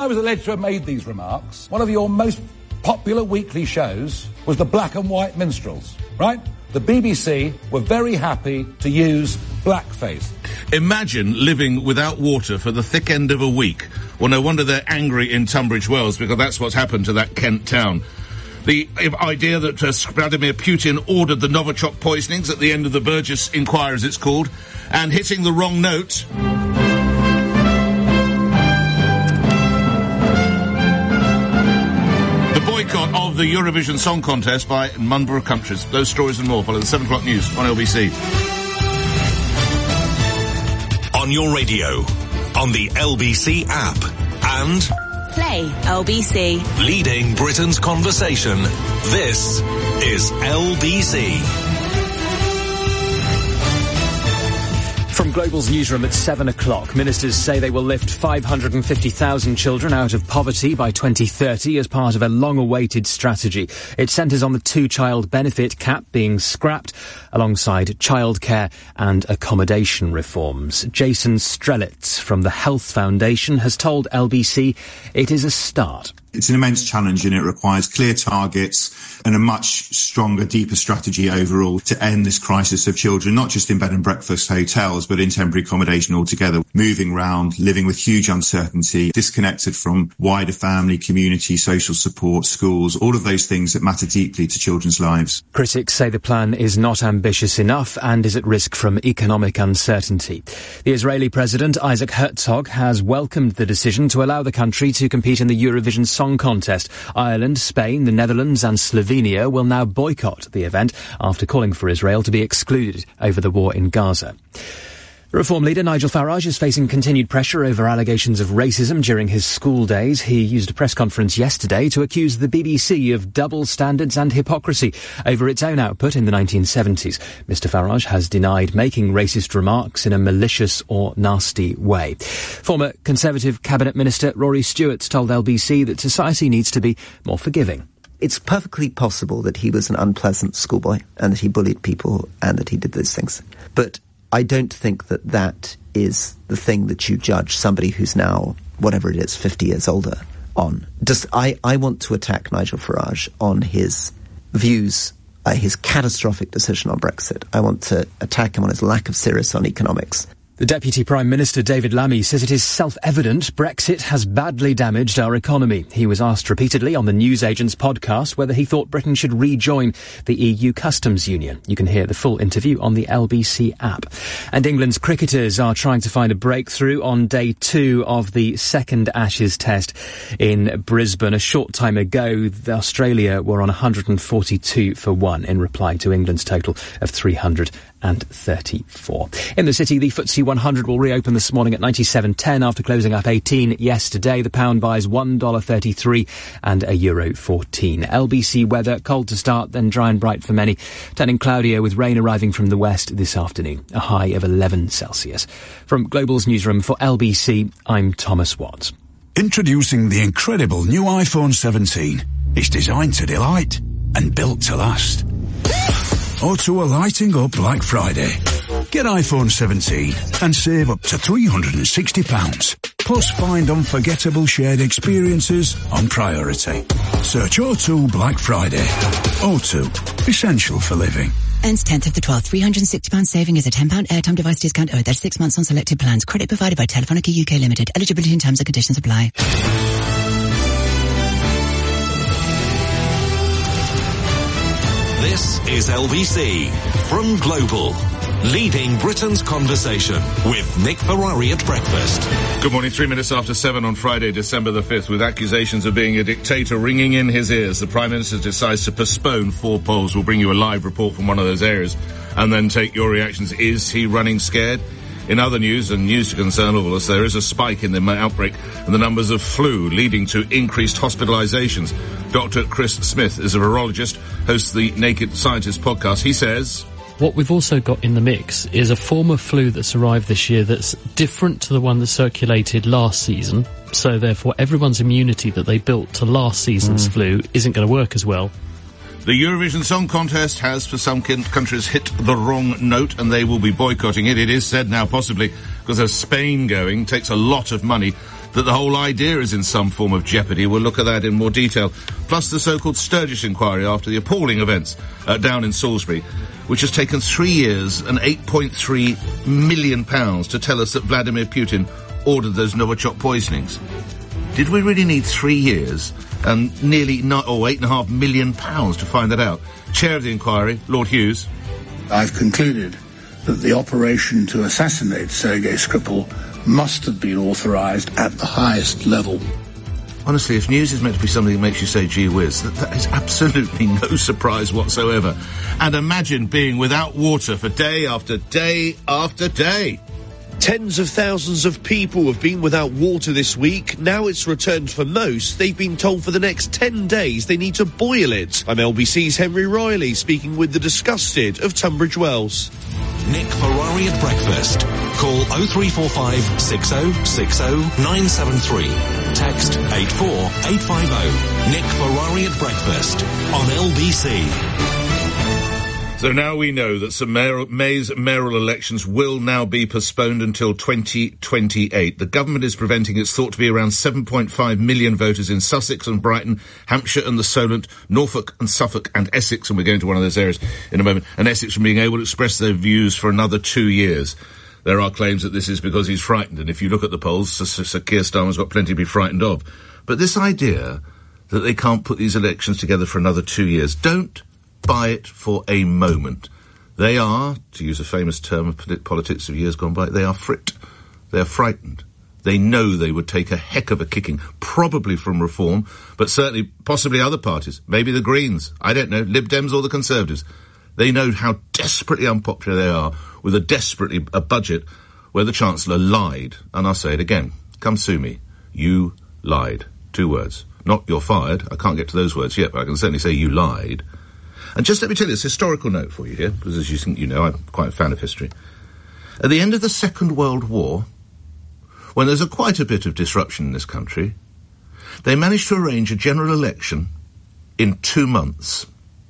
I was alleged to have made these remarks, one of your most popular weekly shows was the Black and White Minstrels, right? The BBC were very happy to use blackface. Imagine living without water for the thick end of a week. Well, no wonder they're angry in Tunbridge Wells, because that's what's happened to that Kent town. The idea that Vladimir Putin ordered the Novichok poisonings at the end of the Burgess inquiry, as it's called, and hitting the wrong note. The boycott of the Eurovision Song Contest by a number of countries. Those stories and more follow the 7 o'clock news on LBC. On your radio, on the LBC app, and Play LBC. Leading Britain's conversation. This is LBC. From Global's newsroom at 7 o'clock, ministers say they will lift 550,000 children out of poverty by 2030 as part of a long-awaited strategy. It centres on the two-child benefit cap being scrapped alongside childcare and accommodation reforms. Jason Strelitz from the Health Foundation has told LBC it is a start. It's an immense challenge and it requires clear targets and a much stronger, deeper strategy overall to end this crisis of children, not just in bed and breakfast hotels, but in temporary accommodation altogether, moving around, living with huge uncertainty, disconnected from wider family, community, social support, schools, all of those things that matter deeply to children's lives. Critics say the plan is not ambitious enough and is at risk from economic uncertainty. The Israeli President Isaac Herzog has welcomed the decision to allow the country to compete in the Eurovision Song Contest. Ireland, Spain, the Netherlands and Slovenia will now boycott the event after calling for Israel to be excluded over the war in Gaza. Reform leader Nigel Farage is facing continued pressure over allegations of racism during his school days. He used a press conference yesterday to accuse the BBC of double standards and hypocrisy over its own output in the 1970s. Mr Farage has denied making racist remarks in a malicious or nasty way. Former Conservative Cabinet Minister Rory Stewart told LBC that society needs to be more forgiving. It's perfectly possible that he was an unpleasant schoolboy and that he bullied people and that he did those things. But I don't think that that is the thing that you judge somebody who's now, whatever it is, 50 years older on. I want to attack Nigel Farage on his views, his catastrophic decision on Brexit. I want to attack him on his lack of serious on economics. The Deputy Prime Minister David Lammy says it is self-evident Brexit has badly damaged our economy. He was asked repeatedly on the Newsagent's podcast whether he thought Britain should rejoin the EU Customs Union. You can hear the full interview on the LBC app. And England's cricketers are trying to find a breakthrough on day 2 of the second Ashes test in Brisbane. A short time ago, Australia were on 142 for 1 in reply to England's total of 334. In the city, the FTSE 100 will reopen this morning at 97.10 after closing up 18 yesterday. The pound buys $1.33 and €1.14. LBC weather, cold to start, then dry and bright for many, turning cloudier with rain arriving from the west this afternoon, a high of 11 Celsius. From Global's newsroom for LBC, I'm Thomas Watts. Introducing the incredible new iPhone 17. It's designed to delight and built to last. O2 are lighting up Black Friday. Get iPhone 17 and save up to £360. Plus find unforgettable shared experiences on Priority. Search O2 Black Friday. O2, essential for living. Ends 10th of the 12th. £360 saving is a £10 airtime device discount owed. There's 6 months on selected plans. Credit provided by Telefonica UK Limited. Eligibility and terms and conditions apply. This is LBC from Global. Leading Britain's conversation with Nick Ferrari at breakfast. Good morning, 3 minutes after 7 on Friday, December the 5th. With accusations of being a dictator ringing in his ears, the Prime Minister decides to postpone 4 polls. We'll bring you a live report from one of those areas and then take your reactions. Is he running scared? In other news, and news to concern all of us, there is a spike in the outbreak and the numbers of flu, leading to increased hospitalisations. Dr. Chris Smith is a virologist, hosts the Naked Scientist podcast. He says, what we've also got in the mix is a form of flu that's arrived this year that's different to the one that circulated last season. So therefore, everyone's immunity that they built to last season's flu isn't going to work as well. The Eurovision Song Contest has, for some countries, hit the wrong note, and they will be boycotting it. It is said now, possibly, because there's Spain going, takes a lot of money. that the whole idea is in some form of jeopardy. We'll look at that in more detail. Plus the so-called Sturgis inquiry after the appalling events down in Salisbury, which has taken 3 years and £8.3 million to tell us that Vladimir Putin ordered those Novichok poisonings. Did we really need 3 years and nearly £8.5 million to find that out? Chair of the inquiry, Lord Hughes. I've concluded that the operation to assassinate Sergei Skripal must have been authorised at the highest level. Honestly, if news is meant to be something that makes you say, gee whiz, that is absolutely no surprise whatsoever. And imagine being without water for day after day after day. Tens of thousands of people have been without water this week. Now it's returned for most. They've been told for the next 10 days they need to boil it. I'm LBC's Henry Riley, speaking with the disgusted of Tunbridge Wells. Nick Ferrari at breakfast. Call 0345 6060 973. Text 84850. Nick Ferrari at breakfast on LBC. So now we know that some May's mayoral elections will now be postponed until 2028. The government is preventing its thought to be around 7.5 million voters in Sussex and Brighton, Hampshire and the Solent, Norfolk and Suffolk and Essex, and we're going to one of those areas in a moment, and Essex from being able to express their views for another 2 years. There are claims that this is because he's frightened, and if you look at the polls, Sir Keir Starmer's got plenty to be frightened of. But this idea that they can't put these elections together for another 2 years, don't buy it for a moment. They are, to use a famous term of politics of years gone by, they are fright. They're frightened. They know they would take a heck of a kicking, probably from Reform, but certainly, possibly other parties, maybe the Greens, I don't know, Lib Dems or the Conservatives. They know how desperately unpopular they are with a budget where the Chancellor lied. And I'll say it again. Come sue me. You lied. 2 words. Not you're fired. I can't get to those words yet, but I can certainly say you lied. And just let me tell you this historical note for you here, because as you think you know, I'm quite a fan of history. At the end of the Second World War, when there's quite a bit of disruption in this country, they managed to arrange a general election in 2 months.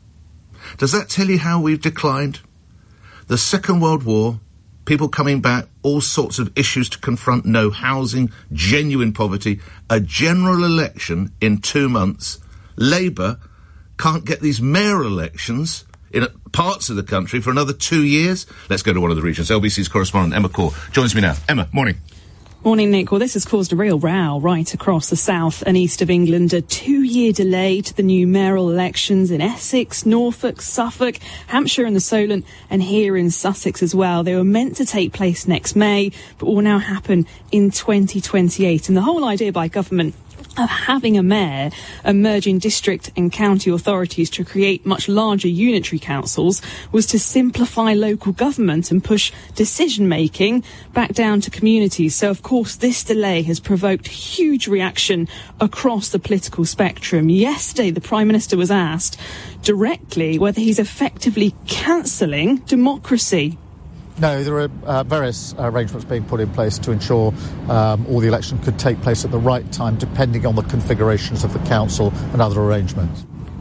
Does that tell you how we've declined? The Second World War, people coming back, all sorts of issues to confront, no housing, genuine poverty, a general election in 2 months. Labour can't get these mayoral elections in parts of the country for another 2 years. Let's go to one of the regions. LBC's correspondent Emma Core joins me now. Emma, morning. Morning, Nick. Well, this has caused a real row right across the south and east of England. A 2-year delay to the new mayoral elections in Essex, Norfolk, Suffolk, Hampshire and the Solent, and here in Sussex as well. They were meant to take place next May, but will now happen in 2028. And the whole idea by government of having a mayor and merging district and county authorities to create much larger unitary councils was to simplify local government and push decision-making back down to communities. So, of course, this delay has provoked huge reaction across the political spectrum. Yesterday, the Prime Minister was asked directly whether he's effectively cancelling democracy. No, there are various arrangements being put in place to ensure all the elections could take place at the right time, depending on the configurations of the council and other arrangements.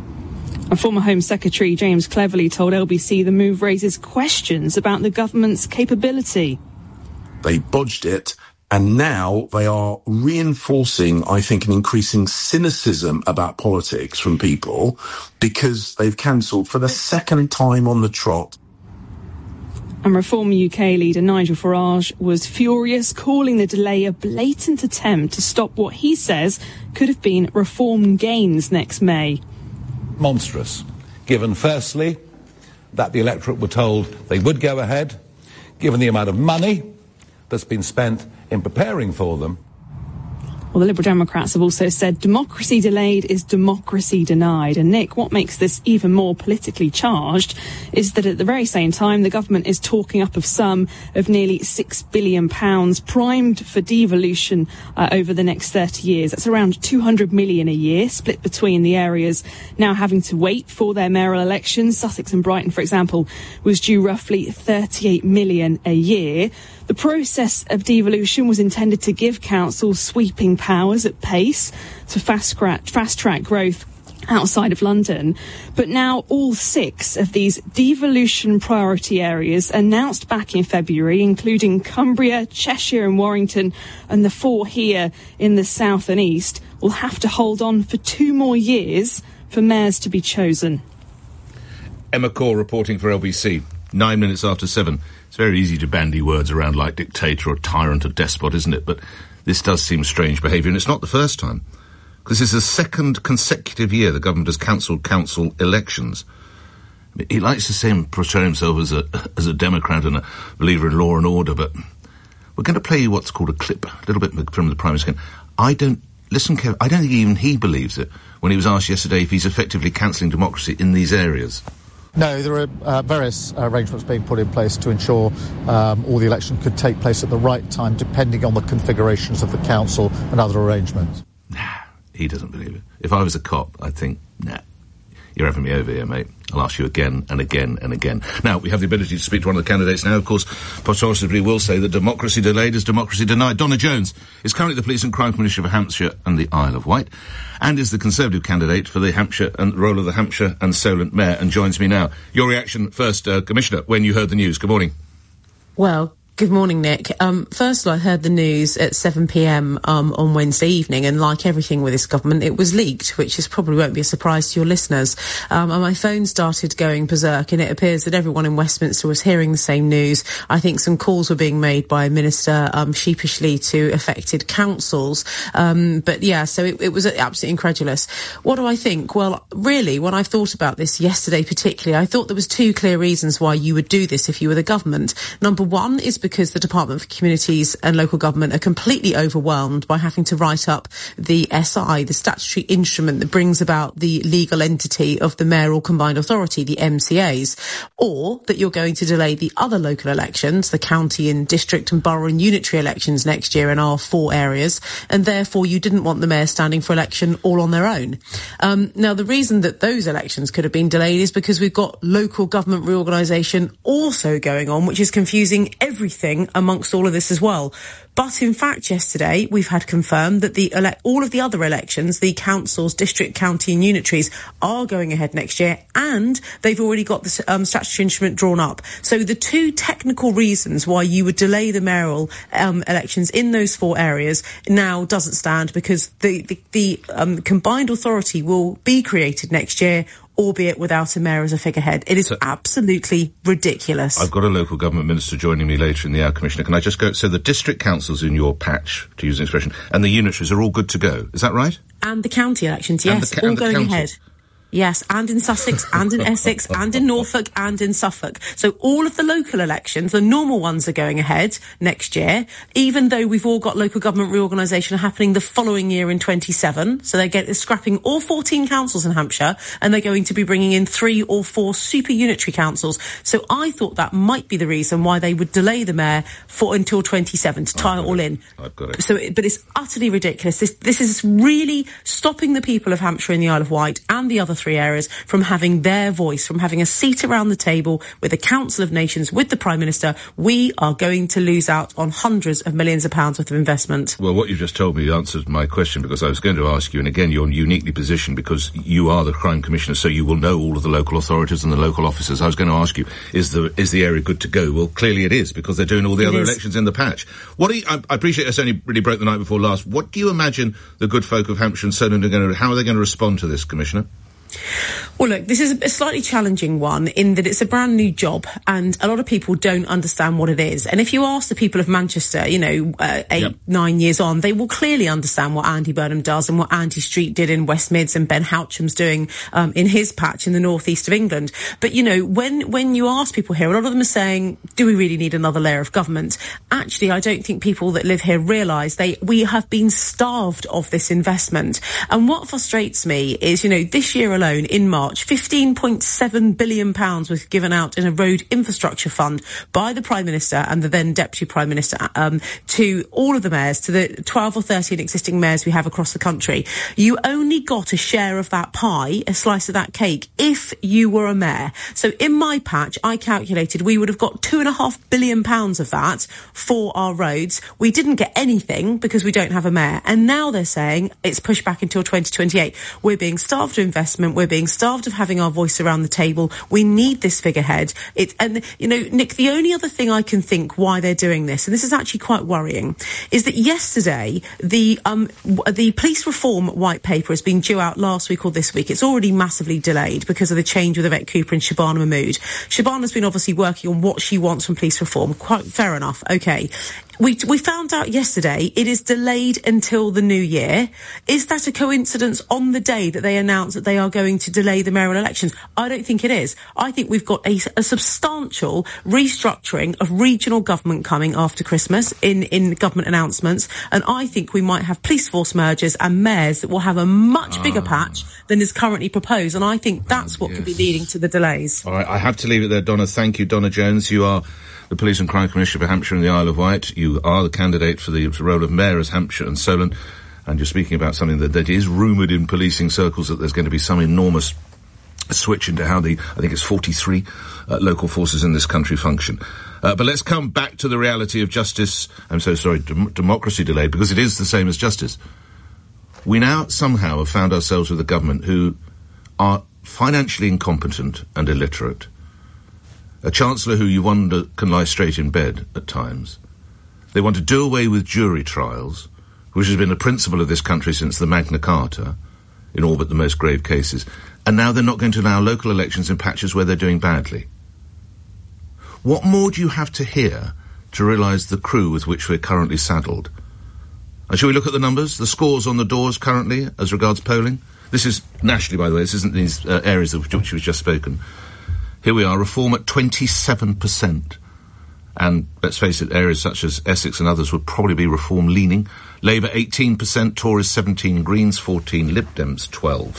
A former Home Secretary, James Cleverly, told LBC the move raises questions about the government's capability. They bodged it, and now they are reinforcing, I think, an increasing cynicism about politics from people because they've cancelled for the second time on the trot. And Reform UK leader Nigel Farage was furious, calling the delay a blatant attempt to stop what he says could have been Reform gains next May. Monstrous, given firstly that the electorate were told they would go ahead, given the amount of money that's been spent in preparing for them. Well, the Liberal Democrats have also said democracy delayed is democracy denied. And Nick, what makes this even more politically charged is that at the very same time, the government is talking up a sum of nearly £6 billion primed for devolution over the next 30 years. That's around 200 million a year, split between the areas now having to wait for their mayoral elections. Sussex and Brighton, for example, was due roughly 38 million a year. The process of devolution was intended to give councils sweeping powers at pace to fast-track growth outside of London. But now all 6 of these devolution priority areas announced back in February, including Cumbria, Cheshire and Warrington, and the 4 here in the south and east, will have to hold on for 2 more years for mayors to be chosen. Emma Core reporting for LBC. 9 minutes after 7. It's very easy to bandy words around like dictator or tyrant or despot, isn't it? But this does seem strange behaviour, and it's not the first time. Because this is the second consecutive year the government has cancelled council elections. He likes to say and portray himself as a Democrat and a believer in law and order, but we're going to play you what's called a clip, a little bit from the Prime Minister. I don't think even he believes it when he was asked yesterday if he's effectively cancelling democracy in these areas. No, there are various arrangements being put in place to ensure all the elections could take place at the right time, depending on the configurations of the council and other arrangements. He doesn't believe it. If I was a cop, I'd think, nah, you're having me over here, mate. I'll ask you again and again and again. Now, we have the ability to speak to one of the candidates now. Of course, positively will say that democracy delayed is democracy denied. Donna Jones is currently the Police and Crime Commissioner for Hampshire and the Isle of Wight, and is the Conservative candidate for the Hampshire and role of the Hampshire and Solent Mayor, and joins me now. Your reaction first, Commissioner, when you heard the news. Good morning. Well, good morning, Nick. First of all, I heard the news at 7 p.m. On Wednesday evening, and like everything with this government, it was leaked, which probably won't be a surprise to your listeners. And my phone started going berserk, and it appears that everyone in Westminster was hearing the same news. I think some calls were being made by a minister sheepishly to affected councils. But yeah, so it was absolutely incredulous. What do I think? Well, really, when I thought about this yesterday particularly, I thought there was 2 clear reasons why you would do this if you were the government. Number one is because the Department for Communities and Local Government are completely overwhelmed by having to write up the SI, the statutory instrument that brings about the legal entity of the Mayoral Combined Authority, the MCAs, or that you're going to delay the other local elections, the county and district and borough and unitary elections next year in our 4 areas, and therefore you didn't want the mayor standing for election all on their own. Now, the reason that those elections could have been delayed is because we've got local government reorganisation also going on, which is confusing everything amongst all of this as well. But in fact, yesterday we've had confirmed that all of the other elections, the councils, district, county and unitaries, are going ahead next year, and they've already got the statutory instrument drawn up. So the 2 technical reasons why you would delay the mayoral elections in those 4 areas now doesn't stand, because the combined authority will be created next year, albeit without a mayor as a figurehead. It is absolutely ridiculous. I've got a local government minister joining me later in the hour, Commissioner. Can I just go? So the district councils in your patch, to use an expression, and the unitaries are all good to go. Is that right? And the county elections, yes, all going ahead. Yes, and in Sussex, and in Essex, and in Norfolk, and in Suffolk. So all of the local elections, the normal ones, are going ahead next year, even though we've all got local government reorganisation happening the following year in 27. So they're scrapping all 14 councils in Hampshire, and they're going to be bringing in 3 or 4 super unitary councils. So I thought that might be the reason why they would delay the mayor until 27 to tie it all in. I've got it. But it's utterly ridiculous. This is really stopping the people of Hampshire and the Isle of Wight and the other 3 areas from having their voice, from having a seat around the table with the Council of Nations, with the Prime Minister. We are going to lose out on hundreds of millions of pounds worth of investment. Well, what you've just told me answered my question, because I was going to ask you, and again, you're uniquely positioned because you are the Crime Commissioner, so you will know all of the local authorities and the local officers. I was going to ask you, is the area good to go? Well, clearly it is, because they're doing all the other elections in the patch. I appreciate us only really broke the night before last. What do you imagine the good folk of Hampshire and Solent how are they going to respond to this, Commissioner? Well, look, this is a slightly challenging one in that it's a brand new job, and a lot of people don't understand what it is. And if you ask the people of Manchester, 9 years on, they will clearly understand what Andy Burnham does and what Andy Street did in West Mids and Ben Houcham's doing in his patch in the northeast of England. But, when you ask people here, a lot of them are saying, do we really need another layer of government? Actually, I don't think people that live here realise we have been starved of this investment. And what frustrates me is, this year alone, alone, in March, £15.7 billion was given out in a road infrastructure fund by the Prime Minister and the then Deputy Prime Minister to all of the mayors, to the 12 or 13 existing mayors we have across the country. You only got a share of that pie, a slice of that cake, if you were a mayor. So in my patch, I calculated we would have got £2.5 billion of that for our roads. We didn't get anything because we don't have a mayor. And now they're saying it's pushed back until 2028. We're being starved of investment. We're being starved of having our voice around the table. We need this figurehead. And, you know, Nick, the only other thing I can think why they're doing this, and this is actually quite worrying, is that yesterday the police reform white paper has been due out last week or this week. It's already massively delayed because of the change with Yvette Cooper and Shabana Mahmood. Shabana's been obviously working on what she wants from police reform. Quite fair enough. Okay. We found out yesterday it is delayed until the new year. Is that a coincidence on the day that they announced that they are going to delay the mayoral elections? I don't think it is. I think we've got a substantial restructuring of regional government coming after Christmas in government announcements, and I think we might have police force mergers and mayors that will have a much bigger patch than is currently proposed, and I think that's what could be leading to the delays. All right, I have to leave it there, Donna. Thank you, Donna Jones. You are the Police and Crime Commissioner for Hampshire and the Isle of Wight. You are the candidate for the role of Mayor as Hampshire and Solent, and you're speaking about something that is rumoured in policing circles, that there's going to be some enormous switch into how I think it's 43 local forces in this country function. But let's come back to the reality of justice, democracy delayed, because it is the same as justice. We now somehow have found ourselves with a government who are financially incompetent and illiterate. A Chancellor who you wonder can lie straight in bed at times. They want to do away with jury trials, which has been a principle of this country since the Magna Carta, in all but the most grave cases. And now they're not going to allow local elections in patches where they're doing badly. What more do you have to hear to realise the crew with which we're currently saddled? And shall we look at the numbers, the scores on the doors currently as regards polling? This is nationally, by the way, this isn't these areas of which we've just spoken. Here we are, Reform at 27%. And let's face it, areas such as Essex and others would probably be Reform leaning. Labour 18%, Tories 17, Greens 14, Lib Dems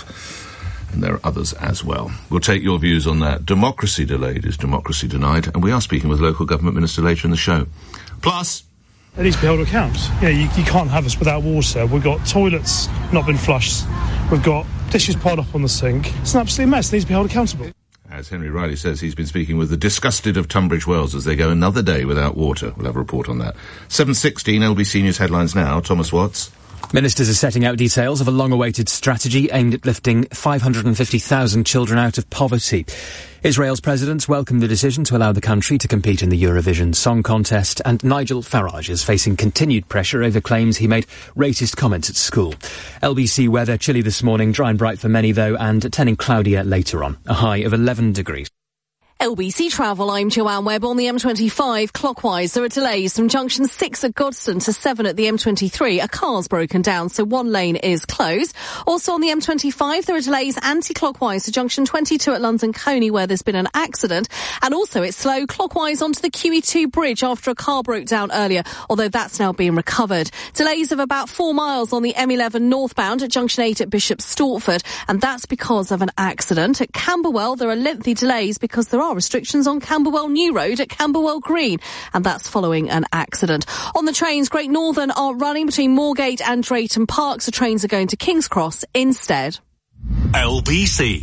12. And there are others as well. We'll take your views on that. Democracy delayed is democracy denied. And we are speaking with Local Government Minister later in the show. Plus, it needs to be held to account. You can't have us without water. We've got toilets not been flushed. We've got dishes piled up on the sink. It's an absolute mess. It needs to be held accountable. As Henry Riley says, he's been speaking with the disgusted of Tunbridge Wells as they go another day without water. We'll have a report on that. 7:16 LBC News headlines now. Thomas Watts. Ministers are setting out details of a long-awaited strategy aimed at lifting 550,000 children out of poverty. Israel's president welcomed the decision to allow the country to compete in the Eurovision Song Contest, and Nigel Farage is facing continued pressure over claims he made racist comments at school. LBC weather, chilly this morning, dry and bright for many though, and turning cloudier later on, a high of 11 degrees. LBC Travel, I'm Joanne Webb. On the M25 clockwise, there are delays from junction 6 at Godstone to 7 at the M23. A car's broken down, so one lane is closed. Also on the M25, there are delays anti-clockwise to junction 22 at London Coney, where there's been an accident. And also it's slow clockwise onto the QE2 bridge after a car broke down earlier, although that's now being recovered. Delays of about 4 miles on the M11 northbound at junction 8 at Bishop Stortford, and that's because of an accident. At Camberwell, there are lengthy delays because there are restrictions on Camberwell New Road at Camberwell Green, and that's following an accident. On the trains, Great Northern are running between Moorgate and Drayton Park, so trains are going to King's Cross instead. LBC.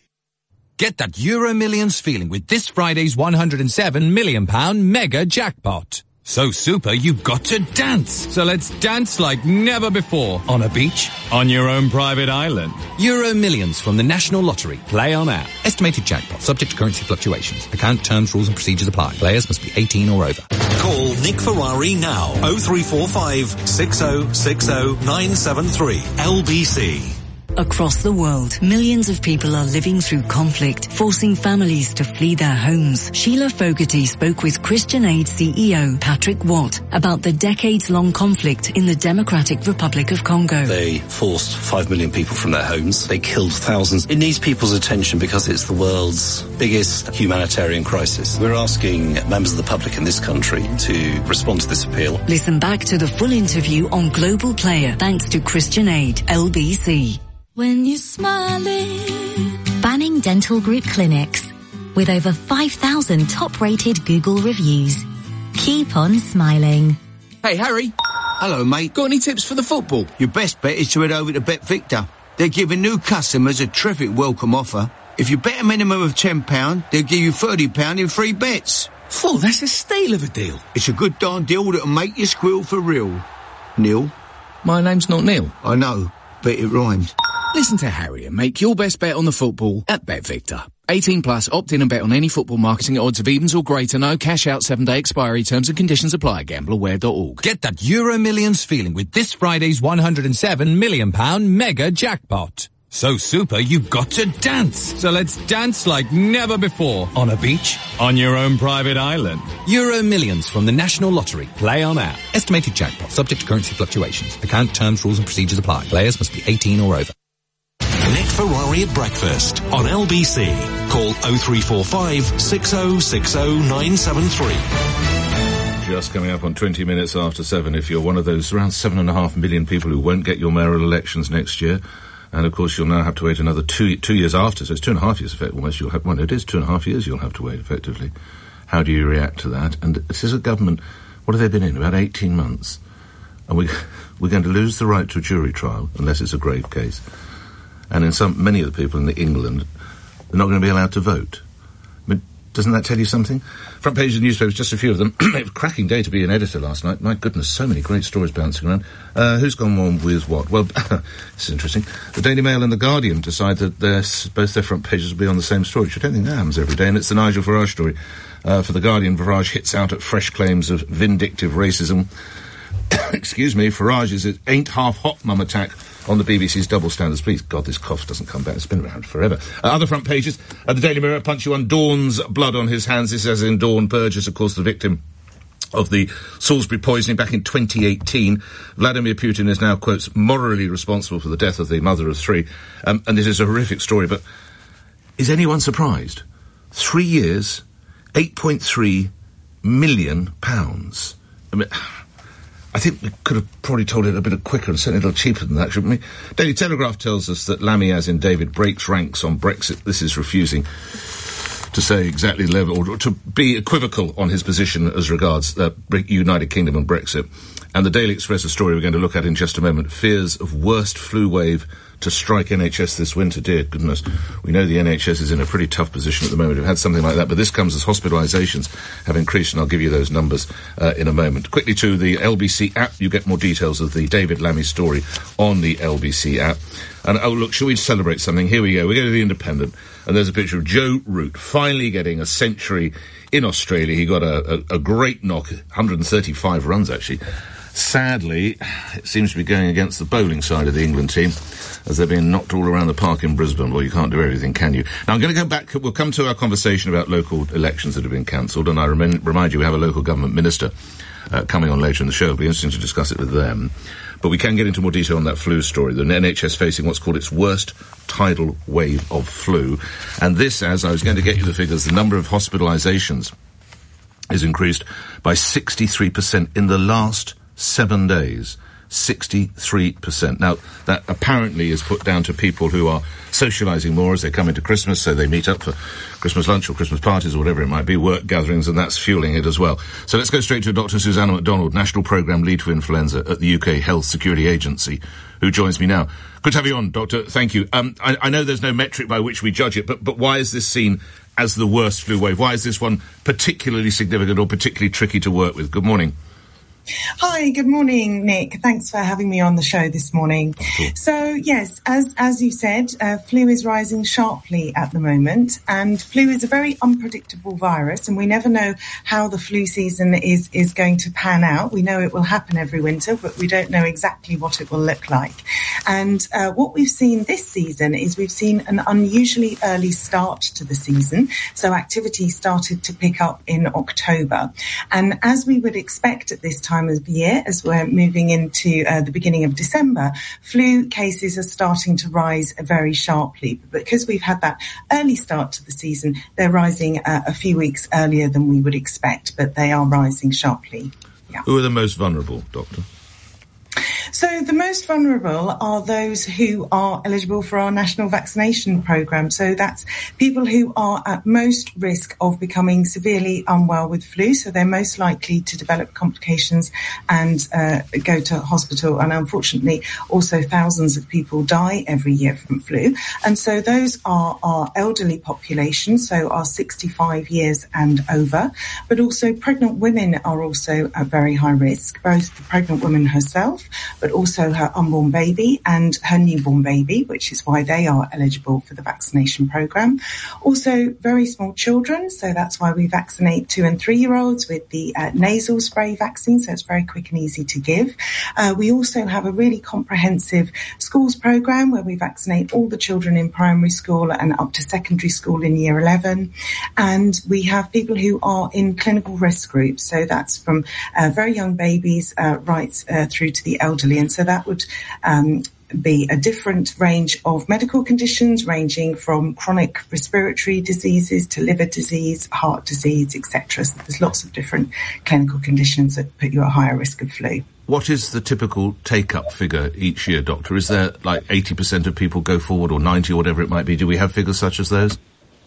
Get that Euro Millions feeling with this Friday's £107 million mega jackpot. So super, you've got to dance. So let's dance like never before. On a beach, on your own private island. Euro Millions from the National Lottery. Play on app. Estimated jackpot, subject to currency fluctuations. Account terms, rules and procedures apply. Players must be 18 or over. Call Nick Ferrari now. 0345 6060 973. LBC. Across the world, millions of people are living through conflict, forcing families to flee their homes. Sheila Fogarty spoke with Christian Aid CEO Patrick Watt about the decades-long conflict in the Democratic Republic of Congo. They forced 5 million people from their homes. They killed thousands. It needs people's attention because it's the world's biggest humanitarian crisis. We're asking members of the public in this country to respond to this appeal. Listen back to the full interview on Global Player thanks to Christian Aid, LBC. When you're smiling. Banning Dental Group Clinics. With over 5,000 top-rated Google reviews. Keep on smiling. Hey, Harry. Hello, mate. Got any tips for the football? Your best bet is to head over to BetVictor. They're giving new customers a terrific welcome offer. If you bet a minimum of £10, they'll give you £30 in free bets. Oh, that's a steal of a deal. It's a good darn deal that'll make you squeal for real. Neil? My name's not Neil. I know, but it rhymes. Listen to Harry and make your best bet on the football at BetVictor. 18 plus, opt in and bet on any football marketing at odds of evens or greater. No cash out, 7-day expiry. Terms and conditions apply. Gambleaware.org. Get that Euro Millions feeling with this Friday's £107 million mega jackpot. So super, you've got to dance. So let's dance like never before. On a beach, on your own private island. Euro Millions from the National Lottery. Play on app. Estimated jackpot, subject to currency fluctuations. Account terms, rules and procedures apply. Players must be 18 or over. Nick Ferrari at breakfast on LBC. Call 0345 6060 973. Just coming up on 20 minutes after 7. If you're one of those around 7.5 million people who won't get your mayoral elections next year, and of course you'll now have to wait another 2 years after, so it's 2.5 years effect almost. You'll have, well, it is 2.5 years you'll have to wait effectively. How do you react to that? And this is a government, what have they been in? About 18 months. And we're going to lose the right to a jury trial unless it's a grave case. And in many of the people in England, they're not going to be allowed to vote. I mean, doesn't that tell you something? Front page of the newspapers, just a few of them. It was a cracking day to be an editor last night. My goodness, so many great stories bouncing around. Who's gone on with what? Well, this is interesting. The Daily Mail and The Guardian decide that both their front pages will be on the same story, which I don't think that happens every day, and it's the Nigel Farage story. For The Guardian, Farage hits out at fresh claims of vindictive racism. Excuse me, Farage's ain't half hot mum attack on the BBC's double standards. Please, God, this cough doesn't come back. It's been around forever. Other front pages, the Daily Mirror, punchy one, Dawn's blood on his hands. This as in Dawn Burgess, of course, the victim of the Salisbury poisoning back in 2018. Vladimir Putin is now, quotes, morally responsible for the death of the mother of three. And this is a horrific story, but is anyone surprised? 3 years, £8.3 million. I mean, I think we could have probably told it a bit quicker and certainly a little cheaper than that, shouldn't we? Daily Telegraph tells us that Lammy, as in David, breaks ranks on Brexit. This is refusing to say exactly the level, or to be equivocal on his position as regards United Kingdom and Brexit. And the Daily Express, a story we're going to look at in just a moment, fears of worst flu wave to strike NHS this winter. Dear goodness, we know the NHS is in a pretty tough position at the moment. We've had something like that, but this comes as hospitalisations have increased, and I'll give you those numbers in a moment. Quickly to the LBC app, you get more details of the David Lammy story on the LBC app. And, oh, look, shall we celebrate something? Here we go. We go to the Independent, and there's a picture of Joe Root finally getting a century in Australia. He got a great knock, 135 runs, actually. Sadly, it seems to be going against the bowling side of the England team, as they're being knocked all around the park in Brisbane. Well, you can't do everything, can you? Now, I'm going to go back. We'll come to our conversation about local elections that have been cancelled, and I remind you we have a local government minister coming on later in the show. It'll be interesting to discuss it with them. But we can get into more detail on that flu story. The NHS facing what's called its worst tidal wave of flu. And this, as I was going to get you the figures, the number of hospitalisations is increased by 63% in the last 7 days. 63%. Now, that apparently is put down to people who are socialising more as they come into Christmas, so they meet up for Christmas lunch or Christmas parties or whatever it might be, work gatherings, and that's fueling it as well. So let's go straight to Dr. Susanna MacDonald, National Programme Lead for Influenza at the UK Health Security Agency, who joins me now. Good to have you on, Doctor. Thank you. I know there's no metric by which we judge it, but why is this seen as the worst flu wave? Why is this one particularly significant or particularly tricky to work with? Good morning. Hi, good morning, Nick. Thanks for having me on the show this morning. So, yes, as you said, flu is rising sharply at the moment, and flu is a very unpredictable virus, and we never know how the flu season is going to pan out. We know it will happen every winter, but we don't know exactly what it will look like. And what we've seen this season is we've seen an unusually early start to the season. So activity started to pick up in October. And as we would expect at this time of the year, as we're moving into the beginning of December, flu cases are starting to rise very sharply. But because we've had that early start to the season, they're rising a few weeks earlier than we would expect, but they are rising sharply. Yeah. Who are the most vulnerable, Doctor? So the most vulnerable are those who are eligible for our national vaccination programme. So that's people who are at most risk of becoming severely unwell with flu. So they're most likely to develop complications and go to hospital. And unfortunately, also thousands of people die every year from flu. And so those are our elderly population, so our 65 years and over. But also pregnant women are also at very high risk, both the pregnant woman herself, but also her unborn baby and her newborn baby, which is why they are eligible for the vaccination programme. Also very small children, so that's why we vaccinate 2 and 3-year-olds with the nasal spray vaccine, so it's very quick and easy to give. We also have a really comprehensive schools programme where we vaccinate all the children in primary school and up to secondary school in year 11. And we have people who are in clinical risk groups, so that's from very young babies right through to the elderly. And so that would be a different range of medical conditions ranging from chronic respiratory diseases to liver disease, heart disease, etc. So there's lots of different clinical conditions that put you at higher risk of flu. What is the typical take-up figure each year, Doctor? Is there like 80% of people go forward or 90 or whatever it might be? Do we have figures such as those?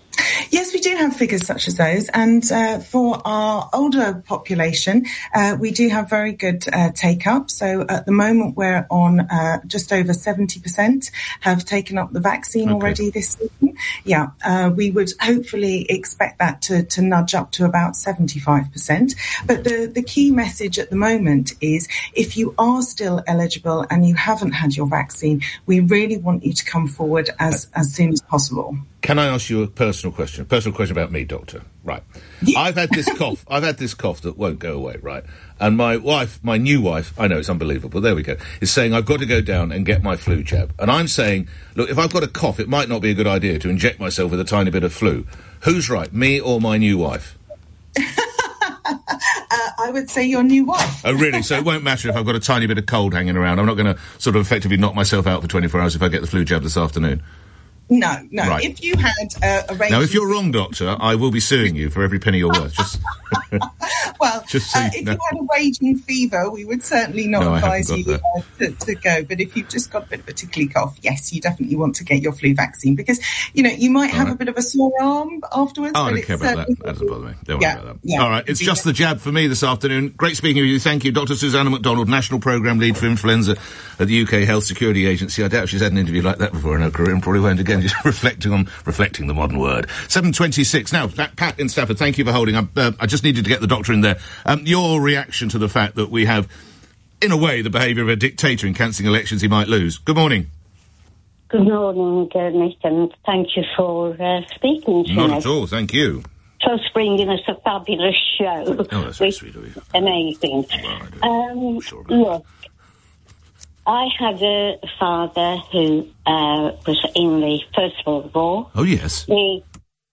Yes, we do have figures such as those. And for our older population, we do have very good take-up. So at the moment, we're on just over 70% have taken up the vaccine already this season. Yeah, we would hopefully expect that to nudge up to about 75%. But the key message at the moment is if you are still eligible and you haven't had your vaccine, we really want you to come forward as soon as possible. Can I ask you a personal question? Personal question about me, Doctor. Right. Yes. I've had this cough. I've had this cough that won't go away, right? And my new wife, I know it's unbelievable, there we go, is saying I've got to go down and get my flu jab. And I'm saying, look, if I've got a cough, it might not be a good idea to inject myself with a tiny bit of flu. Who's right, me or my new wife? I would say your new wife. Oh, really? So it won't matter if I've got a tiny bit of cold hanging around. I'm not going to sort of effectively knock myself out for 24 hours if I get the flu jab this afternoon. No. Right. If you had a range... Now, if you're wrong, Doctor, I will be suing you for every penny you're worth. Well, just so if you had a raging fever, we would certainly not advise you to go. But if you've just got a bit of a tickly cough, yes, you definitely want to get your flu vaccine because, you might have a bit of a sore arm afterwards. Oh, I don't care about that. That doesn't bother me. Don't worry about that. Yeah. All right, it's just the jab for me this afternoon. Great speaking with you. Thank you. Dr. Susanna MacDonald, National Programme Lead for Influenza at the UK Health Security Agency. I doubt she's had an interview like that before in her career and probably won't again. Just reflecting the modern word. 7:26. Now, Pat in Stafford, thank you for holding. I just needed to get the doctor in there. Your reaction to the fact that we have, in a way, the behaviour of a dictator in cancelling elections he might lose. Good morning. Good morning, Nick, and thank you for speaking to me. Not at all, thank you. For bringing us a fabulous show. Oh, that's very sweet of you. Amazing. Look, I had a father who was in the First World War. Oh, yes. He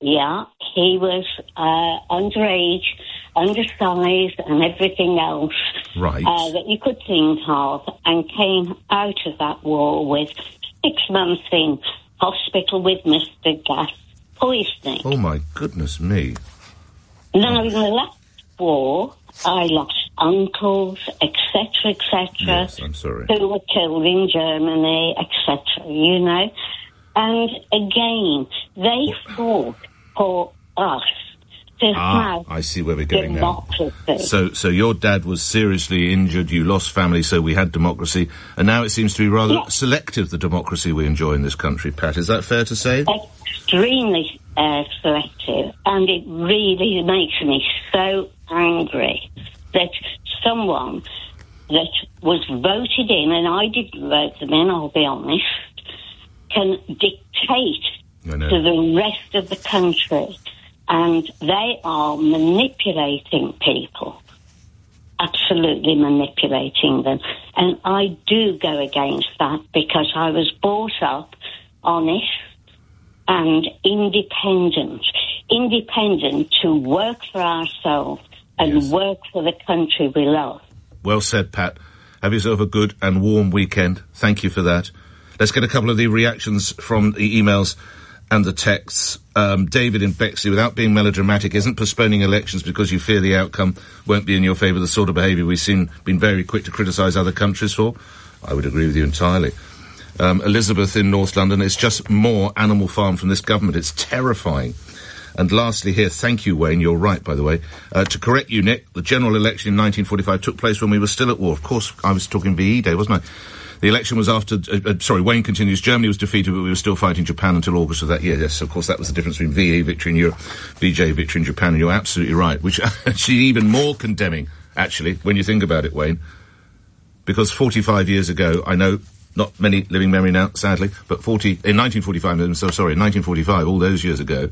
was underage, undersized and everything else that you could think of, and came out of that war with 6 months in hospital with mustard gas poisoning. Oh, my goodness me. Now, in the last war, I lost uncles, etc., etc. Yes, I'm sorry. Who were killed in Germany, etc., And again, they fought for us to have I see where we're going democracy. Now. So your dad was seriously injured, you lost family, so we had democracy, and now it seems to be rather selective, the democracy we enjoy in this country, Pat. Is that fair to say? Extremely selective, and it really makes me so angry that someone that was voted in, and I didn't vote them in, I'll be honest, can dictate to the rest of the country, and they are manipulating people, absolutely manipulating them. And I do go against that because I was brought up honest and independent to work for ourselves and work for the country we love. Well said, Pat. Have yourself a good and warm weekend. Thank you for that. Let's get a couple of the reactions from the emails and the texts. David in Bexley, without being melodramatic, isn't postponing elections because you fear the outcome won't be in your favour the sort of behaviour we've been very quick to criticise other countries for? I would agree with you entirely. Elizabeth in North London, it's just more Animal Farm from this government. It's terrifying. And lastly here, thank you, Wayne, you're right, by the way. To correct you, Nick, the general election in 1945 took place when we were still at war. Of course, I was talking VE Day, wasn't I? The election was after... Wayne continues, Germany was defeated, but we were still fighting Japan until August of that year. Yes, of course, that was the difference between VE victory in Europe, VJ victory in Japan, and you're absolutely right, which actually even more condemning, actually, when you think about it, Wayne. Because 45 years ago, I know... not many living memory now, sadly, but in 1945, all those years ago,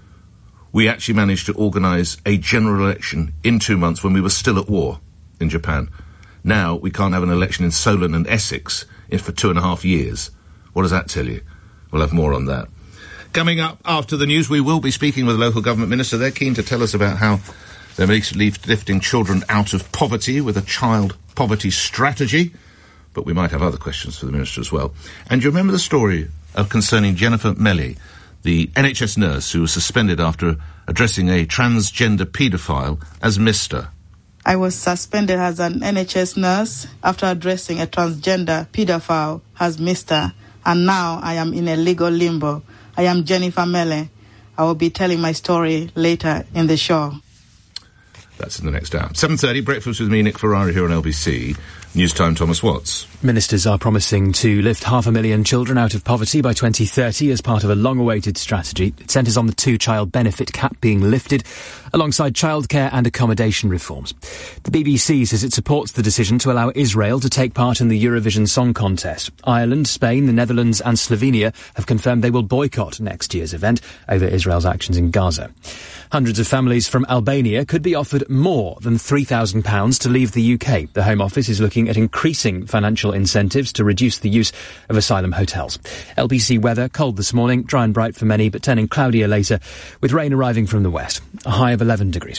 we actually managed to organise a general election in 2 months when we were still at war in Japan. Now, we can't have an election in Solent and Essex for 2.5 years. What does that tell you? We'll have more on that. Coming up after the news, we will be speaking with a local government minister. They're keen to tell us about how they're lifting children out of poverty with a child poverty strategy. But we might have other questions for the minister as well. And do you remember the story concerning Jennifer Melly, the NHS nurse who was suspended after addressing a transgender paedophile as Mr.? I was suspended as an NHS nurse after addressing a transgender paedophile as Mr. And now I am in a legal limbo. I am Jennifer Melly. I will be telling my story later in the show. That's in the next hour. 7:30, breakfast with me, Nick Ferrari, here on LBC. News Time, Thomas Watts. Ministers are promising to lift 500,000 children out of poverty by 2030 as part of a long-awaited strategy. It centres on the 2-child benefit cap being lifted, alongside childcare and accommodation reforms. The BBC says it supports the decision to allow Israel to take part in the Eurovision Song Contest. Ireland, Spain, the Netherlands and Slovenia have confirmed they will boycott next year's event over Israel's actions in Gaza. Hundreds of families from Albania could be offered more than £3,000 to leave the UK. The Home Office is looking at increasing financial incentives to reduce the use of asylum hotels. LBC weather, cold this morning, dry and bright for many, but turning cloudier later, with rain arriving from the west. A high of 11 degrees.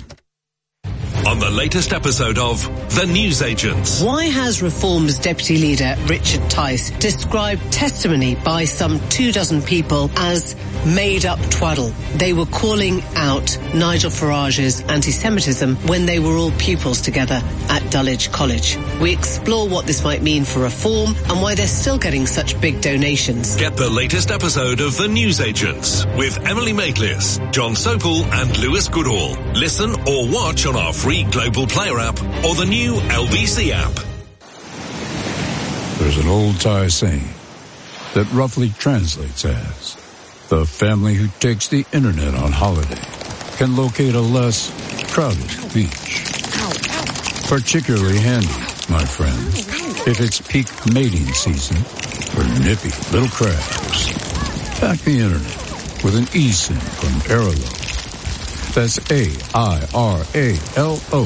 On the latest episode of The Newsagents. Why has Reform's Deputy Leader, Richard Tice, described testimony by some 24 people as made-up twaddle? They were calling out Nigel Farage's anti-Semitism when they were all pupils together at Dulwich College. We explore what this might mean for Reform and why they're still getting such big donations. Get the latest episode of The Newsagents with Emily Maitlis, John Sopel and Lewis Goodall. Listen or watch on our free Global Player app or the new LBC app. There's an old Thai saying that roughly translates as, the family who takes the internet on holiday can locate a less crowded beach. Particularly handy, my friend, if it's peak mating season for nippy little crabs. Pack the internet with an eSIM from Airalo. That's AIRALO.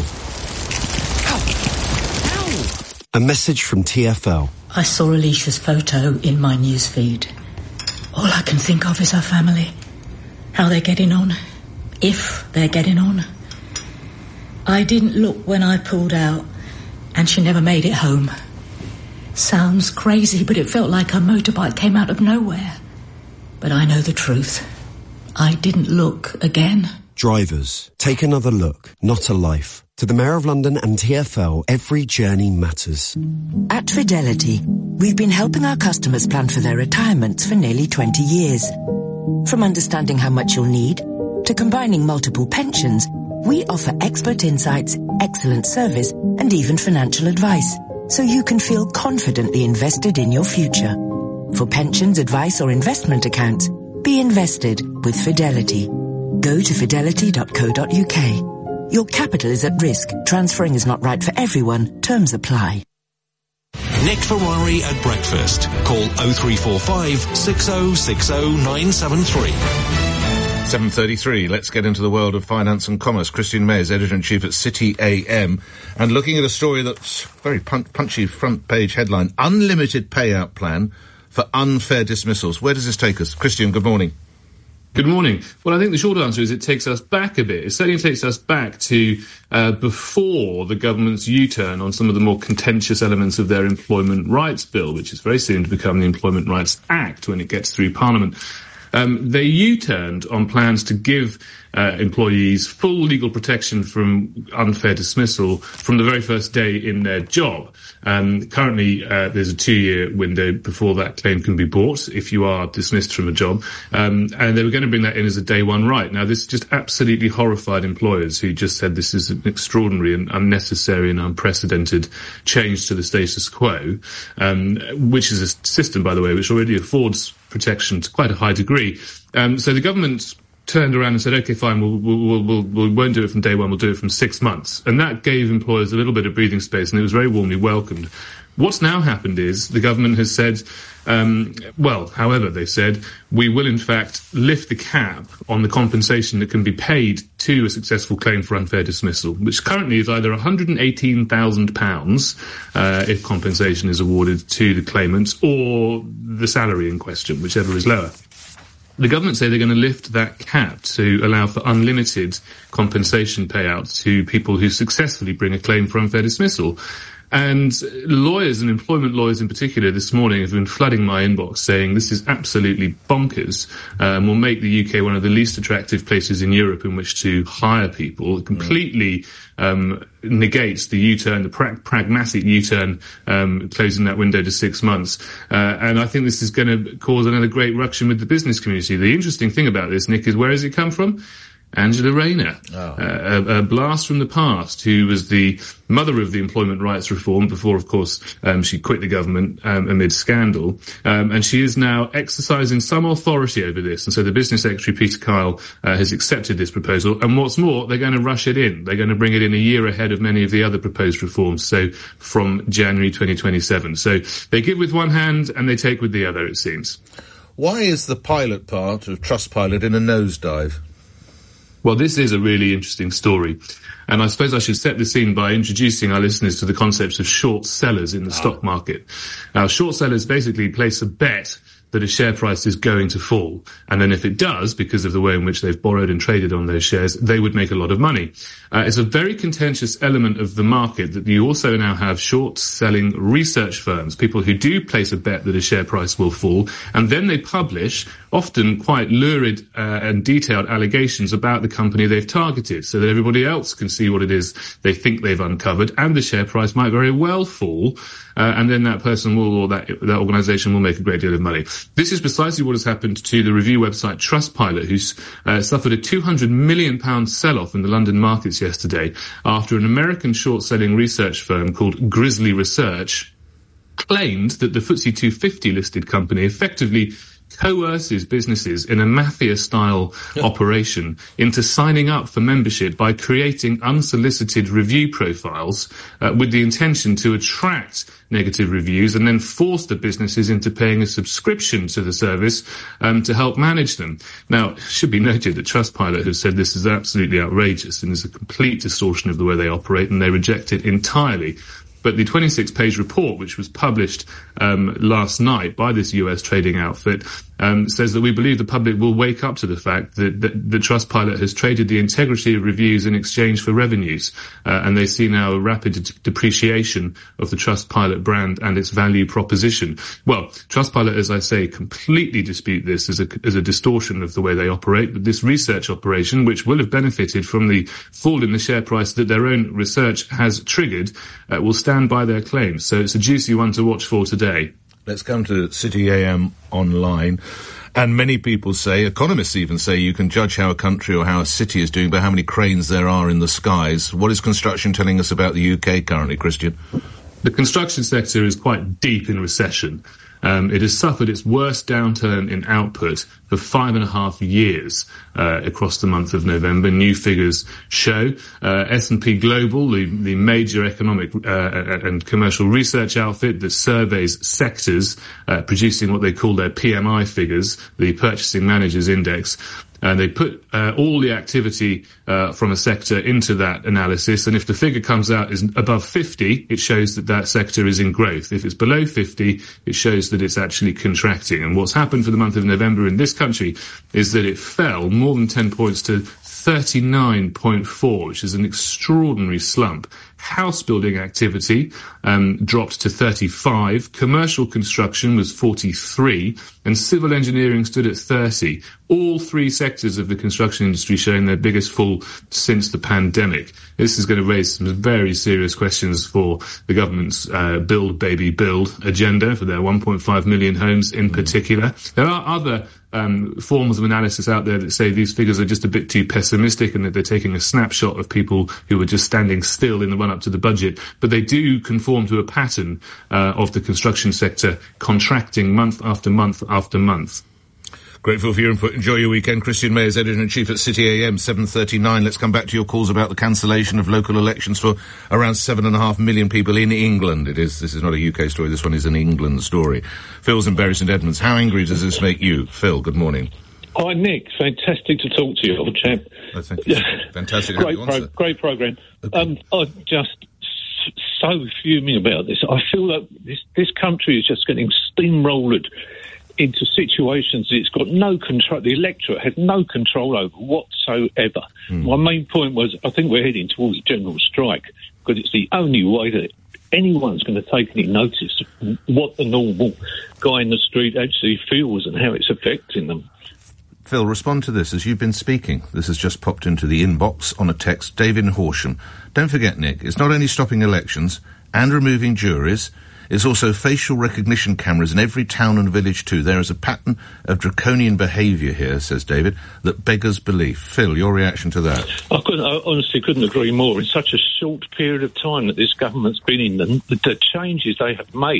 A message from TfL. I saw Alicia's photo in my newsfeed. All I can think of is her family. How they're getting on. If they're getting on. I didn't look when I pulled out, and she never made it home. Sounds crazy, but it felt like her motorbike came out of nowhere. But I know the truth. I didn't look again. Drivers, take another look, not a life. To the Mayor of London and TfL, every journey matters. At Fidelity, we've been helping our customers plan for their retirements for nearly 20 years. From understanding how much you'll need, to combining multiple pensions, we offer expert insights, excellent service, and even financial advice, so you can feel confidently invested in your future. For pensions, advice, or investment accounts, be invested with Fidelity. Go to fidelity.co.uk. Your capital is at risk. Transferring is not right for everyone. Terms apply. Nick Ferrari at breakfast. Call 0345 6060 973. 7:33. Let's get into the world of finance and commerce. Christian Mayers, editor-in-chief at City AM, and looking at a story that's very punchy front page headline: unlimited payout plan for unfair dismissals. Where does this take us? Christian, good morning. Good morning. Well, I think the short answer is it takes us back a bit. It certainly takes us back to before the government's U-turn on some of the more contentious elements of their Employment Rights Bill, which is very soon to become the Employment Rights Act when it gets through Parliament. they U-turned on plans to give employees full legal protection from unfair dismissal from the very first day in their job. Currently, there's a 2-year window before that claim can be brought if you are dismissed from a job. And they were going to bring that in as a day one right. Now, this just absolutely horrified employers who just said this is an extraordinary and unnecessary and unprecedented change to the status quo, which is a system, by the way, which already affords protection to quite a high degree. So the government turned around and said, okay, fine, we won't do it from day one, we'll do it from 6 months. And that gave employers a little bit of breathing space, and it was very warmly welcomed. What's now happened is the government has said, however, they've said, we will in fact lift the cap on the compensation that can be paid to a successful claim for unfair dismissal, which currently is either £118,000 if compensation is awarded to the claimants, or the salary in question, whichever is lower. The government say they're going to lift that cap to allow for unlimited compensation payouts to people who successfully bring a claim for unfair dismissal. And lawyers, and employment lawyers in particular, this morning have been flooding my inbox saying this is absolutely bonkers, will make the UK one of the least attractive places in Europe in which to hire people. It completely negates the U-turn, the pragmatic U-turn, closing that window to 6 months. And I think this is going to cause another great ruction with the business community. The interesting thing about this, Nick, is where has it come from? Angela Rayner, a blast from the past, who was the mother of the employment rights reform before, of course, she quit the government amid scandal. And she is now exercising some authority over this. And so the Business Secretary, Peter Kyle, has accepted this proposal. And what's more, they're going to rush it in. They're going to bring it in a year ahead of many of the other proposed reforms, so from January 2027. So they give with one hand and they take with the other, it seems. Why is the pilot part of Trustpilot in a nosedive? Well, this is a really interesting story. And I suppose I should set the scene by introducing our listeners to the concepts of short sellers in the stock market. Now, short sellers basically place a bet that a share price is going to fall. And then if it does, because of the way in which they've borrowed and traded on those shares, they would make a lot of money. It's a very contentious element of the market that you also now have short-selling research firms, people who do place a bet that a share price will fall, and then they publish often quite lurid and detailed allegations about the company they've targeted, so that everybody else can see what it is they think they've uncovered, and the share price might very well fall, and then that person will, or that organisation will make a great deal of money. This is precisely what has happened to the review website Trustpilot, who's suffered a £200 million sell-off in the London markets yesterday after an American short-selling research firm called Grizzly Research claimed that the FTSE 250 listed company effectively coerces businesses in a mafia-style operation into signing up for membership by creating unsolicited review profiles with the intention to attract negative reviews and then force the businesses into paying a subscription to the service to help manage them. Now, it should be noted that Trustpilot have said this is absolutely outrageous and is a complete distortion of the way they operate, and they reject it entirely. But the 26-page report, which was published last night by this US trading outfit, says that we believe the public will wake up to the fact that Trustpilot has traded the integrity of reviews in exchange for revenues, and they see now a rapid depreciation of the Trustpilot brand and its value proposition. Well, Trustpilot, as I say, completely dispute this as a distortion of the way they operate. But this research operation, which will have benefited from the fall in the share price that their own research has triggered, will stand by their claims. So it's a juicy one to watch for today. Let's come to City AM Online. And many people say, economists even say, you can judge how a country or how a city is doing by how many cranes there are in the skies. What is construction telling us about the UK currently, Christian? The construction sector is quite deep in recession. It has suffered its worst downturn in output for 5.5 years across the month of November. New figures show S&P Global, the major economic and commercial research outfit that surveys sectors, producing what they call their PMI figures, the Purchasing Managers Index. And they put all the activity from a sector into that analysis, and if the figure comes out is above 50, it shows that that sector is in growth. If it's below 50, it shows that it's actually contracting. And what's happened for the month of November in this country is that it fell more than 10 points to 39.4, which is an extraordinary slump House building activity dropped to 35. Commercial construction was 43. And civil engineering stood at 30. All three sectors of the construction industry showing their biggest fall since the pandemic. This is going to raise some very serious questions for the government's Build Baby Build agenda for their 1.5 million homes in particular. There are other forms of analysis out there that say these figures are just a bit too pessimistic and that they're taking a snapshot of people who were just standing still in the run-up to the budget. But they do conform to a pattern of the construction sector contracting month after month after month. Grateful for your input. Enjoy your weekend. Christian Mayers, Editor-in-Chief at City AM, 7:39. Let's come back to your calls about the cancellation of local elections for around 7.5 million people in England. This is not a UK story. This one is an England story. Phil's in Bury St Edmunds. How angry does this make you? Phil, good morning. Hi, Nick. Fantastic to talk to you, old chap. Oh, thank you. Fantastic. Great programme. Okay. I'm just so fuming about this. I feel that this country is just getting steamrolled into situations it's got no control. The electorate has no control over whatsoever. My main point was I think we're heading towards a general strike because it's the only way that anyone's going to take any notice of what the normal guy in the street actually feels and how it's affecting them. Phil, respond to this as you've been speaking. This has just popped into the inbox on a text. David Horsham. Don't forget, Nick, it's not only stopping elections and removing juries. It's also facial recognition cameras in every town and village too. There is a pattern of draconian behaviour here, says David, that beggars belief. Phil, your reaction to that? I honestly couldn't agree more. In such a short period of time that this government's been in, the changes they have made,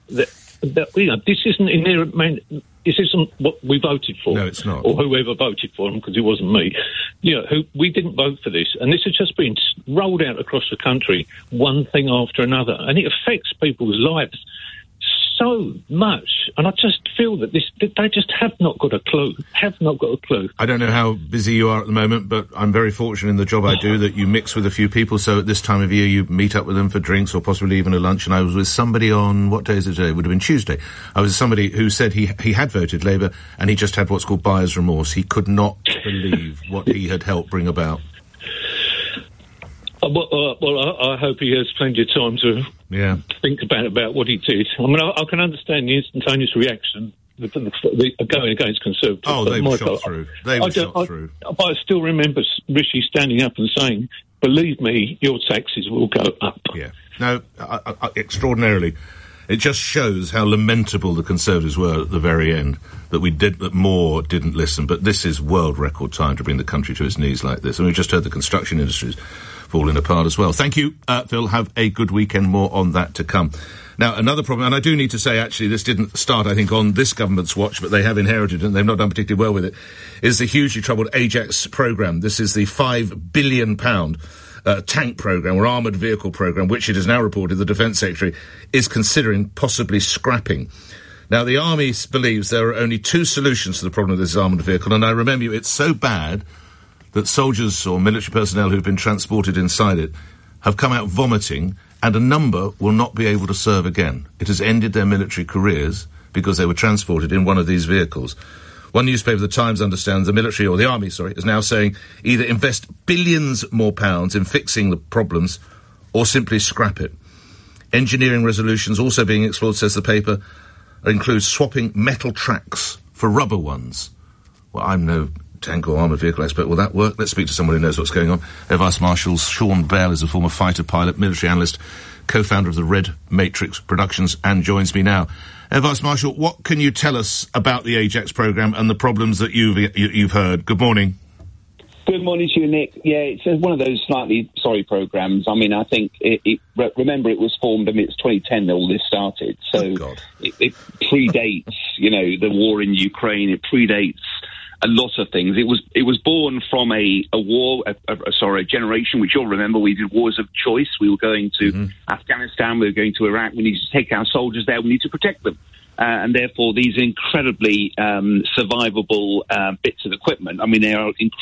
this isn't inherent. This isn't what we voted for. No, it's not. Or whoever voted for them, because it wasn't me. We didn't vote for this. And this has just been rolled out across the country, one thing after another. And it affects people's lives so much. And I just feel that they just have not got a clue. I don't know how busy you are at the moment, but I'm very fortunate in the job I do that you mix with a few people. So at this time of year, you meet up with them for drinks or possibly even a lunch. And I was with somebody on, what day is it today? It would have been Tuesday. I was with somebody who said he had voted Labour and he just had what's called buyer's remorse. He could not believe what he had helped bring about. I hope he has plenty of time to think about what he did. I mean, I can understand the instantaneous reaction going against Conservatives. Oh, they were shot through. But I still remember Rishi standing up and saying, believe me, your taxes will go up. Yeah. No, extraordinarily. It just shows how lamentable the Conservatives were at the very end, that Moore didn't listen. But this is world record time to bring the country to its knees like this. And we've just heard the construction industries falling apart as well. Thank you, Phil. Have a good weekend. More on that to come. Now, another problem, and I do need to say, actually, this didn't start, I think, on this government's watch, but they have inherited it, and they've not done particularly well with it, is the hugely troubled Ajax programme. This is the £5 billion tank programme, or armoured vehicle programme, which it is now reported the Defence Secretary is considering possibly scrapping. Now, the Army believes there are only two solutions to the problem of this armoured vehicle, and I remember you, it's so bad that soldiers or military personnel who've been transported inside it have come out vomiting, and a number will not be able to serve again. It has ended their military careers because they were transported in one of these vehicles. One newspaper, The Times, understands the Army, is now saying either invest billions more pounds in fixing the problems or simply scrap it. Engineering resolutions also being explored, says the paper, include swapping metal tracks for rubber ones. Well, I'm no tank or armoured vehicle expert. Will that work? Let's speak to someone who knows what's going on. Air Vice Marshal Sean Bell is a former fighter pilot, military analyst, co-founder of the Red Matrix Productions, and joins me now. Air Vice Marshal, what can you tell us about the Ajax programme and the problems that you've heard? Good morning. Good morning to you, Nick. Yeah, it's one of those slightly sorry programmes. I mean, I think remember it was formed, it's 2010 that all this started. So it predates, the war in Ukraine. It predates a lot of things. It was born from a generation which you'll remember. We did wars of choice. We were going to Afghanistan. We were going to Iraq. We needed to take our soldiers there. We need to protect them. And therefore, these incredibly survivable bits of equipment. I mean, they're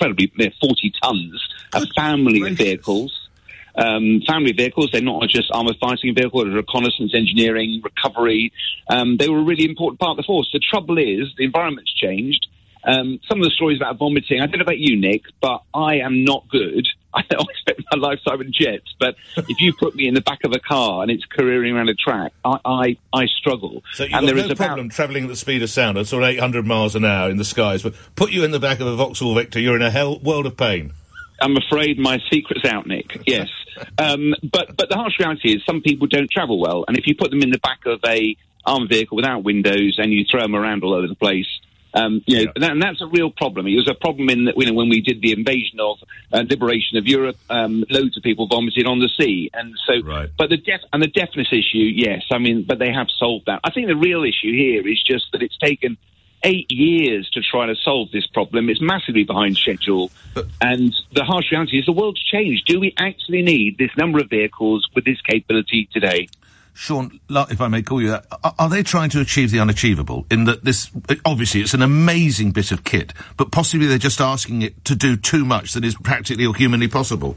40 tons of family vehicles. Family vehicles, they're not just armoured fighting vehicles, they're reconnaissance, engineering, recovery. They were a really important part of the force. The trouble is, the environment's changed. Some of the stories about vomiting, I don't know about you, Nick, but I am not good I spent my lifetime in jets, but if you put me in the back of a car and it's careering around a track, I struggle. So you've got no problem travelling at the speed of sound at sort of 800 miles an hour in the skies, but put you in the back of a Vauxhall Victor, you're in a world of pain. I'm afraid my secret's out, Nick. Yes. But the harsh reality is some people don't travel well, and if you put them in the back of a armored vehicle without windows and you throw them around all over the place, and that's a real problem. It was a problem in that, when we did the invasion of liberation of Europe, loads of people vomited on the sea, and so. Right. But the deafness issue, yes, I mean, but they have solved that. I think the real issue here is just that it's taken 8 years to try to solve this problem. It's massively behind schedule, and the harsh reality is the world's changed. Do we actually need this number of vehicles with this capability today? Sean, if I may call you that, are they trying to achieve the unachievable? In that obviously it's an amazing bit of kit, but possibly they're just asking it to do too much that is practically or humanly possible.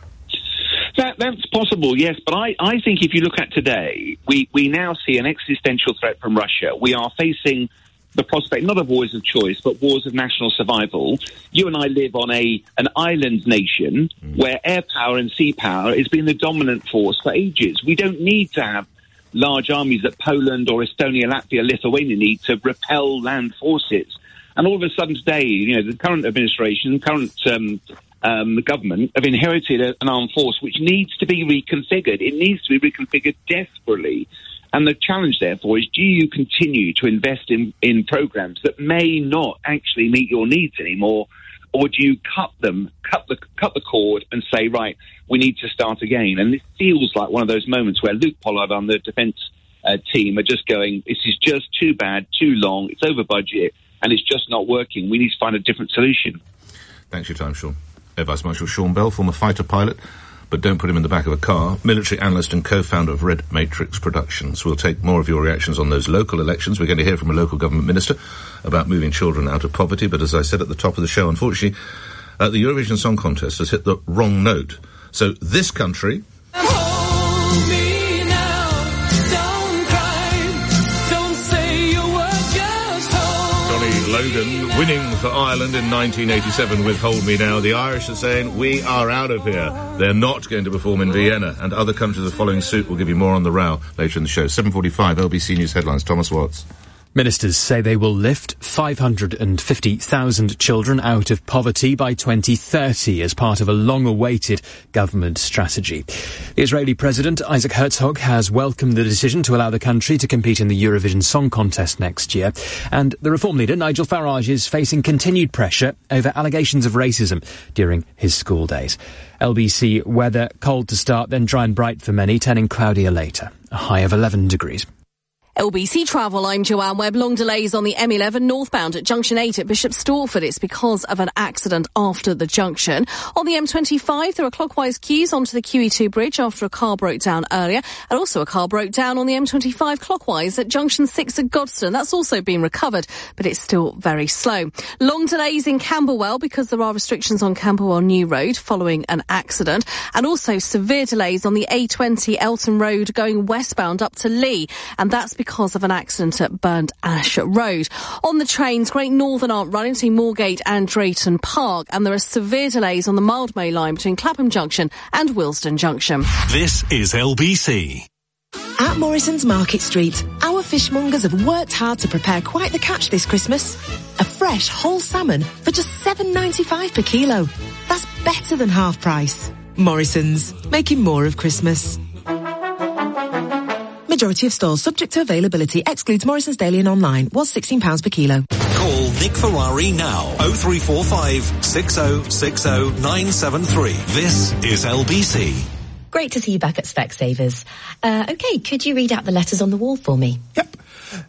That's possible, yes, but I think if you look at today, we now see an existential threat from Russia. We are facing the prospect not of wars of choice, but wars of national survival. You and I live on an island nation where air power and sea power has been the dominant force for ages. We don't need to have large armies that Poland or Estonia, Latvia, Lithuania need to repel land forces. And all of a sudden today, the current administration, current government have inherited an armed force which needs to be reconfigured. It needs to be reconfigured desperately. And the challenge, therefore, is do you continue to invest in programs that may not actually meet your needs anymore, or do you cut the cord and say, right, we need to start again? And this feels like one of those moments where Luke Pollard on the defence team are just going, this is just too bad, too long, it's over budget, and it's just not working. We need to find a different solution. Thanks for your time, Sean. Air Vice Marshal Sean Bell, former fighter pilot, but don't put him in the back of a car, military analyst and co-founder of Red Matrix Productions. We'll take more of your reactions on those local elections. We're going to hear from a local government minister about moving children out of poverty, but as I said at the top of the show, unfortunately, the Eurovision Song Contest has hit the wrong note. So this country... Logan winning for Ireland in 1987 with Hold Me Now. The Irish are saying, we are out of here. They're not going to perform in Vienna, and other countries are following suit. We'll give you more on the row later in the show. 7:45, LBC News headlines. Thomas Watts. Ministers say they will lift 550,000 children out of poverty by 2030 as part of a long-awaited government strategy. The Israeli President, Isaac Herzog, has welcomed the decision to allow the country to compete in the Eurovision Song Contest next year. And the Reform leader, Nigel Farage, is facing continued pressure over allegations of racism during his school days. LBC weather, cold to start, then dry and bright for many, turning cloudier later. A high of 11 degrees. LBC Travel, I'm Joanne Webb. Long delays on the M11 northbound at Junction 8 at Bishop Stortford. It's because of an accident after the junction. On the M25, there are clockwise queues onto the QE2 bridge after a car broke down earlier. And also a car broke down on the M25 clockwise at Junction 6 at Godstone. That's also been recovered, but it's still very slow. Long delays in Camberwell because there are restrictions on Camberwell New Road following an accident. And also severe delays on the A20 Elton Road going westbound up to Lee. And that's because of an accident at Burnt Ash Road. On the trains, Great Northern aren't running between Moorgate and Drayton Park, and there are severe delays on the Mildmay line between Clapham Junction and Willesden Junction. This is LBC. At Morrison's Market Street, our fishmongers have worked hard to prepare quite the catch this Christmas. A fresh whole salmon for just $7.95 per kilo. That's better than half price. Morrison's, making more of Christmas. Majority of stores subject to availability. Excludes Morrison's Daily and online. Was £16 per kilo. Call Nick Ferrari now. 0345 6060 973. This is LBC. Great to see you back at Specsavers. Okay, could you read out the letters on the wall for me? Yep.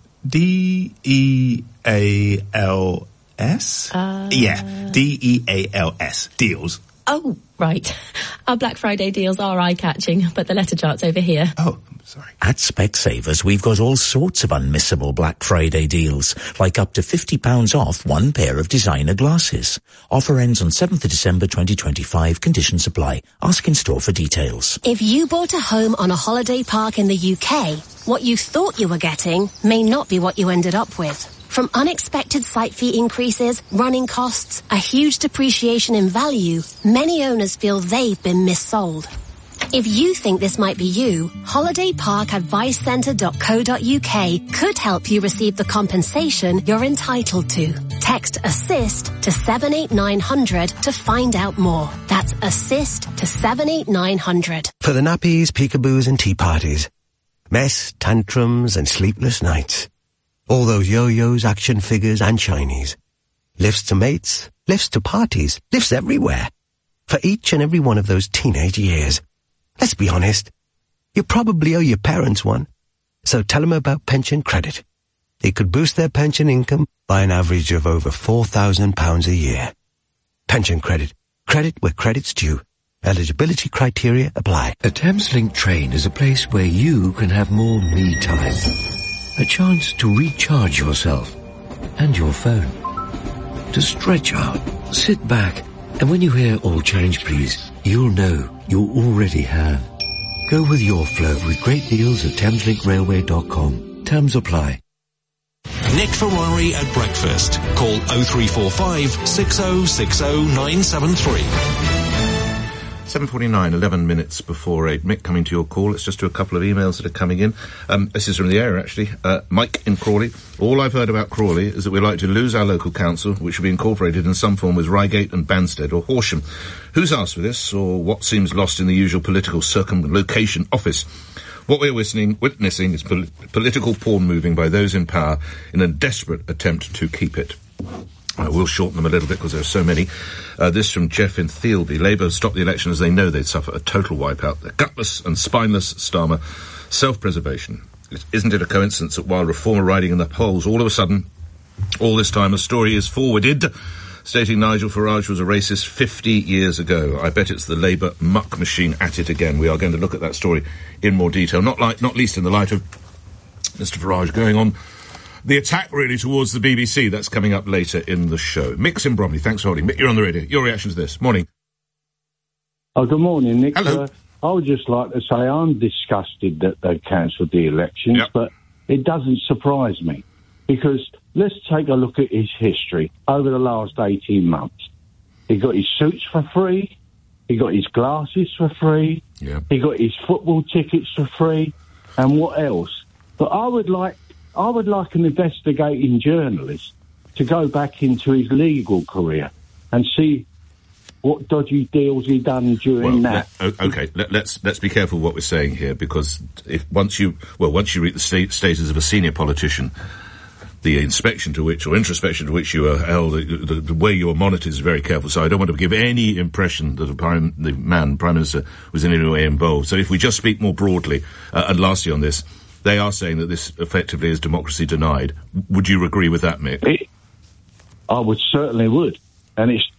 D-E-A-L-S? Yeah, D-E-A-L-S. Deals. Oh, right. Our Black Friday deals are eye-catching, but the letter chart's over here. Oh, sorry. At Specsavers, we've got all sorts of unmissable Black Friday deals, like up to £50 off one pair of designer glasses. Offer ends on 7th of December 2025. Conditions apply. Ask in store for details. If you bought a home on a holiday park in the UK, what you thought you were getting may not be what you ended up with. From unexpected site fee increases, running costs, a huge depreciation in value, many owners feel they've been missold. If you think this might be you, holidayparkadvicecentre.co.uk could help you receive the compensation you're entitled to. Text ASSIST to 78900 to find out more. That's ASSIST to 78900. For the nappies, peekaboos and tea parties, mess, tantrums and sleepless nights. All those yo-yos, action figures and shinies. Lifts to mates, lifts to parties, lifts everywhere. For each and every one of those teenage years. Let's be honest, you probably owe your parents one. So tell them about pension credit. It could boost their pension income by an average of over £4,000 a year. Pension credit. Credit where credit's due. Eligibility criteria apply. A Thameslink train is a place where you can have more me time. A chance to recharge yourself and your phone. To stretch out, sit back, and when you hear "all change please," you'll know you already have. Go with your flow with great deals at thameslinkrailway.com. Terms apply. Nick Ferrari at breakfast. Call 0345 6060 973. 7:49, 11 minutes before 8. Mick, coming to your call. Let's just do a couple of emails that are coming in. This is from the area, actually. Mike in Crawley. All I've heard about Crawley is that we're like to lose our local council, which will be incorporated in some form with Reigate and Banstead or Horsham. Who's asked for this, or what seems lost in the usual political circumlocation office? What we're witnessing is political pawn moving by those in power in a desperate attempt to keep it. We'll shorten them a little bit because there are so many. This from Jeff in Thielby. Labour have stopped the election as they know they'd suffer a total wipeout. They're gutless and spineless, Starmer. Self-preservation. Isn't it a coincidence that while Reform are riding in the polls, all of a sudden, all this time, a story is forwarded stating Nigel Farage was a racist 50 years ago. I bet it's the Labour muck machine at it again. We are going to look at that story in more detail, not least in the light of Mr Farage going on the attack, really, towards the BBC. That's coming up later in the show. Mick's in Bromley. Thanks for holding. Mick, you're on the radio. Your reaction to this. Morning. Oh, good morning, Nick. Hello. I would just like to say I'm disgusted that they cancelled the elections, but it doesn't surprise me because let's take a look at his history over the last 18 months. He got his suits for free. He got his glasses for free. Yeah. He got his football tickets for free. And what else? But I would like an investigating journalist to go back into his legal career and see what dodgy deals he done during that. Let's be careful what we're saying here, because once you reach the status of a senior politician, the inspection to which or introspection to which you are held, the way you are monitored is very careful. So I don't want to give any impression that the Prime Minister was in any way involved. So if we just speak more broadly, and lastly on this, they are saying that this effectively is democracy denied. Would you agree with that, Mick? I would certainly would. And it's,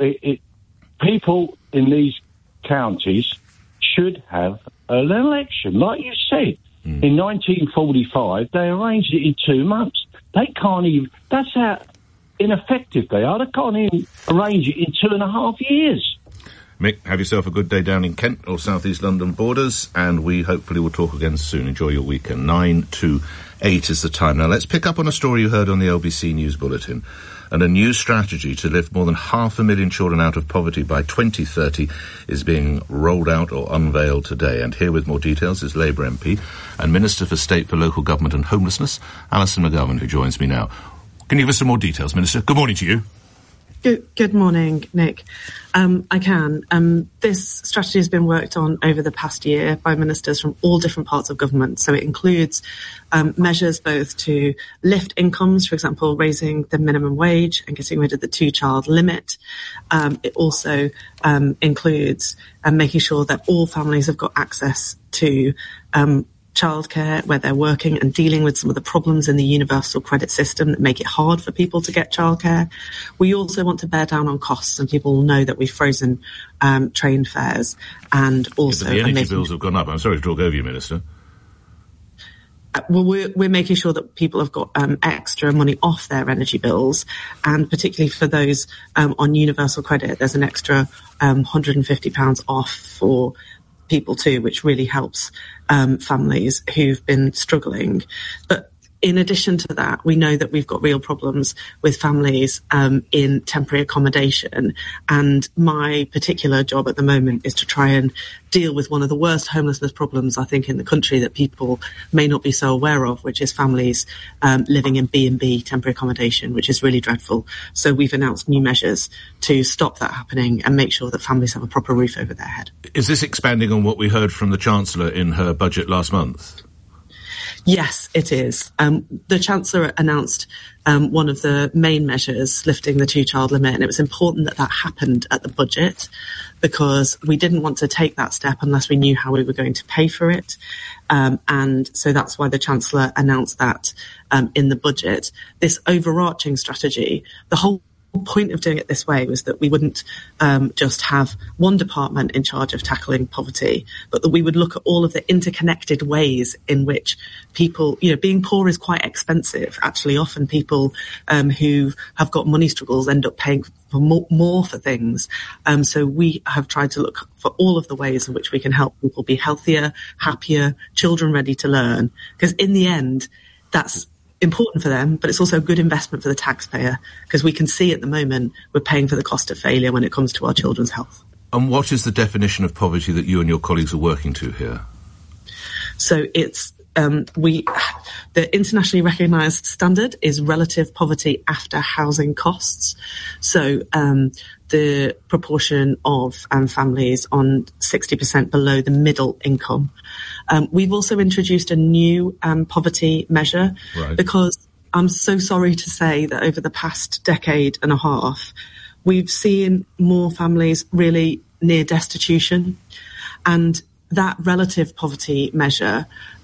people in these counties should have an election. Like you said, in 1945, they arranged it in 2 months. They can't even, that's how ineffective they are. They can't even arrange it in 2.5 years. Mick, have yourself a good day down in Kent or South East London borders, and we hopefully will talk again soon. Enjoy your weekend. 9 to 8 is the time. Now let's pick up on a story you heard on the LBC News Bulletin. And a new strategy to lift more than 500,000 children out of poverty by 2030 is being rolled out or unveiled today. And here with more details is Labour MP and Minister for State for Local Government and Homelessness, Alison McGovern, who joins me now. Can you give us some more details, Minister? Good morning to you. Good morning, Nick. I can. This strategy has been worked on over the past year by ministers from all different parts of government. So it includes measures both to lift incomes, for example, raising the minimum wage and getting rid of the 2-child limit. It also includes making sure that all families have got access to childcare where they're working and dealing with some of the problems in the universal credit system that make it hard for people to get childcare. We also want to bear down on costs, and people will know that we've frozen train fares and also... But the energy bills have gone up. I'm sorry to talk over you, Minister. Well, we're making sure that people have got extra money off their energy bills, and particularly for those on universal credit, there's an extra £150 off for people too, which really helps families who've been struggling. But in addition to that, we know that we've got real problems with families in temporary accommodation. And my particular job at the moment is to try and deal with one of the worst homelessness problems, I think, in the country that people may not be so aware of, which is families living in B&B, temporary accommodation, which is really dreadful. So we've announced new measures to stop that happening and make sure that families have a proper roof over their head. Is this expanding on what we heard from the Chancellor in her budget last month? Yes, it is. The Chancellor announced one of the main measures, lifting the two-child limit, and it was important that that happened at the budget because we didn't want to take that step unless we knew how we were going to pay for it. And so that's why the Chancellor announced that in the budget. This overarching strategy, the whole point of doing it this way was that we wouldn't just have one department in charge of tackling poverty, but that we would look at all of the interconnected ways in which people, being poor is quite expensive. Actually, often people who have got money struggles end up paying for more for things. So we have tried to look for all of the ways in which we can help people be healthier, happier, children ready to learn. Because in the end, that's important for them, but it's also a good investment for the taxpayer because we can see at the moment we're paying for the cost of failure when it comes to our children's health. And what is the definition of poverty that you and your colleagues are working to here? So it's the internationally recognised standard is relative poverty after housing costs. So the proportion of families on 60% below the middle income. We've also introduced a new poverty measure because I'm so sorry to say that over the past decade and a half, we've seen more families really near destitution. And that relative poverty measure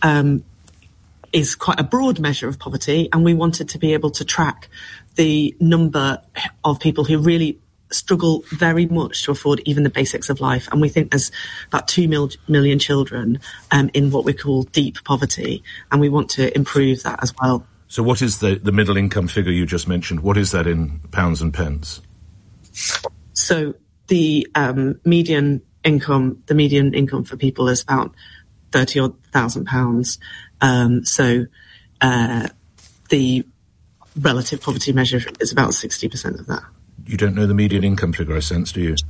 is quite a broad measure of poverty, and we wanted to be able to track the number of people who really struggle very much to afford even the basics of life. And we think there's about 2 million children in what we call deep poverty, and we want to improve that as well. So what is the middle income figure you just mentioned? What is that in pounds and pence? So the median income for people is about £30,000. So the relative poverty measure is about 60% of that. You don't know the median income figure, I sense, do you?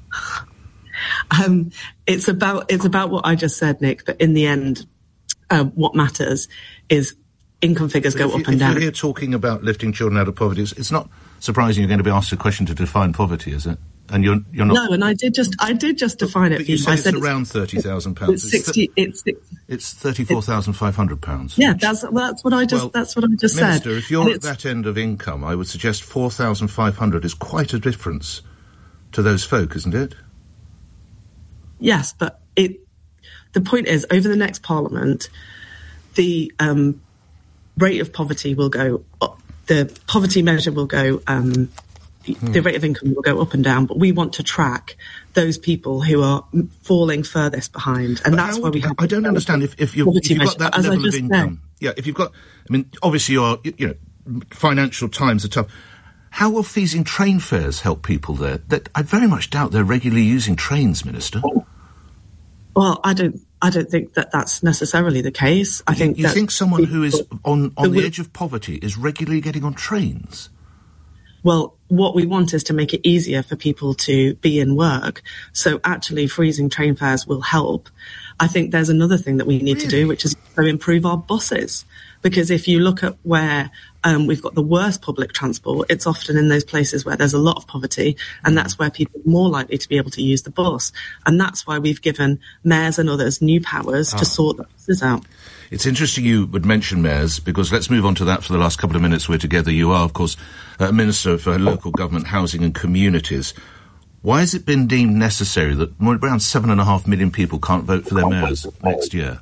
It's about what I just said, Nick. But in the end, what matters is income figures go up and down. If you're here talking about lifting children out of poverty, it's not surprising you're going to be asked a question to define poverty, is it? And you're not. No, and I did just define it. But you said it's around £30,000. It's £34,500. Yeah, that's what I just Minister, said. Minister, if you're at that end of income, I would suggest £4,500 is quite a difference to those folk, isn't it? Yes, but the point is, over the next Parliament, the rate of poverty will go up. The poverty measure will go. The rate of income will go up and down, but we want to track those people who are falling furthest behind, and that's why we have. I don't understand if you've got that level of income. Yeah, if you've got, obviously financial times are tough. How will freezing train fares help people there? That I very much doubt they're regularly using trains, Minister. Well, I don't think that that's necessarily the case. I think you think someone who is on the edge of poverty is regularly getting on trains. Well, what we want is to make it easier for people to be in work. So actually freezing train fares will help. I think there's another thing that we need to do, which is to improve our buses. Because if you look at where we've got the worst public transport, it's often in those places where there's a lot of poverty, and that's where people are more likely to be able to use the bus. And that's why we've given mayors and others new powers to sort the buses out. It's interesting you would mention mayors, because let's move on to that for the last couple of minutes we're together. You are, of course, Minister for Local Government, Housing and Communities. Why has it been deemed necessary that around 7.5 million people can't vote for their mayors next year?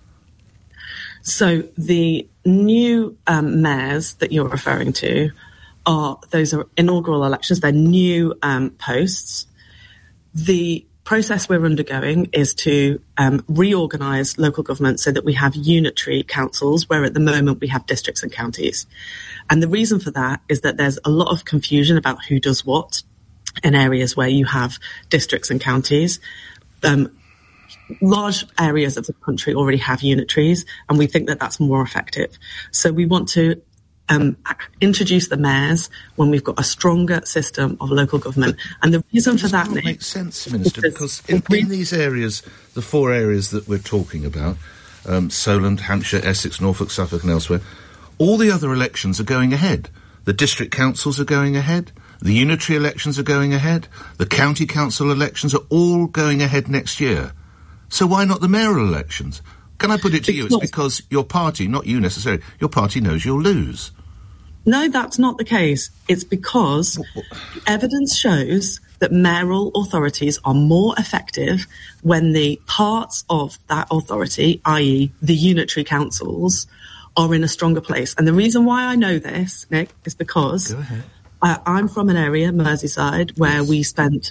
So the new mayors that you're referring to those are inaugural elections. They're new posts. The process we're undergoing is to reorganise local government so that we have unitary councils, where at the moment we have districts and counties. And the reason for that is that there's a lot of confusion about who does what in areas where you have districts and counties. large areas of the country already have unitaries, and we think that that's more effective. So we want to introduce the mayors when we've got a stronger system of local government. And the reason for that, Nick, makes sense, Minister, because in these areas, the 4 areas that we're talking about, Solent, Hampshire, Essex, Norfolk, Suffolk and elsewhere, all the other elections are going ahead. The district councils are going ahead. The unitary elections are going ahead. The county council elections are all going ahead next year. So why not the mayoral elections? Can I put it to you? It's because your party, not you necessarily, your party knows you'll lose. No, that's not the case. It's because evidence shows that mayoral authorities are more effective when the parts of that authority, i.e. the unitary councils, are in a stronger place. And the reason why I know this, Nick, is because I'm from an area, Merseyside, where we spent...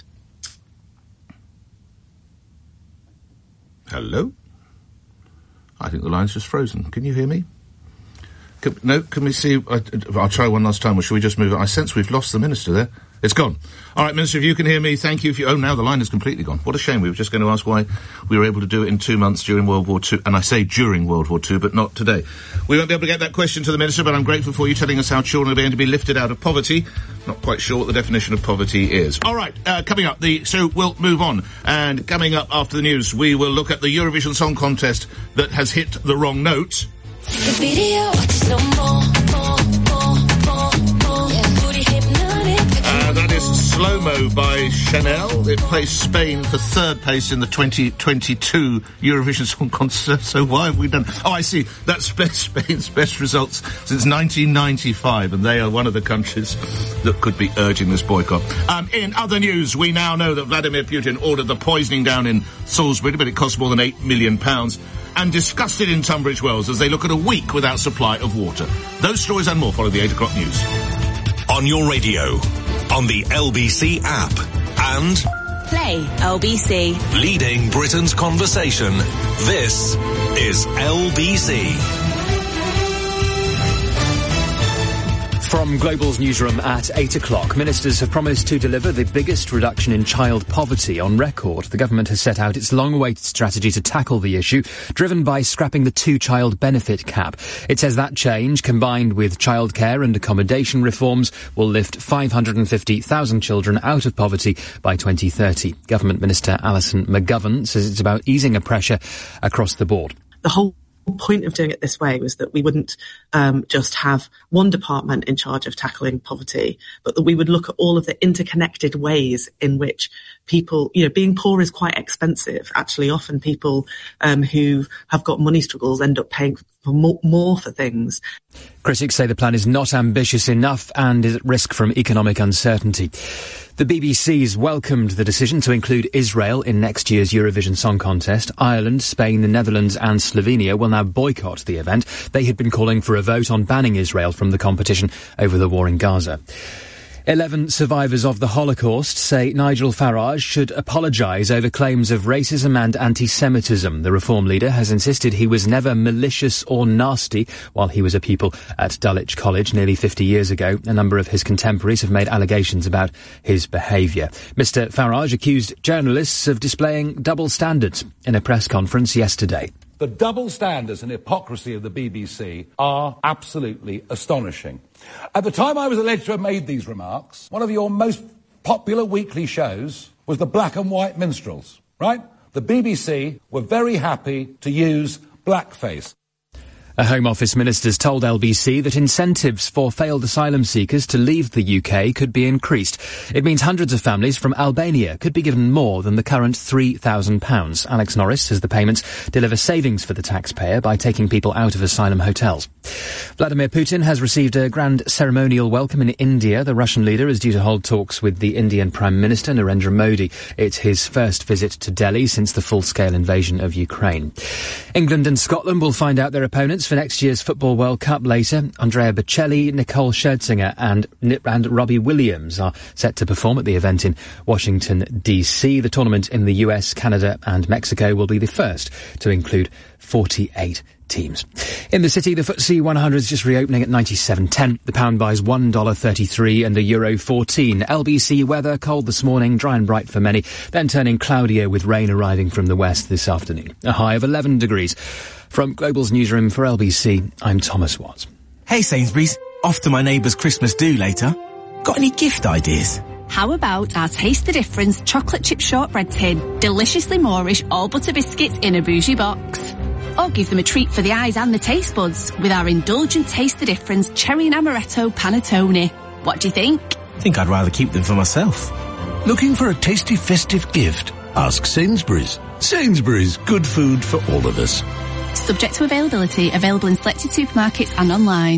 Hello? I think the line's just frozen. Can you hear me? Can we see? I'll try one last time, or shall we just move it? I sense we've lost the Minister there. It's gone. All right, Minister, if you can hear me, thank you. Oh, now the line is completely gone. What a shame. We were just going to ask why we were able to do it in 2 months during World War II. And I say during World War II, but not today. We won't be able to get that question to the Minister, but I'm grateful for you telling us how children are going to be lifted out of poverty. Not quite sure what the definition of poverty is. All right, coming up, so we'll move on. And coming up after the news, we will look at the Eurovision Song Contest that has hit the wrong note. The video is no more. That is Slow-Mo by Chanel. It placed Spain for 3rd place in the 2022 Eurovision Song Contest. So why have we done... Oh, I see. That's Spain's best results since 1995, and they are one of the countries that could be urging this boycott. In other news, we now know that Vladimir Putin ordered the poisoning down in Salisbury, but it cost more than £8 million, and disgusted in Tunbridge Wells as they look at a week without supply of water. Those stories and more follow the 8 o'clock news. On your radio, on the LBC app, and Play LBC. Leading Britain's conversation. This is LBC. From Global's newsroom at 8 o'clock, ministers have promised to deliver the biggest reduction in child poverty on record. The government has set out its long-awaited strategy to tackle the issue, driven by scrapping the 2-child benefit cap. It says that change, combined with childcare and accommodation reforms, will lift 550,000 children out of poverty by 2030. Government Minister Alison McGovern says it's about easing a pressure across the board. The whole point of doing it this way was that we wouldn't just have one department in charge of tackling poverty, but that we would look at all of the interconnected ways in which people, being poor is quite expensive. Actually, often people who have got money struggles end up paying for more for things. Critics say the plan is not ambitious enough and is at risk from economic uncertainty. The BBC's welcomed the decision to include Israel in next year's Eurovision Song Contest. Ireland, Spain, the Netherlands and Slovenia will now boycott the event. They had been calling for a vote on banning Israel from the competition over the war in Gaza. 11 survivors of the Holocaust say Nigel Farage should apologise over claims of racism and anti-Semitism. The Reform leader has insisted he was never malicious or nasty while he was a pupil at Dulwich College nearly 50 years ago. A number of his contemporaries have made allegations about his behaviour. Mr. Farage accused journalists of displaying double standards in a press conference yesterday. The double standards and hypocrisy of the BBC are absolutely astonishing. At the time I was alleged to have made these remarks, one of your most popular weekly shows was the Black and White Minstrels, right? The BBC were very happy to use blackface. A Home Office minister's told LBC that incentives for failed asylum seekers to leave the UK could be increased. It means hundreds of families from Albania could be given more than the current £3,000. Alex Norris says the payments deliver savings for the taxpayer by taking people out of asylum hotels. Vladimir Putin has received a grand ceremonial welcome in India. The Russian leader is due to hold talks with the Indian Prime Minister Narendra Modi. It's his first visit to Delhi since the full-scale invasion of Ukraine. England and Scotland will find out their opponents for next year's Football World Cup later. Andrea Bocelli, Nicole Scherzinger and Robbie Williams are set to perform at the event in Washington, D.C. The tournament in the US, Canada and Mexico will be the first to include 48 teams. In the city, the FTSE 100 is just reopening at 97.10. The pound buys $1.33 and the euro 14. LBC weather, cold this morning, dry and bright for many, then turning cloudier with rain arriving from the west this afternoon. A high of 11 degrees. From Global's newsroom for LBC, I'm Thomas Watts. Hey Sainsbury's, off to my neighbour's Christmas do later. Got any gift ideas? How about our Taste the Difference chocolate chip shortbread tin? Deliciously Moorish all butter biscuits in a bougie box. Or give them a treat for the eyes and the taste buds with our indulgent Taste the Difference cherry and amaretto panettone. What do you think? I think I'd rather keep them for myself. Looking for a tasty festive gift? Ask Sainsbury's. Sainsbury's, good food for all of us. Subject to availability, available in selected supermarkets and online.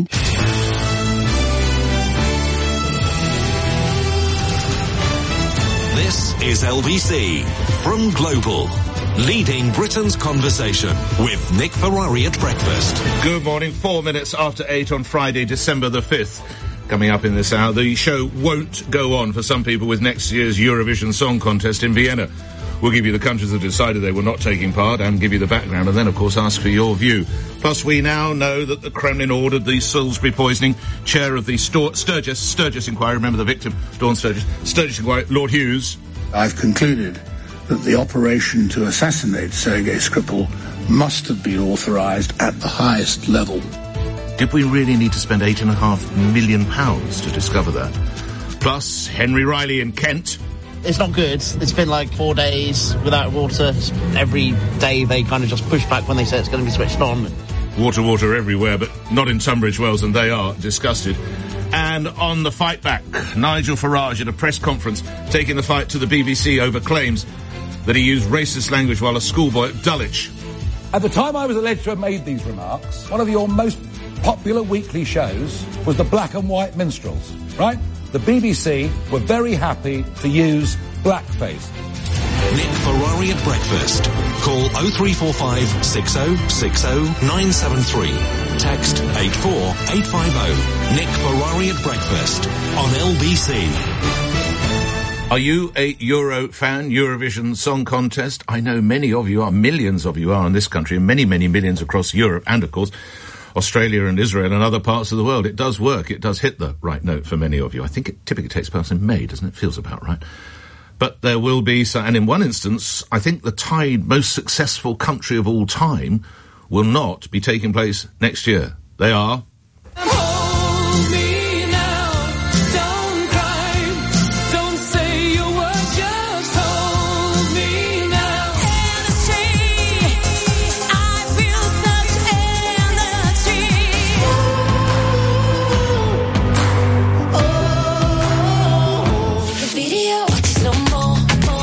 This is LBC from Global, leading Britain's conversation with Nick Ferrari at breakfast. Good morning, 4 minutes after 8 on Friday, December the 5th. Coming up in this hour, the show won't go on for some people with next year's Eurovision Song Contest in Vienna. We'll give you the countries that decided they were not taking part and give you the background and then, of course, ask for your view. Plus, we now know that the Kremlin ordered the Salisbury poisoning. Chair of the Sturgis inquiry, remember the victim, Dawn Sturgis inquiry, Lord Hughes. I've concluded that the operation to assassinate Sergei Skripal must have been authorised at the highest level. Did we really need to spend £8.5 million to discover that? Plus, Henry Riley in Kent. It's not good. It's been like 4 days without water. Every day they kind of just push back when they say it's going to be switched on. Water everywhere, but not in Tunbridge Wells, and they are disgusted. And on the fight back, Nigel Farage at a press conference taking the fight to the BBC over claims that he used racist language while a schoolboy at Dulwich. At the time I was alleged to have made these remarks, one of your most popular weekly shows was the Black and White Minstrels, right? The BBC were very happy to use blackface. Nick Ferrari at breakfast. Call 0345 6060 973. Text 84850. Nick Ferrari at breakfast on LBC. Are you a Euro fan, Eurovision Song Contest? I know many of you are, millions of you are in this country, and many, many millions across Europe, and of course Australia and Israel and other parts of the world. It does work. It does hit the right note for many of you. I think it typically takes place in May, doesn't it? Feels about right. But there will be some, and in one instance, I think the tied most successful country of all time will not be taking place next year. They are... Hold me now, don't cry, don't say your words, just hold me now. Energy, I feel such energy. Oh, the video, I just know more.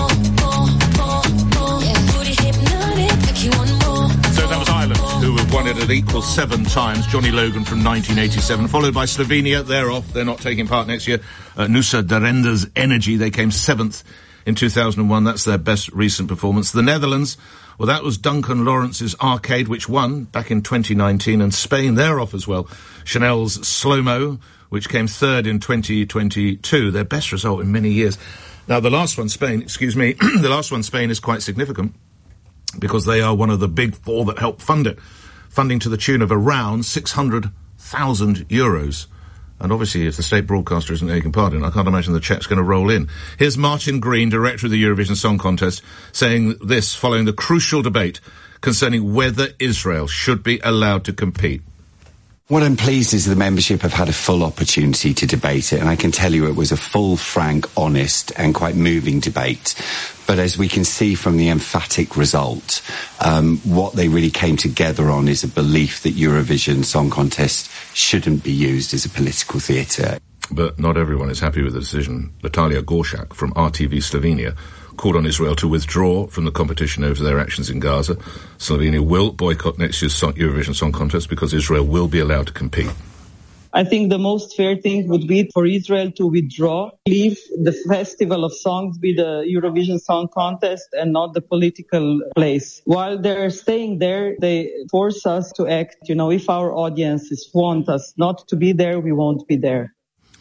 Yeah, booty hypnotic, like you want more. So that was Ireland, who have won it at equal 7 times. Johnny Logan from 1987, followed by Slovenia. They're off. They're not taking part next year. Nusa Darenda's Energy. They came 7th in 2001. That's their best recent performance. The Netherlands, well, that was Duncan Lawrence's Arcade, which won back in 2019. And Spain, they're off as well. Chanel's Slow-Mo, which came 3rd in 2022. Their best result in many years. Now, the last one, Spain, the last one, Spain, is quite significant because they are one of the big 4 that helped fund it. Funding to the tune of around 600,000 euros. And obviously, if the state broadcaster isn't taking part in it, I can't imagine the check's going to roll in. Here's Martin Green, director of the Eurovision Song Contest, saying this following the crucial debate concerning whether Israel should be allowed to compete. What I'm pleased is the membership have had a full opportunity to debate it, and I can tell you it was a full, frank, honest and quite moving debate. But as we can see from the emphatic result, what they really came together on is a belief that Eurovision Song Contest shouldn't be used as a political theatre. But not everyone is happy with the decision. Natalia Gorshak from RTV Slovenia called on Israel to withdraw from the competition over their actions in Gaza. Slovenia will boycott next year's Eurovision Song Contest because Israel will be allowed to compete. I think the most fair thing would be for Israel to withdraw, leave the Festival of Songs be the Eurovision Song Contest and not the political place. While they're staying there, they force us to act. You know, if our audiences want us not to be there, we won't be there.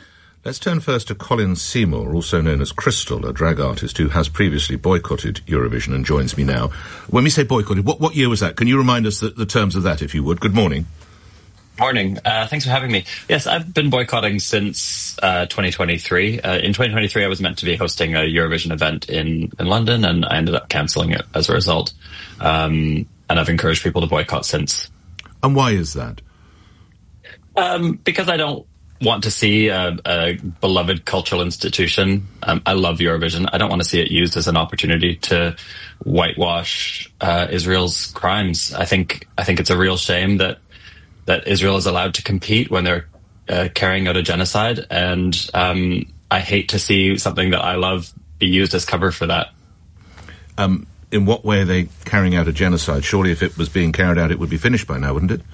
Let's turn first to Colin Seymour, also known as Crystal, a drag artist who has previously boycotted Eurovision and joins me now. When we say boycotted, what year was that? Can you remind us the terms of that, if you would? Good morning. Morning. Thanks for having me. Yes, I've been boycotting since 2023. In 2023, I was meant to be hosting a Eurovision event in London, and I ended up cancelling it as a result. And I've encouraged people to boycott since. And why is that? Because I don't want to see a beloved cultural institution. I love Eurovision. I don't want to see it used as an opportunity to whitewash Israel's crimes. I think it's a real shame that Israel is allowed to compete when they're carrying out a genocide, and I hate to see something that I love be used as cover for that. In what way are they carrying out a genocide? Surely if it was being carried out, it would be finished by now, wouldn't it?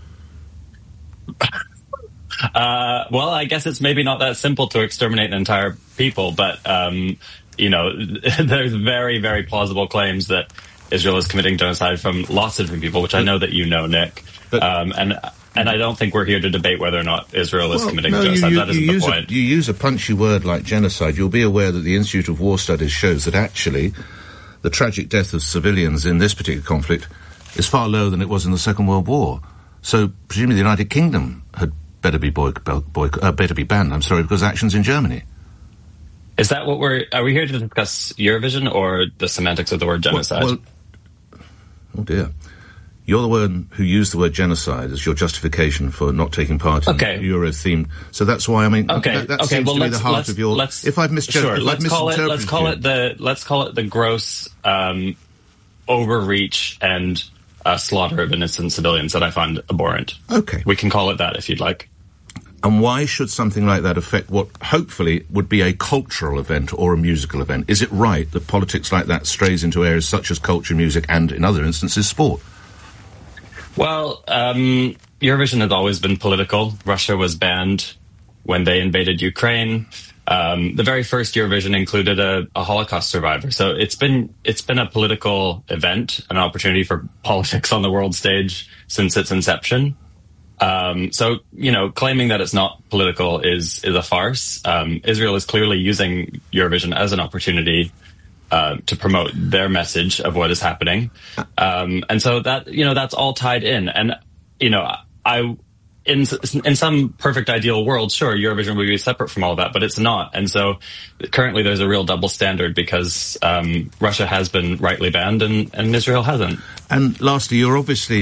Well, I guess it's maybe not that simple to exterminate an entire people, but, there's very, very plausible claims that Israel is committing genocide from lots of different people, which I know that you know, Nick. And I don't think we're here to debate whether or not Israel is committing genocide. That isn't the point. You use a punchy word like genocide. You'll be aware that the Institute of War Studies shows that actually the tragic death of civilians in this particular conflict is far lower than it was in the Second World War. So presumably the United Kingdom had better be banned, because actions in Germany. Is that what are we here to discuss Eurovision or the semantics of the word genocide? Oh dear. You're the one who used the word genocide as your justification for not taking part in the Euro-themed. So that's why, that seems to be the heart of your... If I've misinterpreted... Let's call it the gross overreach and slaughter of innocent civilians that I find abhorrent. Okay. We can call it that if you'd like. And why should something like that affect what hopefully would be a cultural event or a musical event? Is it right that politics like that strays into areas such as culture, music, and, in other instances, sport? Well, Eurovision has always been political. Russia was banned when they invaded Ukraine. The very first Eurovision included a Holocaust survivor. So it's been a political event, an opportunity for politics on the world stage since its inception. So, claiming that it's not political is a farce. Israel is clearly using Eurovision as an opportunity to promote their message of what is happening. And so that, that's all tied in. And, in some perfect ideal world, sure, Eurovision would be separate from all of that, but it's not. And so currently there's a real double standard because Russia has been rightly banned and Israel hasn't. And lastly, you were,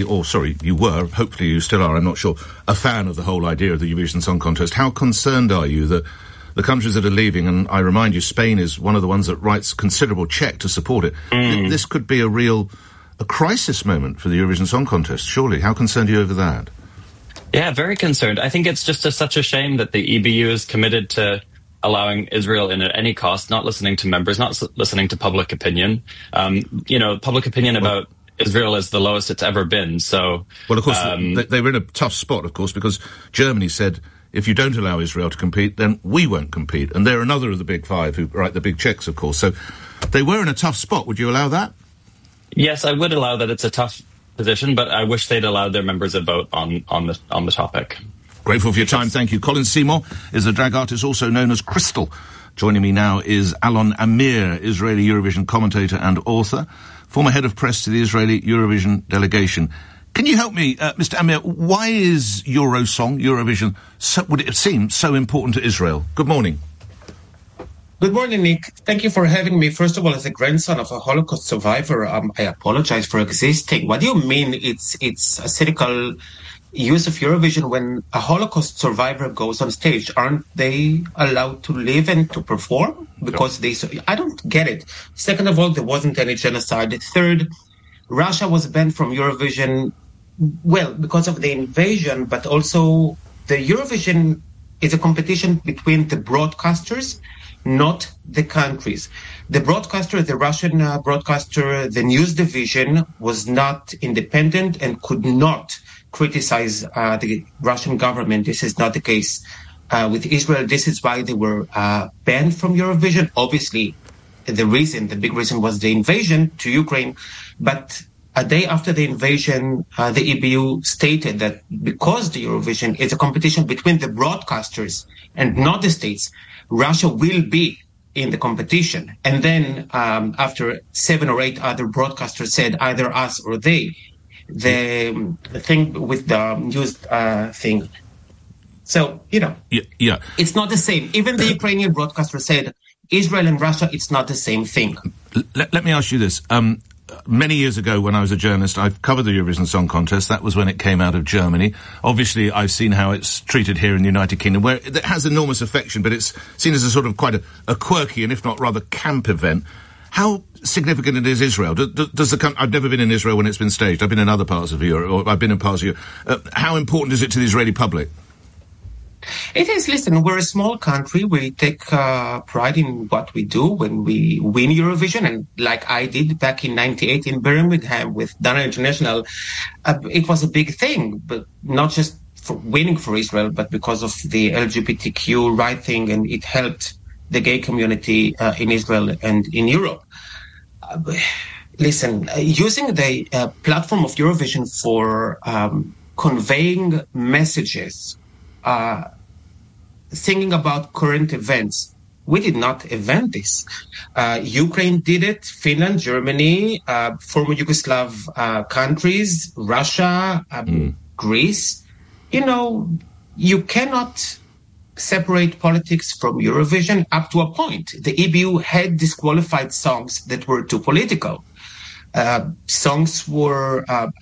hopefully you still are, I'm not sure, a fan of the whole idea of the Eurovision Song Contest. How concerned are you that the countries that are leaving, and I remind you, Spain is one of the ones that writes considerable cheque to support it, this could be a crisis moment for the Eurovision Song Contest, surely? How concerned are you over that? Yeah, very concerned. I think it's just such a shame that the EBU is committed to allowing Israel in at any cost, not listening to members, not listening to public opinion. Public opinion about Israel is the lowest it's ever been. So, well, of course, they were in a tough spot, of course, because Germany said, if you don't allow Israel to compete, then we won't compete. And they're another of the big five who write the big checks, of course. So they were in a tough spot. Would you allow that? Yes, I would allow that. It's a tough position, but I wish they'd allowed their members a vote on the topic. Grateful for your time. Thank you. Colin Seymour is a drag artist also known as Crystal. Joining me now is Alon Amir, Israeli Eurovision commentator and author, former head of press to the Israeli Eurovision delegation. Can you help me, Mr. Amir, why is Eurovision, would it seem so important to Israel? Good morning. Good morning, Nick. Thank you for having me. First of all, as a grandson of a Holocaust survivor, I apologize for existing. What do you mean it's a cynical use of Eurovision when a Holocaust survivor goes on stage? Aren't they allowed to live and to perform? Because I don't get it. Second of all, there wasn't any genocide. Third, Russia was banned from Eurovision, well, because of the invasion, but also the Eurovision is a competition between the broadcasters, not the countries. The broadcaster, the Russian broadcaster, the news division was not independent and could not criticize the Russian government. This is not the case with Israel. This is why they were banned from Eurovision. Obviously, the big reason was the invasion to Ukraine. But a day after the invasion, the EBU stated that because the Eurovision is a competition between the broadcasters and not the states, Russia will be in the competition. And then after 7 or 8 other broadcasters said either us or they, the thing with the news thing. So, yeah, it's not the same. Even the Ukrainian broadcaster said Israel and Russia, it's not the same thing. Let me ask you this. Many years ago, when I was a journalist, I've covered the Eurovision Song Contest. That was when it came out of Germany. Obviously, I've seen how it's treated here in the United Kingdom, where it has enormous affection, but it's seen as a sort of quite a quirky and, if not rather, camp event. How significant it is Israel? Does I've never been in Israel when it's been staged. I've been in other parts of Europe, or I've been in parts of Europe. How important is it to the Israeli public? It is. Listen, we're a small country. We take pride in what we do when we win Eurovision. And like I did back in 98 in Birmingham with Dana International, it was a big thing, but not just for winning for Israel, but because of the LGBTQ right thing. And it helped the gay community in Israel and in Europe. Listen, using the platform of Eurovision for conveying messages, singing about current events. We did not invent this. Ukraine did it, Finland, Germany, former Yugoslav countries, Russia, Greece. You cannot separate politics from Eurovision up to a point. The EBU had disqualified songs that were too political. Countries were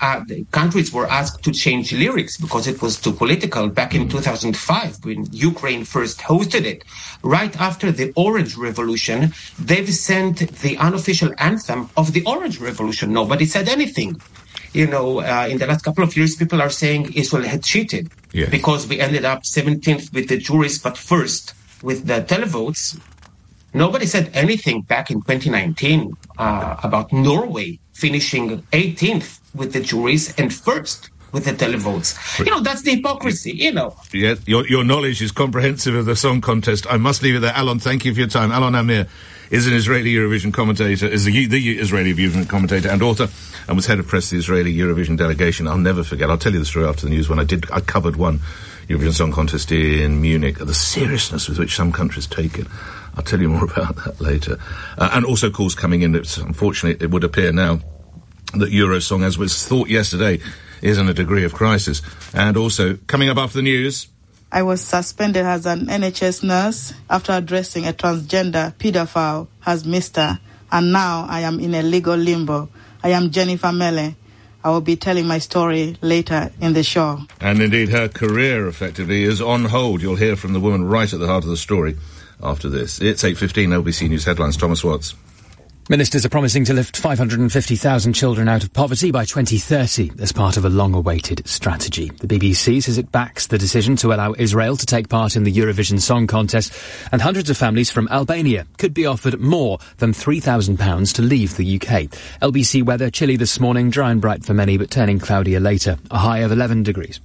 asked to change lyrics because it was too political back in 2005 when Ukraine first hosted it. Right after the Orange Revolution, they've sent the unofficial anthem of the Orange Revolution. Nobody said anything. In the last couple of years, people are saying Israel had cheated because we ended up 17th with the juries, but first with the televotes. Nobody said anything back in 2019 about Norway finishing 18th with the juries and first with the televotes. That's the hypocrisy, Yeah, your knowledge is comprehensive of the song contest. I must leave it there. Alon, thank you for your time. Alon Amir is an Israeli Eurovision commentator, is the Israeli Eurovision commentator and author, and was head of press of the Israeli Eurovision delegation. I'll never forget. I'll tell you the story after the news. When I covered one Eurovision Song Contest in Munich, the seriousness with which some countries take it. I'll tell you more about that later. And also calls coming in. Unfortunately, it would appear now that Eurosong, as was thought yesterday, is in a degree of crisis. And also, coming up after the news... I was suspended as an NHS nurse after addressing a transgender paedophile as Mr. And now I am in a legal limbo. I am Jennifer Mele. I will be telling my story later in the show. And indeed, her career, effectively, is on hold. You'll hear from the woman right at the heart of the story after this. It's 8:15, LBC News headlines. Thomas Watts. Ministers are promising to lift 550,000 children out of poverty by 2030 as part of a long-awaited strategy. The BBC says it backs the decision to allow Israel to take part in the Eurovision Song Contest, and hundreds of families from Albania could be offered more than £3,000 to leave the UK. LBC weather, chilly this morning, dry and bright for many, but turning cloudier later. A high of 11 degrees.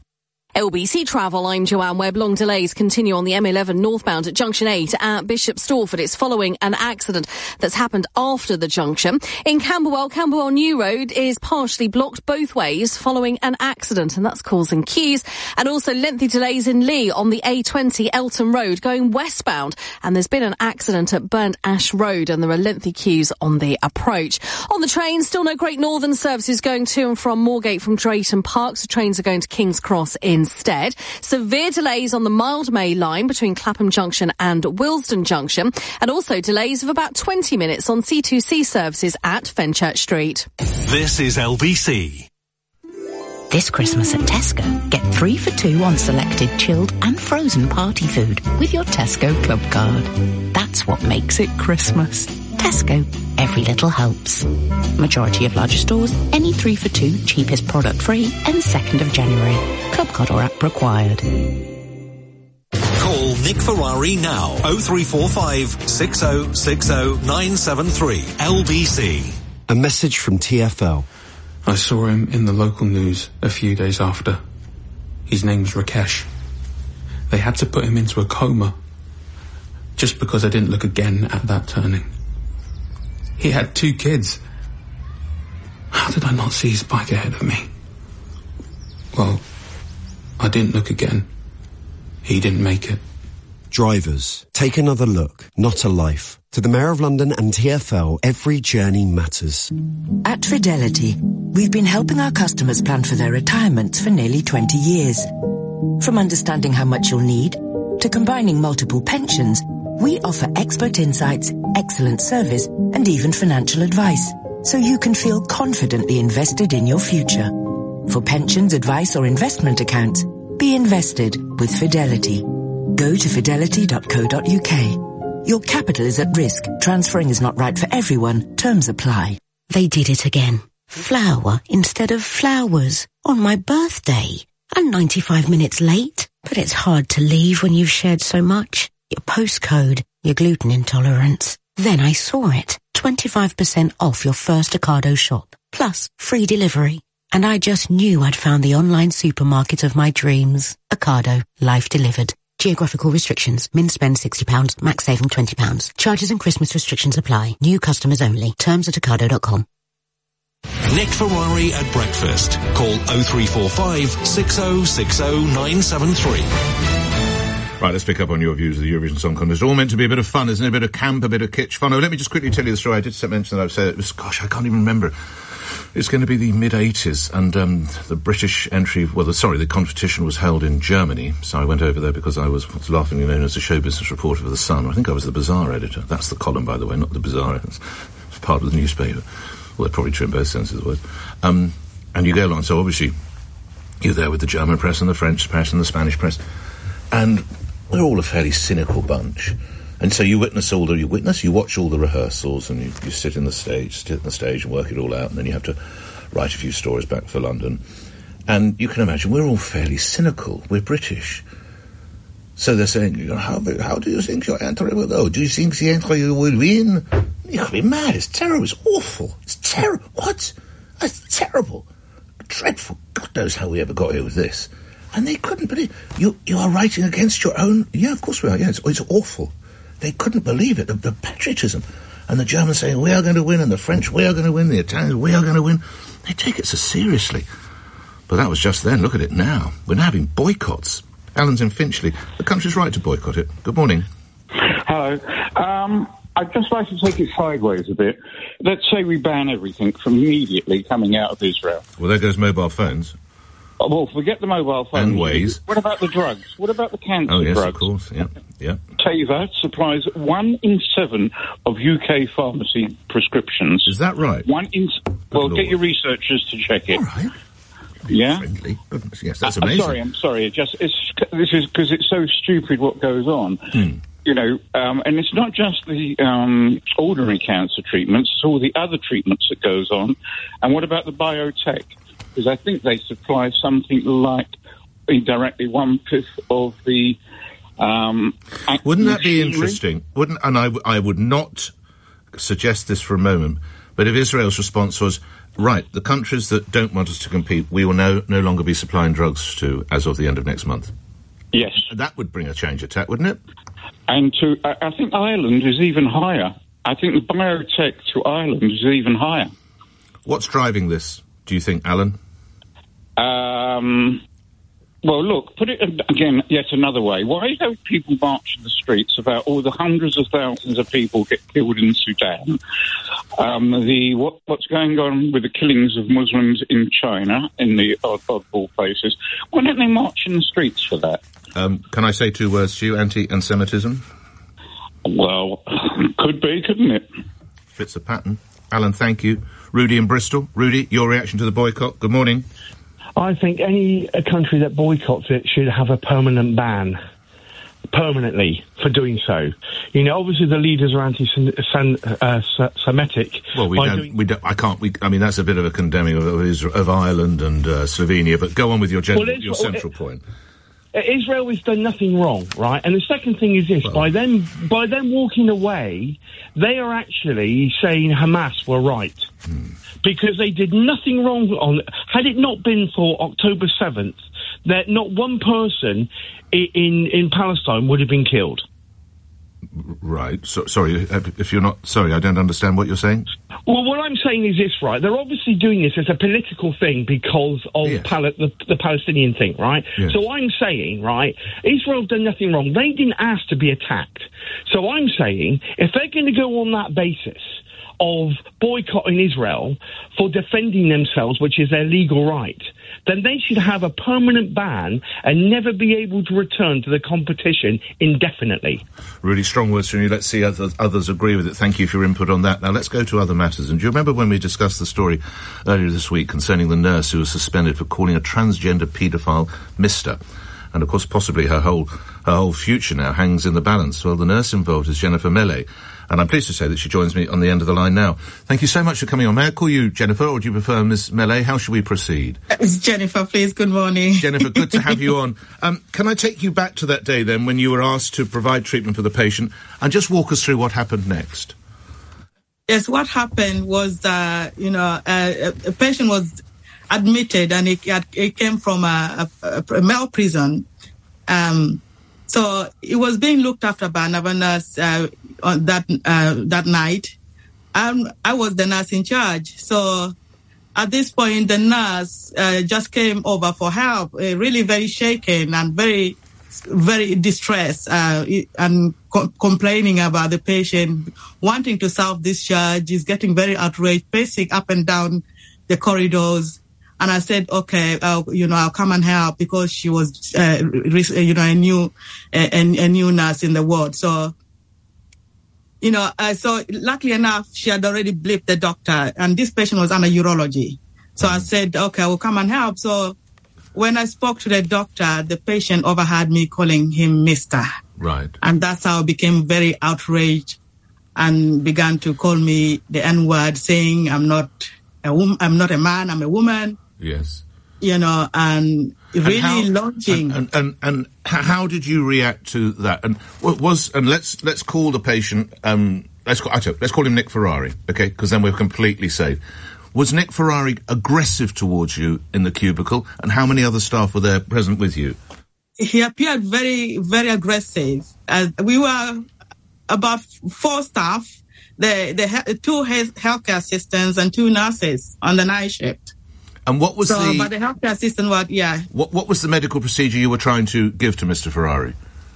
LBC Travel, I'm Joanne Webb. Long delays continue on the M11 northbound at Junction 8 at Bishop Stortford. It's following an accident that's happened after the junction. In Camberwell New Road is partially blocked both ways following an accident, and that's causing queues. And also lengthy delays in Lee on the A20 Elton Road going westbound. And there's been an accident at Burnt Ash Road, and there are lengthy queues on the approach. On the train, still no Great Northern services going to and from Moorgate from Drayton Park, so trains are going to King's Cross instead. Severe delays on the Mildmay line between Clapham Junction and Willesden Junction, and also delays of about 20 minutes on C2C services at Fenchurch Street. This is LBC. This Christmas at Tesco, get 3 for 2 on selected chilled and frozen party food with your Tesco Club card. That's what makes it Christmas. Tesco, every little helps. Majority of larger stores, any 3 for 2, cheapest product free, ends 2nd of January. Club card or app required. Call Nick Ferrari now. 0345 6060 973 LBC. A message from TfL. I saw him in the local news a few days after. His name's Rakesh. They had to put him into a coma just because I didn't look again at that turning. He had 2 kids. How did I not see his bike ahead of me? Well, I didn't look again. He didn't make it. Drivers, take another look, not a life. To the Mayor of London and TfL, every journey matters. At Fidelity, we've been helping our customers plan for their retirements for nearly 20 years. From understanding how much you'll need, to combining multiple pensions, we offer expert insights, excellent service, and even financial advice, so you can feel confidently invested in your future. For pensions, advice, or investment accounts, be invested with Fidelity. Go to fidelity.co.uk. Your capital is at risk. Transferring is not right for everyone. Terms apply. They did it again. Flower instead of flowers on my birthday. I'm 95 minutes late, but it's hard to leave when you've shared so much. Your postcode, your gluten intolerance. Then I saw it. 25% off your first Ocado shop. Plus free delivery. And I just knew I'd found the online supermarket of my dreams. Ocado. Life delivered. Geographical restrictions. Min spend £60. Max saving £20. Charges and Christmas restrictions apply. New customers only. Terms at ocado.com. Nick Ferrari at breakfast. Call 0345 6060 973. Right, let's pick up on your views of the Eurovision Song Contest. All meant to be a bit of fun, isn't it? A bit of camp, a bit of kitsch fun. Oh, let me just quickly tell you the story. I did mention that I've said it was, gosh, I can't even remember. It's going to be the mid-80s, and the British entry, the competition was held in Germany, so I went over there because I was laughingly known as the show business reporter for The Sun. I think I was the Bazaar editor. That's the column, by the way, not the Bazaar. It's part of the newspaper. Well, they're probably true in both senses of the word. And you go along, so obviously you're there with the German press and the French press and the Spanish press, and we're all a fairly cynical bunch. And so you watch all the rehearsals, and you sit on the stage and work it all out, and then you have to write a few stories back for London. And you can imagine we're all fairly cynical. We're British. So they're saying, how do you think your entry will go? Do you think the entry will win? You can be mad. It's terrible. It's awful. It's terrible. What? That's terrible. Dreadful. God knows how we ever got here with this. And they couldn't believe you are writing against your own. Yeah, of course we are. Yeah, it's awful. They couldn't believe it, the patriotism. And the Germans saying, we are going to win, and the French, we are going to win, the Italians, we are going to win. They take it so seriously. But that was just then. Look at it now. We're now having boycotts. Alan's in Finchley. The country's right to boycott it. Good morning. Hello. I'd just like to take it sideways a bit. Let's say we ban everything from immediately coming out of Israel. Well, there goes mobile phones. Oh, well, forget the mobile phone. And Waze. What about the drugs? What about the cancer drugs? Oh, yes, of course. Yeah. Teva supplies 1 in 7 of UK pharmacy prescriptions. Is that right? Well, get your researchers to check it. All right. Yeah? Friendly. Goodness, yes, that's amazing. I'm sorry. This is because it's so stupid what goes on. You know, and it's not just the ordinary cancer treatments, it's all the other treatments that goes on. And what about the biotech? Because I think they supply something like indirectly 1/5 of the. Wouldn't that be interesting? I would not suggest this for a moment. But if Israel's response was right, the countries that don't want us to compete, we will no longer be supplying drugs to as of the end of next month. Yes, that would bring a change of tack, wouldn't it? And I think Ireland is even higher. I think the biotech to Ireland is even higher. What's driving this, do you think, Alan? Well, look, put it again yet another way. Why don't people march in the streets about all the hundreds of thousands of people get killed in Sudan? What's going on with the killings of Muslims in China, in the oddball places? Why don't they march in the streets for that? Can I say 2 words to you? Anti-Semitism? Well, could be, couldn't it? Fits a pattern. Alan, thank you. Rudy in Bristol. Rudy, your reaction to the boycott. Good morning. I think any country that boycotts it should have a permanent ban. Permanently for doing so. You know, obviously the leaders are anti-Semitic. Well, I mean, that's a bit of a condemning of Ireland and Slovenia, but go on with your central point. Israel has done nothing wrong, right? And the second thing is this: by them walking away, they are actually saying Hamas were right because they did nothing wrong. Had it not been for October 7th, that not one person in Palestine would have been killed. Right. So, sorry, if you're not... Sorry, I don't understand what you're saying. Well, what I'm saying is this, right? They're obviously doing this as a political thing because of the Palestinian thing, right? Yes. So I'm saying, right, Israel's done nothing wrong. They didn't ask to be attacked. So I'm saying, if they're going to go on that basis of boycotting Israel for defending themselves, which is their legal right, then they should have a permanent ban and never be able to return to the competition indefinitely. Really strong words from you. Let's see others agree with it. Thank you for your input on that. Now let's go to other matters. And do you remember when we discussed the story earlier this week concerning the nurse who was suspended for calling a transgender paedophile Mr.? And of course possibly her whole future now hangs in the balance. Well, the nurse involved is Jennifer Mele. And I'm pleased to say that she joins me on the end of the line now. Thank you so much for coming on. May I call you Jennifer, or do you prefer Ms. Mele? How should we proceed? It's Jennifer, please. Good morning. Jennifer, good to have you on. Can I take you back to that day then when you were asked to provide treatment for the patient and just walk us through what happened next? Yes, what happened was, a patient was admitted and it came from a male prison. So it was being looked after by another nurse on that night. I was the nurse in charge. So at this point, the nurse just came over for help, really very shaken and very, very distressed and complaining about the patient, wanting to self-discharge. He's getting very outraged, pacing up and down the corridors. And I said, okay, I'll come and help, because she was, a new nurse in the ward. So, so luckily enough, she had already blipped the doctor, and this patient was under urology. So I said, okay, I will come and help. So when I spoke to the doctor, the patient overheard me calling him Mr. Right. And that's how I became very outraged and began to call me the N-word, saying I'm not a man, I'm a woman. Yes. And really launching. And how did you react to that? And let's call the patient. Let's call him Nick Ferrari, okay? Because then we're completely safe. Was Nick Ferrari aggressive towards you in the cubicle? And how many other staff were there present with you? He appeared very, very aggressive. We were about 4 staff. The 2 healthcare assistants and 2 nurses on the night shift. And what was but the healthcare assistant was, What was the medical procedure you were trying to give to Mr. Ferrari?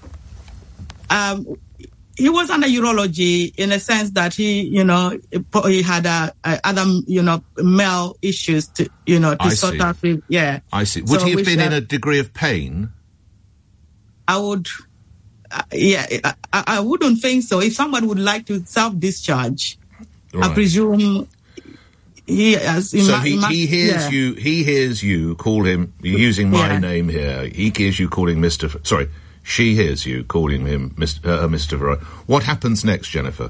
He was under urology in a sense that he had other, male issues to sort out with, I see. Would he have been in a degree of pain? I would, I wouldn't think so. If someone would like to self-discharge, right. I presume he has. He hears you call him, you're using my name here. He hears you calling she hears you calling him Mr. Ferrari. What happens next, Jennifer?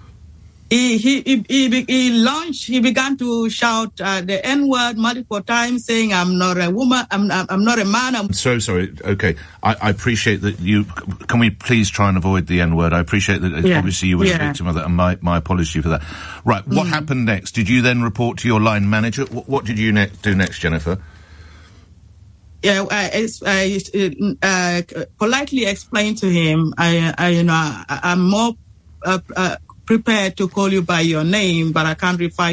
He launched. He began to shout the N-word multiple times, saying, "I'm not a woman. I'm not a man." I'm so sorry. Okay, I appreciate that you. Can we please try and avoid the N-word? I appreciate that. Obviously, you were a victim of that, and my apology for that. Right. What happened next? Did you then report to your line manager? What did you do next, Jennifer? Yeah, I politely explained to him. I'm more prepared to call you by your name, but I can't refer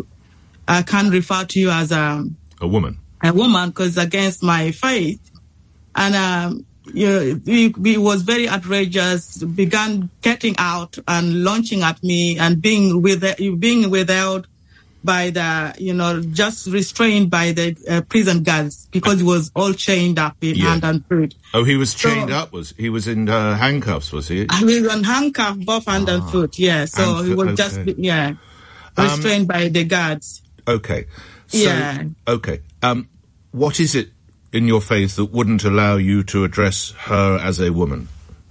to you as a woman. A woman, because against my faith. And he was very outrageous. Began getting out and launching at me and being withheld by the, just restrained by the prison guards, because he was all chained up in hand and foot. Oh, he was chained up, he was in handcuffs, was he? He was on handcuffs, both hand and foot, So he was restrained by the guards. Okay. Okay. What is it in your faith that wouldn't allow you to address her as a woman?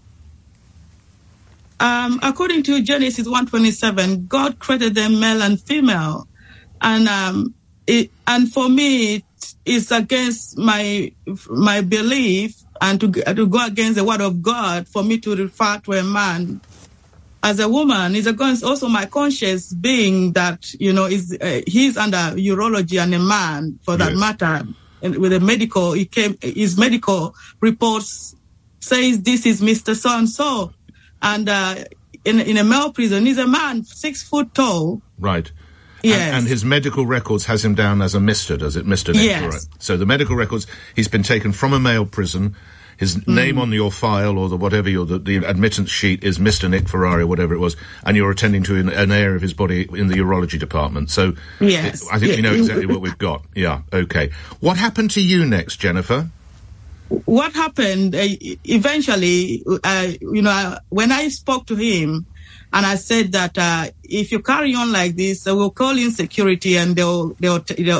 According to Genesis 1:27, God created them male and female. And for me, it's against my belief, and to go against the word of God for me to refer to a man as a woman is against also my conscience, being that he's under urology and a man for that matter. And with a medical, his medical reports says this is Mr. So and so. and in a male prison. He's a man 6 foot tall. Right. Yes. And his medical records has him down as a Mr., does it? Mr. Nick, Yes. right. So the medical records, he's been taken from a male prison. His name on your file or the admittance sheet is Mr. Nick Ferrari, whatever it was, and you're attending to an area of his body in the urology department. So yes. I think we know exactly what we've got. Yeah, okay. What happened to you next, Jennifer? What happened, eventually, when I spoke to him, and I said that if you carry on like this, we'll call in security and they'll take you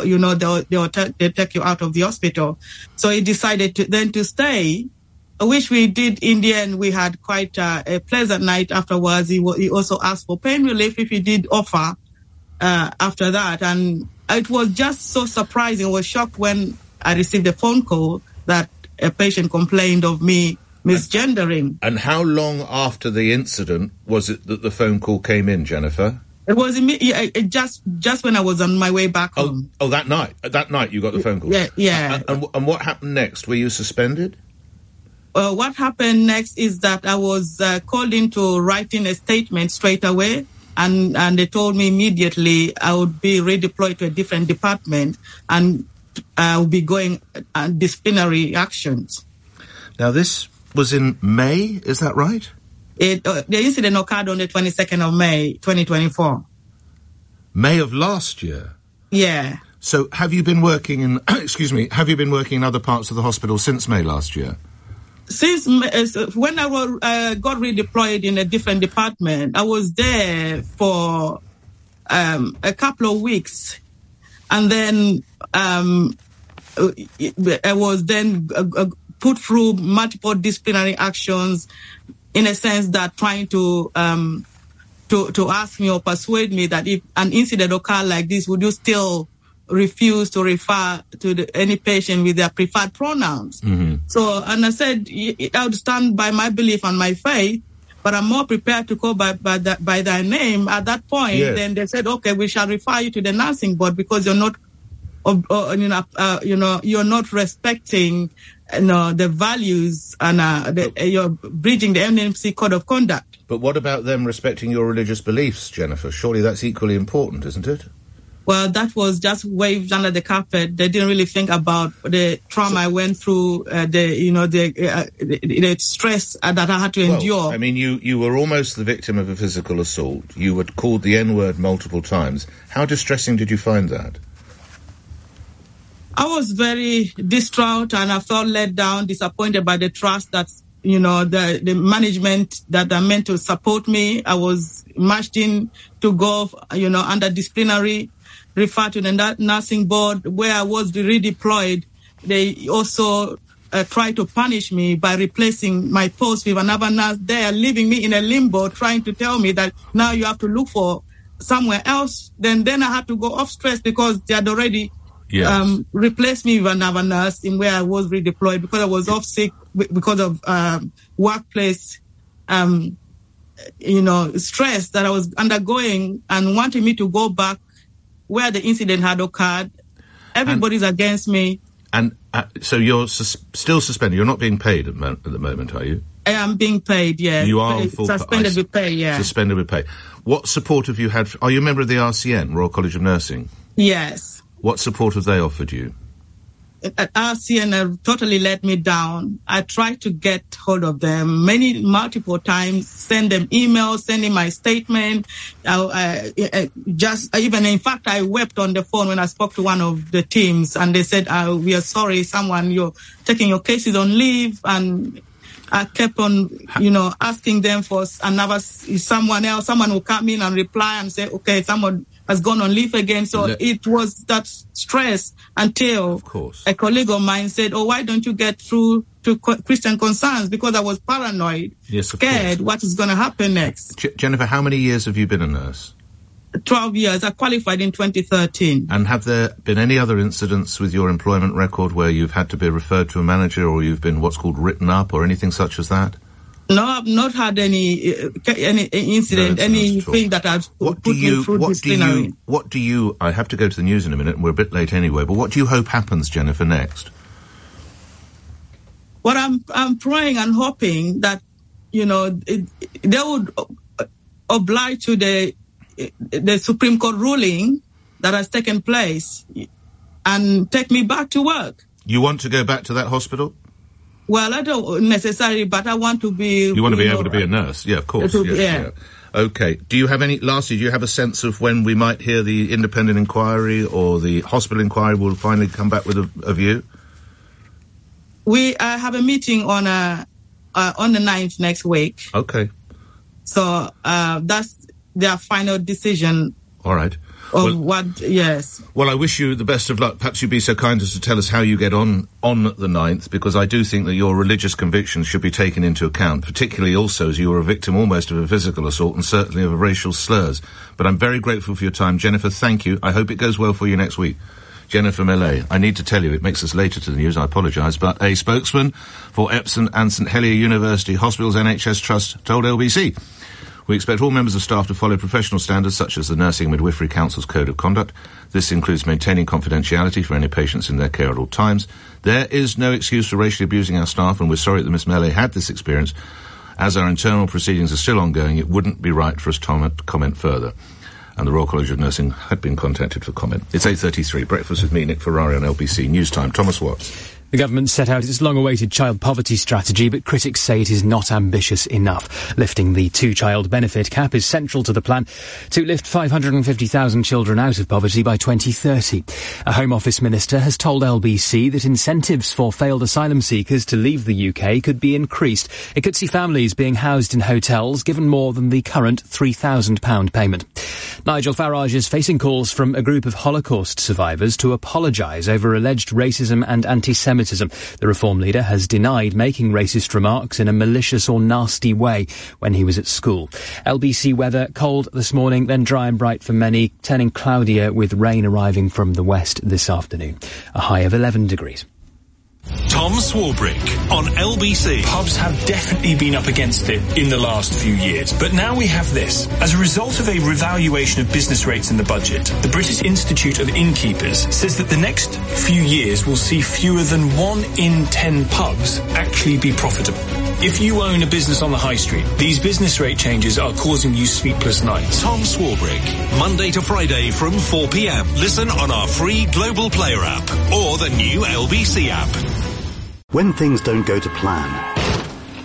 out of the hospital. So he decided to stay, which we did. In the end, we had quite a pleasant night afterwards. He also asked for pain relief if he did offer after that, and it was just so surprising. I was shocked when I received a phone call that a patient complained of me misgendering. And how long after the incident was it that the phone call came in, Jennifer? It was just when I was on my way back home. Oh, that night. That night you got the phone call. Yeah. And what happened next? Were you suspended? What happened next is that I was called in to write in a statement straight away, and they told me immediately I would be redeployed to a different department and I would be going disciplinary actions. Now this was in May, is that right? The incident occurred on the 22nd of May, 2024. May of last year? Yeah. So have you been working in, have you been working in other parts of the hospital since May last year? Since when I got redeployed in a different department, I was there for a couple of weeks. And then I was then put through multiple disciplinary actions, in a sense that trying to ask me or persuade me that if an incident occurred like this, would you still refuse to refer to any patient with their preferred pronouns? Mm-hmm. So, and I said, I would stand by my belief and my faith, but I'm more prepared to go by their name at that point. Yes. Then they said, okay, we shall refer you to the nursing board because you're not, you're not respecting, the values and you're breaching the NMC code of conduct. But what about them respecting your religious beliefs, Jennifer? Surely that's equally important, isn't it? Well, that was just waved under the carpet. They didn't really think about the trauma I went through, the stress that I had to endure. I mean, you were almost the victim of a physical assault. You were called the N-word multiple times. How distressing did you find that? I was very distraught and I felt let down, disappointed by the trust that, the management that are meant to support me. I was marched in to go, under disciplinary, referred to the nursing board where I was redeployed. They also tried to punish me by replacing my post with another nurse there, leaving me in a limbo, trying to tell me that now you have to look for somewhere else. Then I had to go off stress because they had already replaced me with another nurse in where I was redeployed because I was off sick because of workplace, stress that I was undergoing and wanting me to go back where the incident had occurred. Everybody's against me. And so you're still suspended. You're not being paid at the moment, are you? I am being paid, yeah. You are on full suspended with pay, yeah. Suspended with pay. What support have you had? Are you a member of the RCN, Royal College of Nursing? Yes. What support have they offered you? At RCN, totally let me down. I tried to get hold of them multiple times, send them emails, sending my statement. In fact, I wept on the phone when I spoke to one of the teams and they said, we are sorry, you're taking your cases on leave. And I kept on, asking them for someone else. Someone will come in and reply and say, okay, someone has gone on leave again. So it was that stress until a colleague of mine said, why don't you get through to Christian Concerns? Because I was paranoid, scared what is going to happen next. Jennifer, how many years have you been a nurse? 12 years. I qualified in 2013. And have there been any other incidents with your employment record where you've had to be referred to a manager or you've been what's called written up or anything such as that? No, I've not had any incident, anything that I've put me through disciplinary. What do you, I have to go to the news in a minute and we're a bit late anyway, but what do you hope happens, Jennifer, next? What I'm praying and hoping that they would oblige to the Supreme Court ruling that has taken place and take me back to work. You want to go back to that hospital? Well, I don't necessarily, but I want to be... You want to be able to be a nurse? Yeah, of course. Yeah. Okay. Do you have a sense of when we might hear the independent inquiry or the hospital inquiry will finally come back with a view? We have a meeting on the 9th next week. Okay. So that's their final decision. All right. Yes. Well, I wish you the best of luck. Perhaps you'd be so kind as to tell us how you get on the 9th, because I do think that your religious convictions should be taken into account, particularly also as you were a victim almost of a physical assault and certainly of racial slurs. But I'm very grateful for your time. Jennifer, thank you. I hope it goes well for you next week. Jennifer Millet. I need to tell you, it makes us later to the news, I apologise, but a spokesman for Epsom and St Helier University Hospitals NHS Trust told LBC, "We expect all members of staff to follow professional standards such as the Nursing and Midwifery Council's Code of Conduct. This includes maintaining confidentiality for any patients in their care at all times. There is no excuse for racially abusing our staff, and we're sorry that Miss Millet had this experience. As our internal proceedings are still ongoing, it wouldn't be right for us to comment further." And the Royal College of Nursing had been contacted for comment. It's 8:33. Breakfast with me, Nick Ferrari on LBC News Time. Thomas Watts. The government set out its long-awaited child poverty strategy, but critics say it is not ambitious enough. Lifting the two-child benefit cap is central to the plan to lift 550,000 children out of poverty by 2030. A Home Office minister has told LBC that incentives for failed asylum seekers to leave the UK could be increased. It could see families being housed in hotels given more than the current £3,000 payment. Nigel Farage is facing calls from a group of Holocaust survivors to apologise over alleged racism and anti-Semitism. The Reform leader has denied making racist remarks in a malicious or nasty way when he was at school. LBC weather, cold this morning, then dry and bright for many, turning cloudier with rain arriving from the west this afternoon. A high of 11 degrees. Tom Swarbrick on LBC. Pubs have definitely been up against it in the last few years, but now we have this. As a result of a revaluation of business rates in the budget, the British Institute of Innkeepers says that the next few years will see fewer than 1 in 10 pubs actually be profitable. If you own a business on the high street, these business rate changes are causing you sleepless nights. Tom Swarbrick, Monday to Friday from 4 p.m. Listen on our free Global Player app or the new LBC app. When things don't go to plan,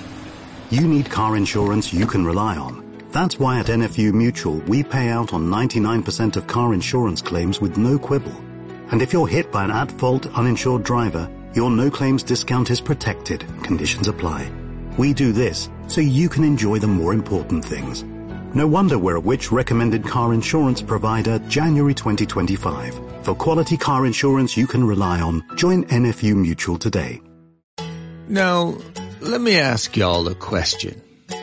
you need car insurance you can rely on. That's why at NFU Mutual, we pay out on 99% of car insurance claims with no quibble. And if you're hit by an at-fault uninsured driver, your no-claims discount is protected. Conditions apply. We do this so you can enjoy the more important things. No wonder we're a Which recommended car insurance provider January 2025. For quality car insurance you can rely on, join NFU Mutual today. Now, let me ask y'all a question.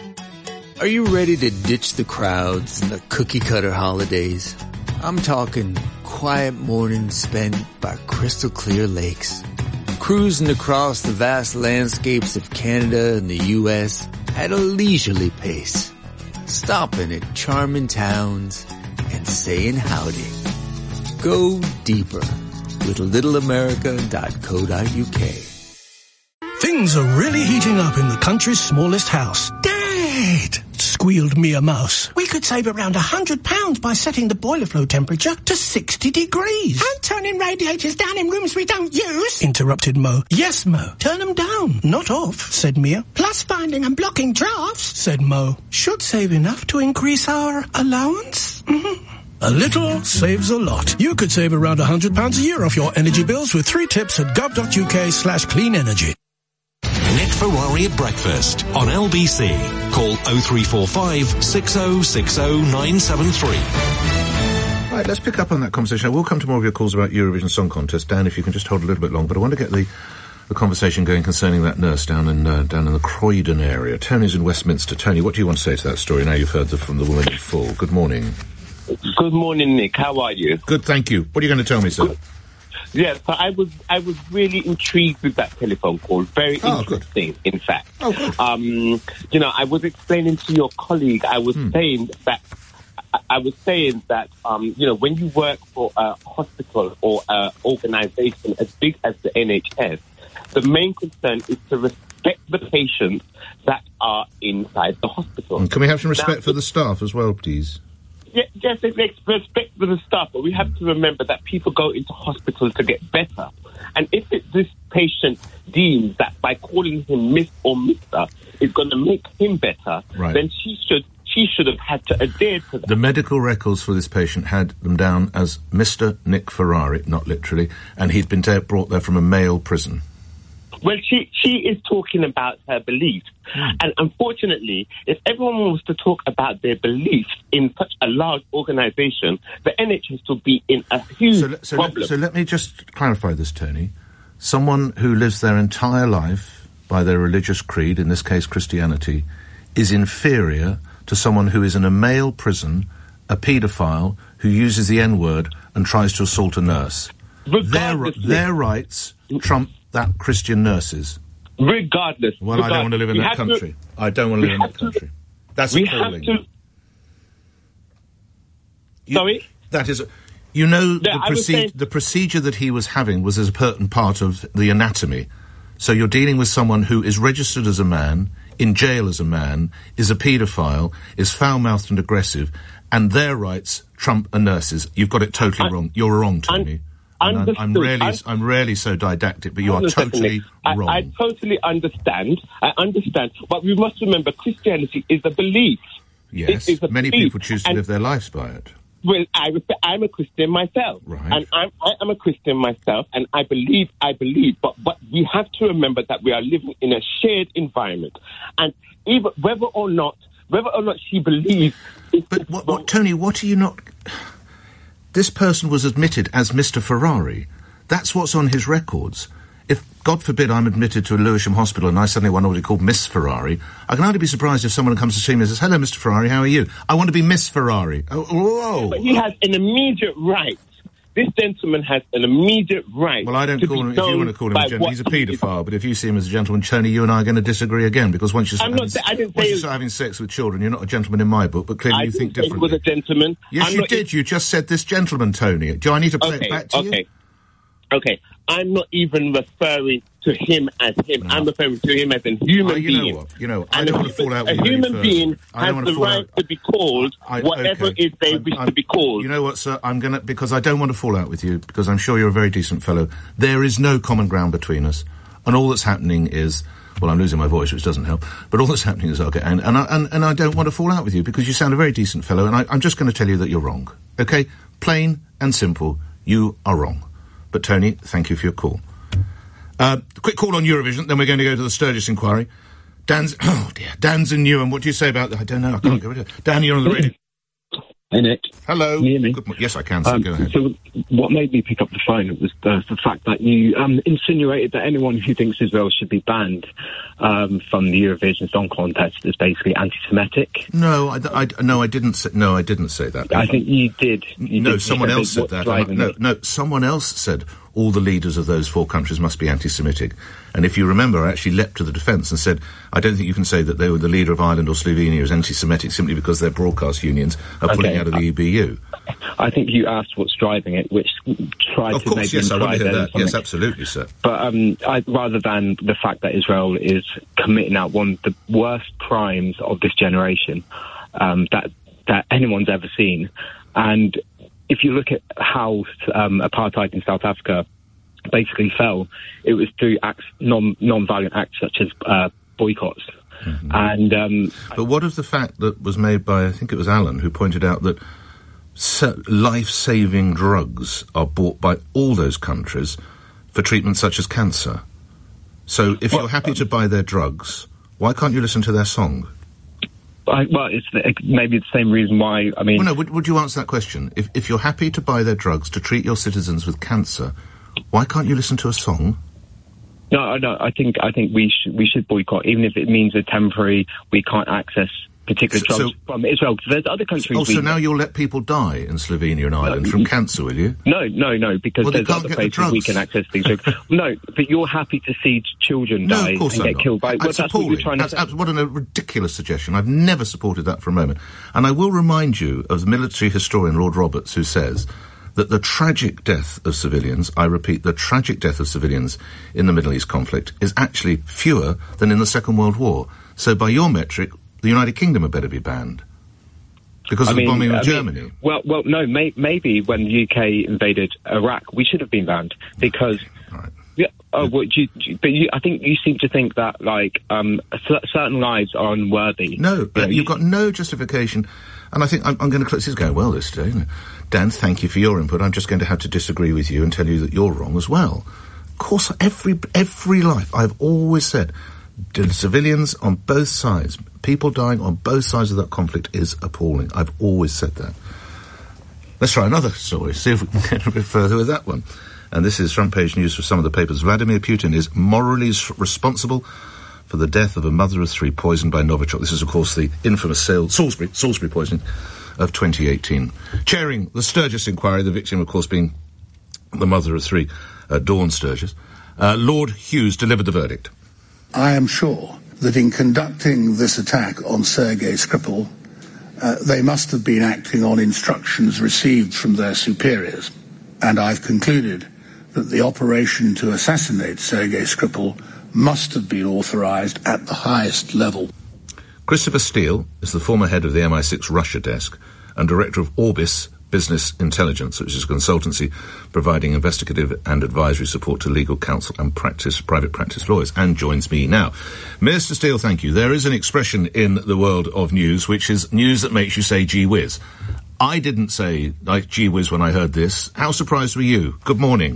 Are you ready to ditch the crowds and the cookie-cutter holidays? I'm talking quiet mornings spent by crystal-clear lakes, cruising across the vast landscapes of Canada and the U.S. at a leisurely pace, stopping at charming towns and saying howdy. Go deeper with littleamerica.co.uk. Things are really heating up in the country's smallest house. Dad! Squealed Mia Mouse. We could save around £100 by setting the boiler flow temperature to 60 degrees. And turning radiators down in rooms we don't use. Interrupted Mo. Yes, Mo. Turn them down, not off, said Mia. Plus finding and blocking drafts, said Mo. Should save enough to increase our allowance. A little saves a lot. You could save around £100 a year off your energy bills with 3 tips at gov.uk/clean energy. Nick Ferrari at breakfast on LBC. Call 0345 6060 973. Right, let's pick up on that conversation. I will come to more of your calls about Eurovision Song Contest. Dan, if you can just hold a little bit long, but I want to get the conversation going concerning that nurse down in the Croydon area. Tony's in Westminster. Tony, what do you want to say to that story now you've heard from the woman in full? Good morning. Good morning, Nick. How are you? Good, thank you. What are you going to tell me, sir? Good. Yeah, so I was really intrigued with that telephone call. Very interesting, in fact. Oh, good. I was explaining to your colleague, I was saying that when you work for a hospital or an organisation as big as the NHS, the main concern is to respect the patients that are inside the hospital. And can we have some respect for the staff as well, please? Yes, respect for the staff, but we have to remember that people go into hospitals to get better. And if this patient deems that by calling him Miss or Mr. is going to make him better, then she should have had to adhere to that. The medical records for this patient had them down as Mr. Nick Ferrari, not literally, and he'd been brought there from a male prison. Well, she is talking about her beliefs. And unfortunately, if everyone was to talk about their beliefs in such a large organisation, the NHS would be in a huge problem. So let me just clarify this, Tony. Someone who lives their entire life by their religious creed, in this case Christianity, is inferior to someone who is in a male prison, a paedophile, who uses the N-word and tries to assault a nurse. Their rights trump that Christian nurses. Regardless. Well, I don't want to live in that country. I don't want to live in that country. That's appalling. Sorry? That is... You know, the procedure that he was having was as a pertinent part of the anatomy. So you're dealing with someone who is registered as a man, in jail as a man, is a paedophile, is foul-mouthed and aggressive, and their rights trump a nurse's. You've got it totally wrong. You're wrong, Tony. I'm rarely so didactic, but you are totally wrong. I totally understand. I understand. But we must remember, Christianity is a belief. Yes, many people choose to live their lives by it. Well, I'm a Christian myself. Right. And I am a Christian myself, and I believe. But we have to remember that we are living in a shared environment. And even whether or not she believes... But what Tony, what are you not... This person was admitted as Mr. Ferrari. That's what's on his records. If, God forbid, I'm admitted to a Lewisham hospital and I suddenly want to be called Miss Ferrari, I can only be surprised if someone comes to see me and says, "Hello, Mr. Ferrari, how are you? I want to be Miss Ferrari." Oh, whoa. But he has an immediate right. This gentleman has an immediate right. Well, I don't call him, if you want to call him a gentleman, he's a paedophile, but if you see him as a gentleman, Tony, you and I are going to disagree again, because once you start having sex with children, you're not a gentleman in my book, but clearly you think differently. I was a gentleman. Yes, you did. You just said this gentleman, Tony. Do I need to play it back to you? Okay. I'm not even referring to him as him. No. I'm referring to him as a human being. I don't want to fall out with you. A human being has the right to be called whatever it is they wish to be called. You know what, sir? Because I don't want to fall out with you, because I'm sure you're a very decent fellow. There is no common ground between us. And all that's happening is, well, I'm losing my voice, which doesn't help, but all that's happening is, and I don't want to fall out with you, because you sound a very decent fellow, and I'm just going to tell you that you're wrong. Okay? Plain and simple, you are wrong. But, Tony, thank you for your call. Quick call on Eurovision, then we're going to go to the Sturgis inquiry. Dan's in Newham. What do you say about that? I don't know. I can't get rid of it. Dan, you're on the radio. Hey, Nick. Hello. Can you hear me? Yes, I can. So go ahead. So what made me pick up the phone was the fact that you insinuated that anyone who thinks Israel should be banned from the Eurovision Song Contest is basically anti-Semitic. No, I didn't say that. I think you did. Someone else said that. No, someone else said all the leaders of those four countries must be anti-Semitic. And if you remember, I actually leapt to the defence and said, I don't think you can say that they were the leader of Ireland or Slovenia as anti-Semitic simply because their broadcast unions are pulling out of the EBU. I think you asked what's driving it, which tried to make yes, I want to hear that. Yes, absolutely, sir. But rather than the fact that Israel is committing out one of the worst crimes of this generation that anyone's ever seen, and if you look at how apartheid in South Africa basically fell, it was through non-violent acts such as boycotts. Mm-hmm. And but what of the fact that was made by, I think it was Alan, who pointed out that life-saving drugs are bought by all those countries for treatment such as cancer. So if you're happy to buy their drugs, why can't you listen to their song? It's maybe the same reason why, I mean... Well, no, would you answer that question? If you're happy to buy their drugs to treat your citizens with cancer, why can't you listen to a song? No, I think we should boycott, even if it means a temporary, we can't access particular drugs from Israel. There's other countries... so now you'll let people die in Slovenia and Ireland from cancer, will you? No, because there's other places we can access these drugs. No, but you're happy to see children die and get killed by... That's appalling. What a ridiculous suggestion. I've never supported that for a moment. And I will remind you of the military historian Lord Roberts, who says that the tragic death of civilians, I repeat, the tragic death of civilians in the Middle East conflict is actually fewer than in the Second World War. So by your metric, the United Kingdom had better be banned. Because of the bombing of Germany. Well, no, maybe when the UK invaded Iraq, we should have been banned because. Right. Yeah. I think you seem to think that certain lives are unworthy. No, you've got no justification, and I think I'm going to close. This is going well this day. Dan, thank you for your input. I'm just going to have to disagree with you and tell you that you're wrong as well. Of course, every life I've always said, the civilians on both sides. People dying on both sides of that conflict is appalling. I've always said that. Let's try another story, see if we can get a bit further with that one. And this is front-page news for some of the papers. Vladimir Putin is morally responsible for the death of a mother of three poisoned by Novichok. This is, of course, the infamous Salisbury poisoning of 2018. Chairing the Sturgis inquiry, the victim, of course, being the mother of three, Dawn Sturgis, Lord Hughes delivered the verdict. I am sure that in conducting this attack on Sergei Skripal, they must have been acting on instructions received from their superiors. And I've concluded that the operation to assassinate Sergei Skripal must have been authorized at the highest level. Christopher Steele is the former head of the MI6 Russia desk and director of Orbis Business Intelligence, which is a consultancy providing investigative and advisory support to legal counsel and private practice lawyers, and joins me now. Mr. Steele, thank you. There is an expression in the world of news, which is news that makes you say, gee whiz. I didn't say, gee whiz, when I heard this. How surprised were you? Good morning.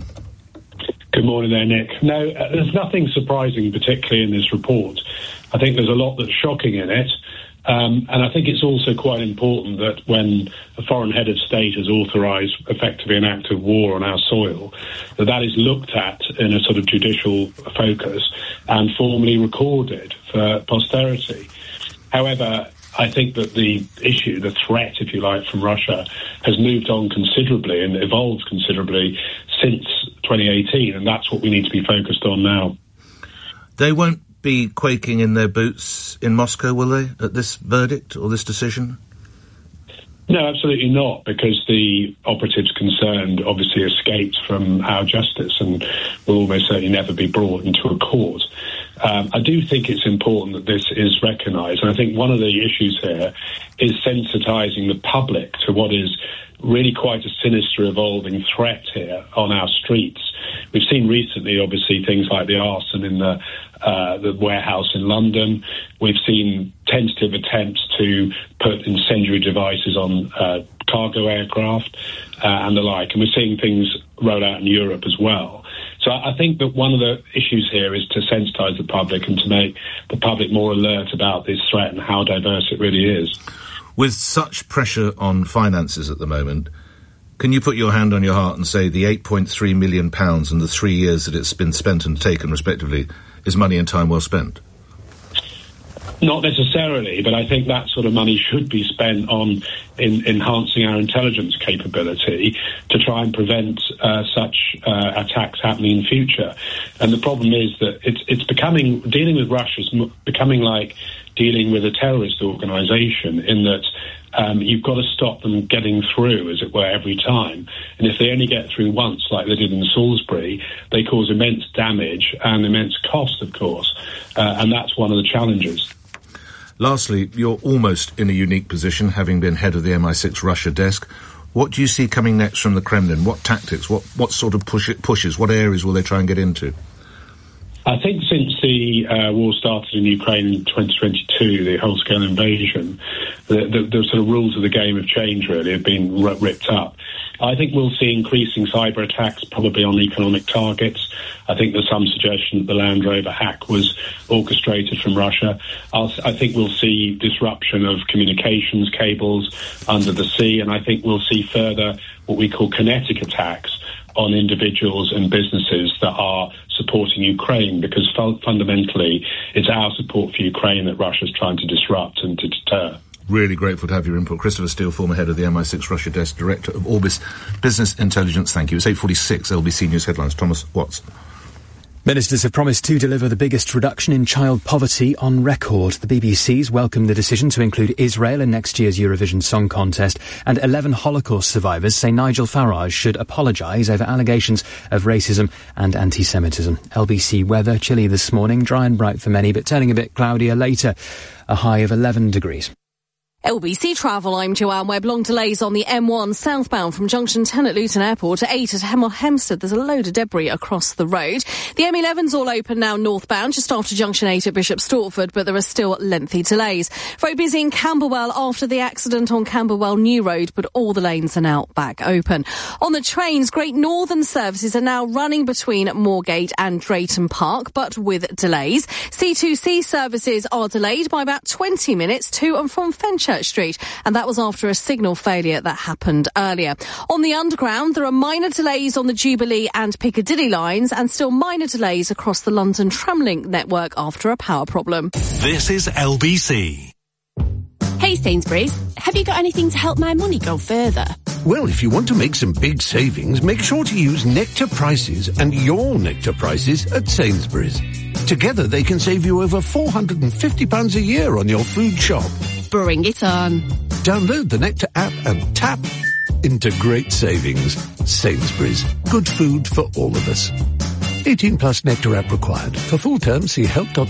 Good morning there, Nick. No, there's nothing surprising, particularly in this report. I think there's a lot that's shocking in it. And I think it's also quite important that when a foreign head of state has authorised effectively an act of war on our soil, that is looked at in a sort of judicial focus and formally recorded for posterity. However, I think that the issue, the threat, if you like, from Russia has moved on considerably and evolved considerably since 2018, and that's what we need to be focused on now. They won't be quaking in their boots in Moscow, will they, at this verdict or this decision? No, absolutely not, because the operatives concerned obviously escaped from our justice and will almost certainly never be brought into a court. I do think it's important that this is recognised, and I think one of the issues here is sensitising the public to what is really quite a sinister evolving threat here on our streets. We've seen recently, obviously, things like the arson in the warehouse in London. We've seen tentative attempts to put incendiary devices on cargo aircraft and the like. And we're seeing things roll out in Europe as well. So I think that one of the issues here is to sensitise the public and to make the public more alert about this threat and how diverse it really is. With such pressure on finances at the moment, can you put your hand on your heart and say the £8.3 million and the 3 years that it's been spent and taken, respectively, is money and time well spent? Not necessarily, but I think that sort of money should be spent on enhancing our intelligence capability to try and prevent such attacks happening in future. And the problem is that it's becoming, dealing with Russia is becoming like dealing with a terrorist organisation, in that you've got to stop them getting through, as it were, every time. And if they only get through once, like they did in Salisbury, they cause immense damage and immense cost, of course. And that's one of the challenges. Lastly, you're almost in a unique position, having been head of the MI6 Russia desk. What do you see coming next from the Kremlin? What tactics? What sort of pushes? What areas will they try and get into? I think since the war started in Ukraine in 2022, the whole-scale invasion, the sort of rules of the game have changed, really, have been ripped up. I think we'll see increasing cyber attacks, probably on economic targets. I think there's some suggestion that the Land Rover hack was orchestrated from Russia. I think we'll see disruption of communications cables under the sea, and I think we'll see further what we call kinetic attacks on individuals and businesses that are supporting Ukraine, because fundamentally it's our support for Ukraine that Russia's trying to disrupt and to deter. Really grateful to have your input. Christopher Steele, former head of the MI6 Russia desk, director of Orbis Business Intelligence. Thank you. It's 8:46, LBC News headlines. Thomas Watts. Ministers have promised to deliver the biggest reduction in child poverty on record. The BBC's welcomed the decision to include Israel in next year's Eurovision Song Contest, and 11 Holocaust survivors say Nigel Farage should apologise over allegations of racism and anti-Semitism. LBC weather, chilly this morning, dry and bright for many, but turning a bit cloudier later. A high of 11 degrees. LBC Travel, I'm Joanne Webb. Long delays on the M1 southbound from Junction 10 at Luton Airport to 8 at Hemel Hempstead. There's a load of debris across the road. The M11's all open now northbound, just after Junction 8 at Bishop Stortford, but there are still lengthy delays. Very busy in Camberwell after the accident on Camberwell New Road, but all the lanes are now back open. On the trains, Great Northern services are now running between Moorgate and Drayton Park, but with delays. C2C services are delayed by about 20 minutes to and from Fenchurch Street, and that was after a signal failure that happened earlier. On the Underground, there are minor delays on the Jubilee and Piccadilly lines, and still minor delays across the London Tramlink network after a power problem. This is LBC. Hey Sainsbury's, have you got anything to help my money go further? Well, if you want to make some big savings, make sure to use Nectar Prices and your Nectar Prices at Sainsbury's. Together they can save you over £450 a year on your food shop. Bring it on. Download the Nectar app and tap into great savings. Sainsbury's. Good food for all of us. 18 plus Nectar app required. For full terms, see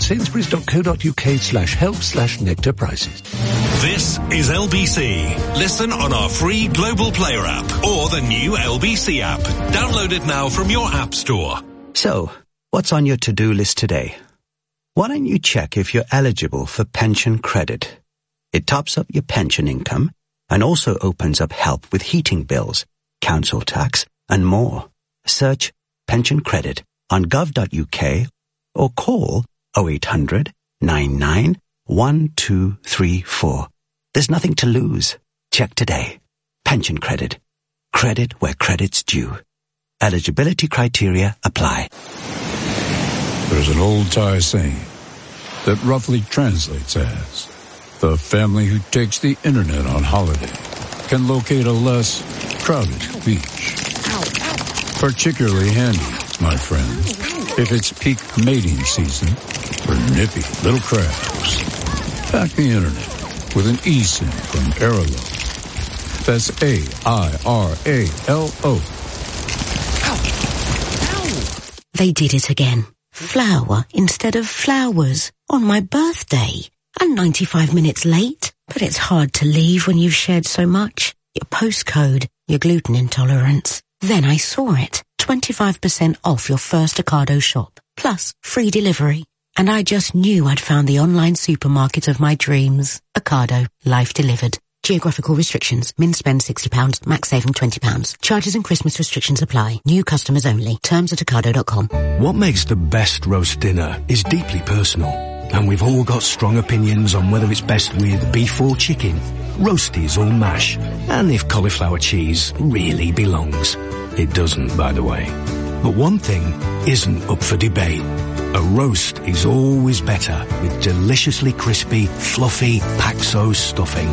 help.sainsburys.co.uk/help/Nectar prices. This is LBC. Listen on our free Global Player app or the new LBC app. Download it now from your app store. So, what's on your to-do list today? Why don't you check if you're eligible for pension credit? It tops up your pension income and also opens up help with heating bills, council tax, and more. Search pension credit on gov.uk or call 0800 99 1234. There's nothing to lose. Check today. Pension credit. Credit where credit's due. Eligibility criteria apply. There's an old Thai saying that roughly translates as, the family who takes the internet on holiday can locate a less crowded beach. Particularly handy, my friends, if it's peak mating season for nippy little crabs. Pack the internet with an eSIM from Airalo. That's AIRALO. They did it again. Flour instead of flowers on my birthday. I'm 95 minutes late, but it's hard to leave when you've shared so much. Your postcode, your gluten intolerance. Then I saw it. 25% off your first Ocado shop, plus free delivery. And I just knew I'd found the online supermarket of my dreams. Ocado, life delivered. Geographical restrictions. Min spend £60, max saving £20. Charges and Christmas restrictions apply. New customers only. Terms at ocado.com. What makes the best roast dinner is deeply personal. And we've all got strong opinions on whether it's best with beef or chicken, roasties or mash, and if cauliflower cheese really belongs. It doesn't, by the way. But one thing isn't up for debate. A roast is always better with deliciously crispy, fluffy Paxo stuffing.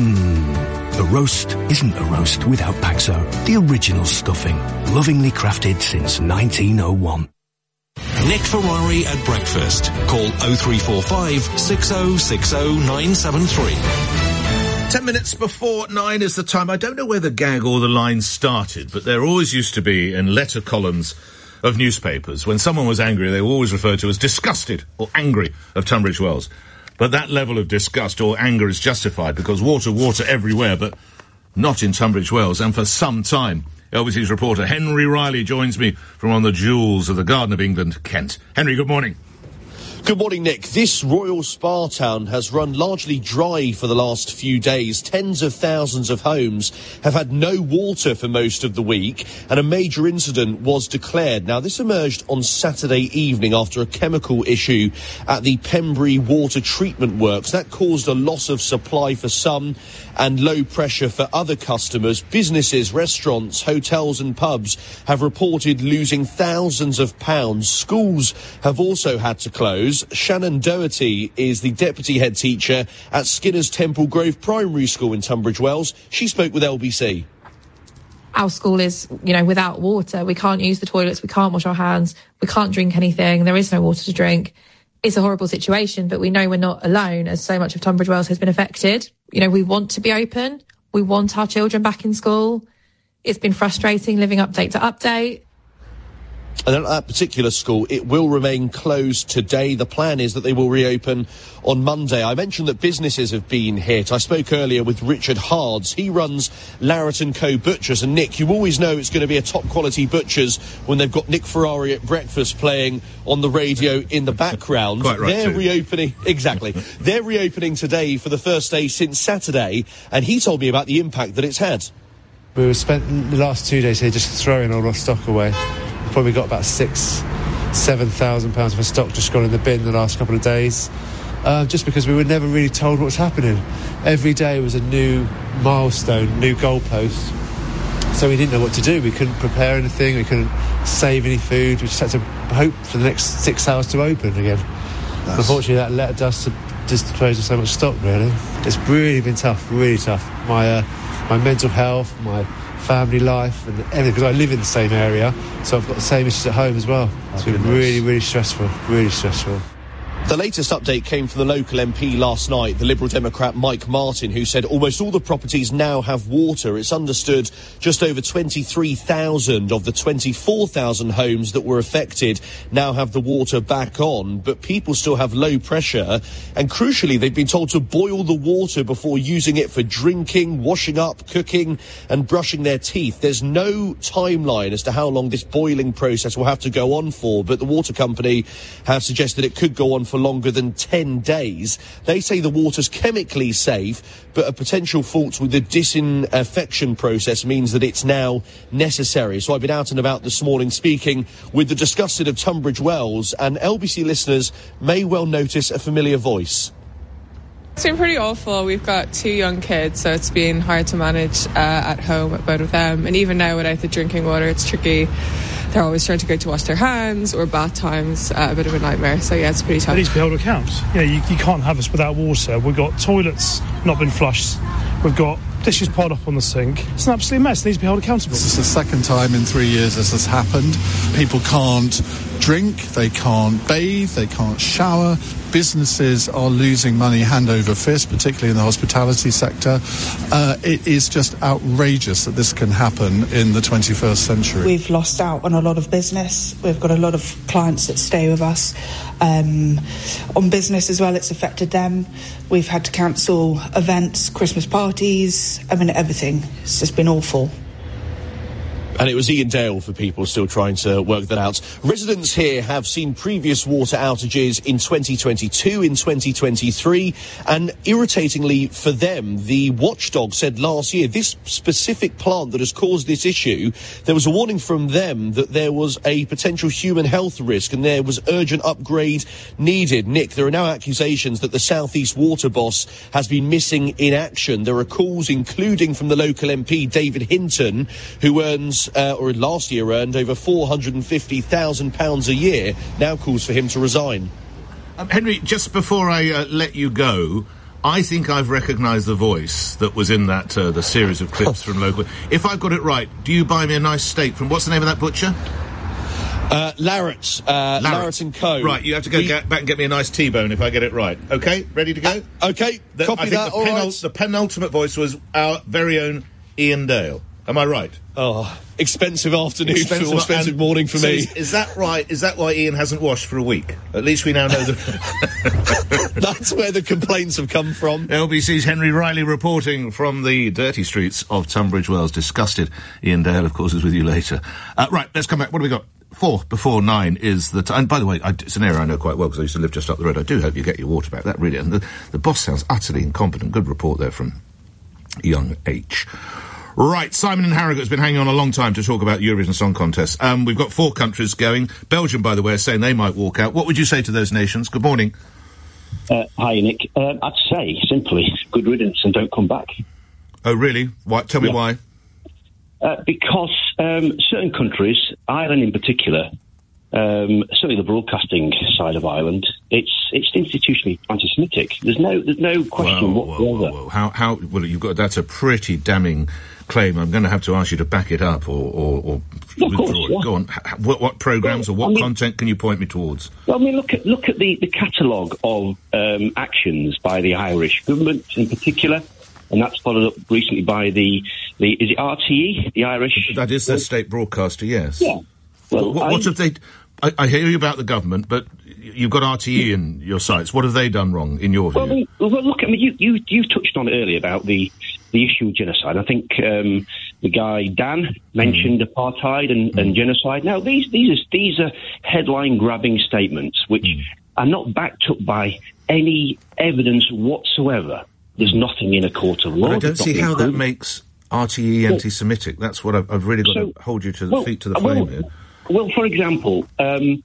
A roast isn't a roast without Paxo, the original stuffing, lovingly crafted since 1901. Nick Ferrari at breakfast. Call 0345 6060 973. 10 minutes before 9 is the time. I don't know where the gag or the line started, but there always used to be in letter columns of newspapers, when someone was angry, they were always referred to as disgusted or angry of Tunbridge Wells. But that level of disgust or anger is justified because water everywhere, but not in Tunbridge Wells, and for some time. LBC's reporter Henry Riley joins me from on the jewels of the Garden of England, Kent. Henry, good morning. Good morning, Nick. This Royal Spa town has run largely dry for the last few days. Tens of thousands of homes have had no water for most of the week, and a major incident was declared. Now, this emerged on Saturday evening after a chemical issue at the Pembury Water Treatment Works. That caused a loss of supply for some and low pressure for other customers. Businesses, restaurants, hotels and pubs have reported losing thousands of pounds. Schools have also had to close. Shannon Doherty is the deputy head teacher at Skinner's Temple Grove Primary School in Tunbridge Wells. She spoke with LBC. our school is, without water. We can't use the toilets. We can't wash our hands. We can't drink anything. There is no water to drink. It's a horrible situation, but we know we're not alone, as so much of Tunbridge Wells has been affected. We want to be open. We want our children back in school. It's been frustrating living update to update. And at that particular school, it will remain closed today. The plan is that they will reopen on Monday. I mentioned that businesses have been hit. I spoke earlier with Richard Hards. He runs Larritt & Co. Butchers. And Nick, you always know it's going to be a top-quality butchers when they've got Nick Ferrari at breakfast playing on the radio in the background. Quite right, They're reopening, exactly. They're reopening today for the first day since Saturday, and he told me about the impact that it's had. We spent the last 2 days here just throwing all our stock away. Probably got about £6,000-7,000 worth of stock just gone in the bin the last couple of days, just because we were never really told what was happening. Every day was a new milestone, new goalpost, so we didn't know what to do. We couldn't prepare anything, we couldn't save any food. We just had to hope for the next 6 hours to open again. Unfortunately, that led us to dispose of so much stock, really. It's really been tough, really tough. My mental health, my family life and everything, because I live in the same area, so I've got the same issues at home as well. It's been really, really stressful, really stressful. The latest update came from the local MP last night, the Liberal Democrat Mike Martin, who said almost all the properties now have water. It's understood just over 23,000 of the 24,000 homes that were affected now have the water back on, but people still have low pressure, and crucially they've been told to boil the water before using it for drinking, washing up, cooking and brushing their teeth. There's no timeline as to how long this boiling process will have to go on for, but the water company have suggested it could go on for longer than 10 days. They say the water's chemically safe, but a potential fault with the disinfection process means that it's now necessary. So I've been out and about this morning speaking with the disgusted of Tunbridge Wells, and LBC listeners may well notice a familiar voice. It's been pretty awful. We've got 2 young kids, so it's been hard to manage at home with both of them. And even now, without the drinking water, it's tricky. They're always trying to go to wash their hands, or bath times, a bit of a nightmare. So yeah, it's pretty tough. It needs to be held account. You can't have us without water. We've got toilets not been flushed. We've got dishes piled up on the sink. It's an absolute mess. It needs to be held accountable. This is the second time in 3 years this has happened. People can't drink, they can't bathe, they can't shower. Businesses are losing money hand over fist, particularly in the hospitality sector. It is just outrageous that this can happen in the 21st century. We've lost out on a lot of business. We've got a lot of clients that stay with us. On business as well, it's affected them. We've had to cancel events, Christmas parties, everything. It's just been awful. And it was Ian Dale for people still trying to work that out. Residents here have seen previous water outages in 2022, in 2023, and irritatingly for them, the watchdog said last year, this specific plant that has caused this issue, there was a warning from them that there was a potential human health risk and there was urgent upgrade needed. Nick, there are now accusations that the South East Water Boss has been missing in action. There are calls, including from the local MP, David Hinton, who earns or last year earned over £450,000 a year, now calls for him to resign. Henry, just before I let you go, I think I've recognised the voice that was in that the series of clips from local. If I've got it right, do you buy me a nice steak from, what's the name of that butcher? Larritt & Co. Right, you have to go back and get me a nice T-bone if I get it right. Okay, ready to go? Okay, copy that, all right. The penultimate voice was our very own Ian Dale. Am I right? Oh, expensive morning for me. Is that right? Is that why Ian hasn't washed for a week? At least we now know that. That's where the complaints have come from. LBC's Henry Riley reporting from the dirty streets of Tunbridge Wells. Disgusted. Ian Dale, of course, is with you later. Right, let's come back. What have we got? 4 before 9 is the time. And by the way, it's an area I know quite well because I used to live just up the road. I do hope you get your water back. That really, and the boss sounds utterly incompetent. Good report there from young H. Right, Simon and Harrogate's been hanging on a long time to talk about Eurovision Song Contest. We've got 4 countries going. Belgium, by the way, is saying they might walk out. What would you say to those nations? Good morning. Hi, Nick. I'd say, simply, good riddance and don't come back. Oh, really? Why? Tell me why. Because certain countries, Ireland in particular, certainly the broadcasting side of Ireland, it's institutionally anti-Semitic. There's no question whatsoever. How? Well, that's a pretty damning claim. I'm going to have to ask you to back it up or withdraw it. Go on. What programs or what content can you point me towards? Well, I mean, look at the catalogue of actions by the Irish government in particular, and that's followed up recently by the is it RTE, the Irish? That is their state broadcaster, yes. Yeah. Well, what have they? I hear you about the government, but you've got RTE in your sights. What have they done wrong, in your view? Well, look, I mean, you touched on it earlier about the issue of genocide. I think the guy Dan mentioned apartheid and genocide. Now, these are headline-grabbing statements which are not backed up by any evidence whatsoever. There's nothing in a court of law. But I don't see how that makes RTE anti-Semitic. That's what I've really got to hold you to the feet to the flame here. Well, for example, to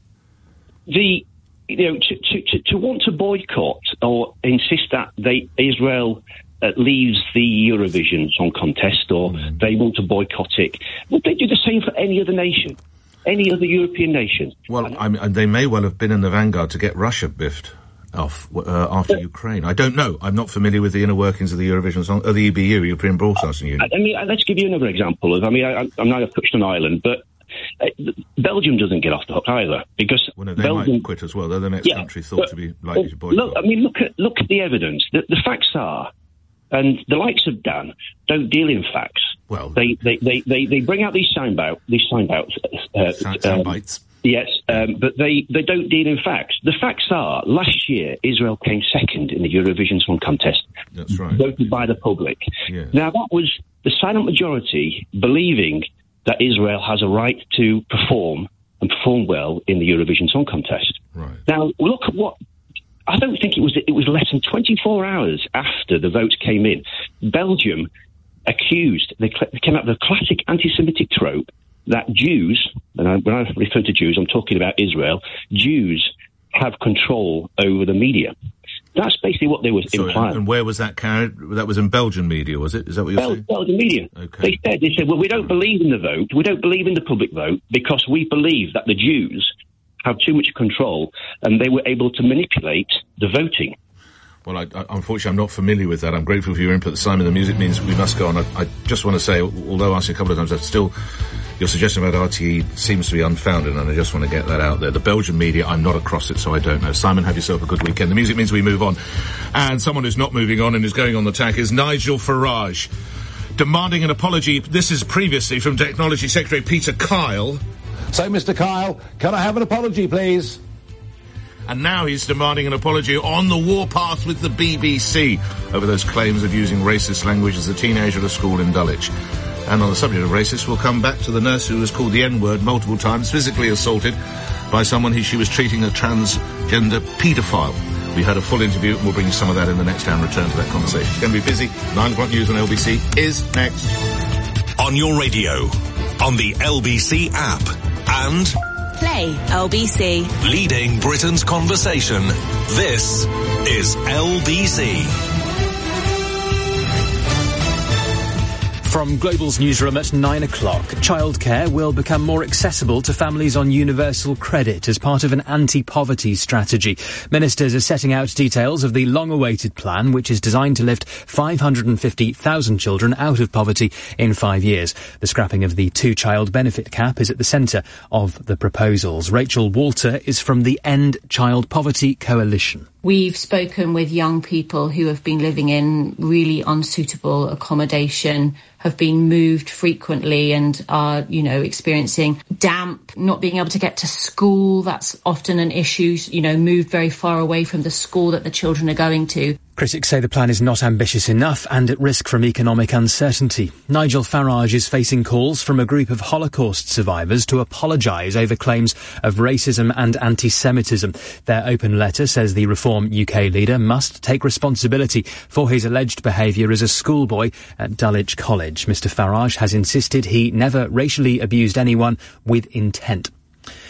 want to boycott or insist that Israel leaves the Eurovision Song Contest, or they want to boycott it, well, they do the same for any other nation, any other European nation. Well, I mean, they may well have been in the vanguard to get Russia biffed off after Ukraine. I don't know. I'm not familiar with the inner workings of the Eurovision Song, the EBU, European Broadcasting Union. I mean, let's give you another example of. I mean, I'm now touched on Ireland, but Belgium doesn't get off the hook either, because they Belgium might quit as well. They're the next country thought to be likely to boycott. Look at the evidence. The facts are, and the likes of Dan don't deal in facts. Well, they bring out these soundbites. Yes, but they don't deal in facts. The facts are, last year Israel came second in the Eurovision Song Contest. That's right. Voted by the public. Yes. Now that was the silent majority believing that Israel has a right to perform well in the Eurovision Song Contest. Right. Now, look at what... I don't think it was less than 24 hours after the votes came in. Belgium accused... They came out with a classic anti-Semitic trope that Jews, and when I refer to Jews, I'm talking about Israel, Jews have control over the media. That's basically what they were implying. And where was that carried? That was in Belgian media, was it? Is that what you're saying? Belgian media. Okay. They said, well, we don't believe in the vote. We don't believe in the public vote because we believe that the Jews have too much control and they were able to manipulate the voting. Well, unfortunately, I'm not familiar with that. I'm grateful for your input, Simon. The music means we must go on. I just want to say, although asking a couple of times, your suggestion about RTE seems to be unfounded, and I just want to get that out there. The Belgian media, I'm not across it, so I don't know. Simon, have yourself a good weekend. The music means we move on. And someone who's not moving on and is going on the tack is Nigel Farage, demanding an apology. This is previously from Technology Secretary Peter Kyle. So, Mr. Kyle, can I have an apology, please? And now he's demanding an apology on the warpath with the BBC over those claims of using racist language as a teenager at a school in Dulwich. And on the subject of racist, we'll come back to the nurse who was called the N-word multiple times, physically assaulted by someone who she was treating a transgender paedophile. We had a full interview, and we'll bring you some of that in the next hour and return to that conversation. It's going to be busy. 9 o'clock news on LBC is next. On your radio, on the LBC app, and... Play LBC. Leading Britain's conversation. This is LBC. From Global's newsroom at 9 o'clock, childcare will become more accessible to families on universal credit as part of an anti-poverty strategy. Ministers are setting out details of the long-awaited plan, which is designed to lift 550,000 children out of poverty in 5 years. The scrapping of the two-child benefit cap is at the centre of the proposals. Rachel Walter is from the End Child Poverty Coalition. We've spoken with young people who have been living in really unsuitable accommodation, have been moved frequently and are, experiencing damp, not being able to get to school. That's often an issue, moved very far away from the school that the children are going to. Critics say the plan is not ambitious enough and at risk from economic uncertainty. Nigel Farage is facing calls from a group of Holocaust survivors to apologise over claims of racism and anti-Semitism. Their open letter says the Reform UK leader must take responsibility for his alleged behaviour as a schoolboy at Dulwich College. Mr Farage has insisted he never racially abused anyone with intent.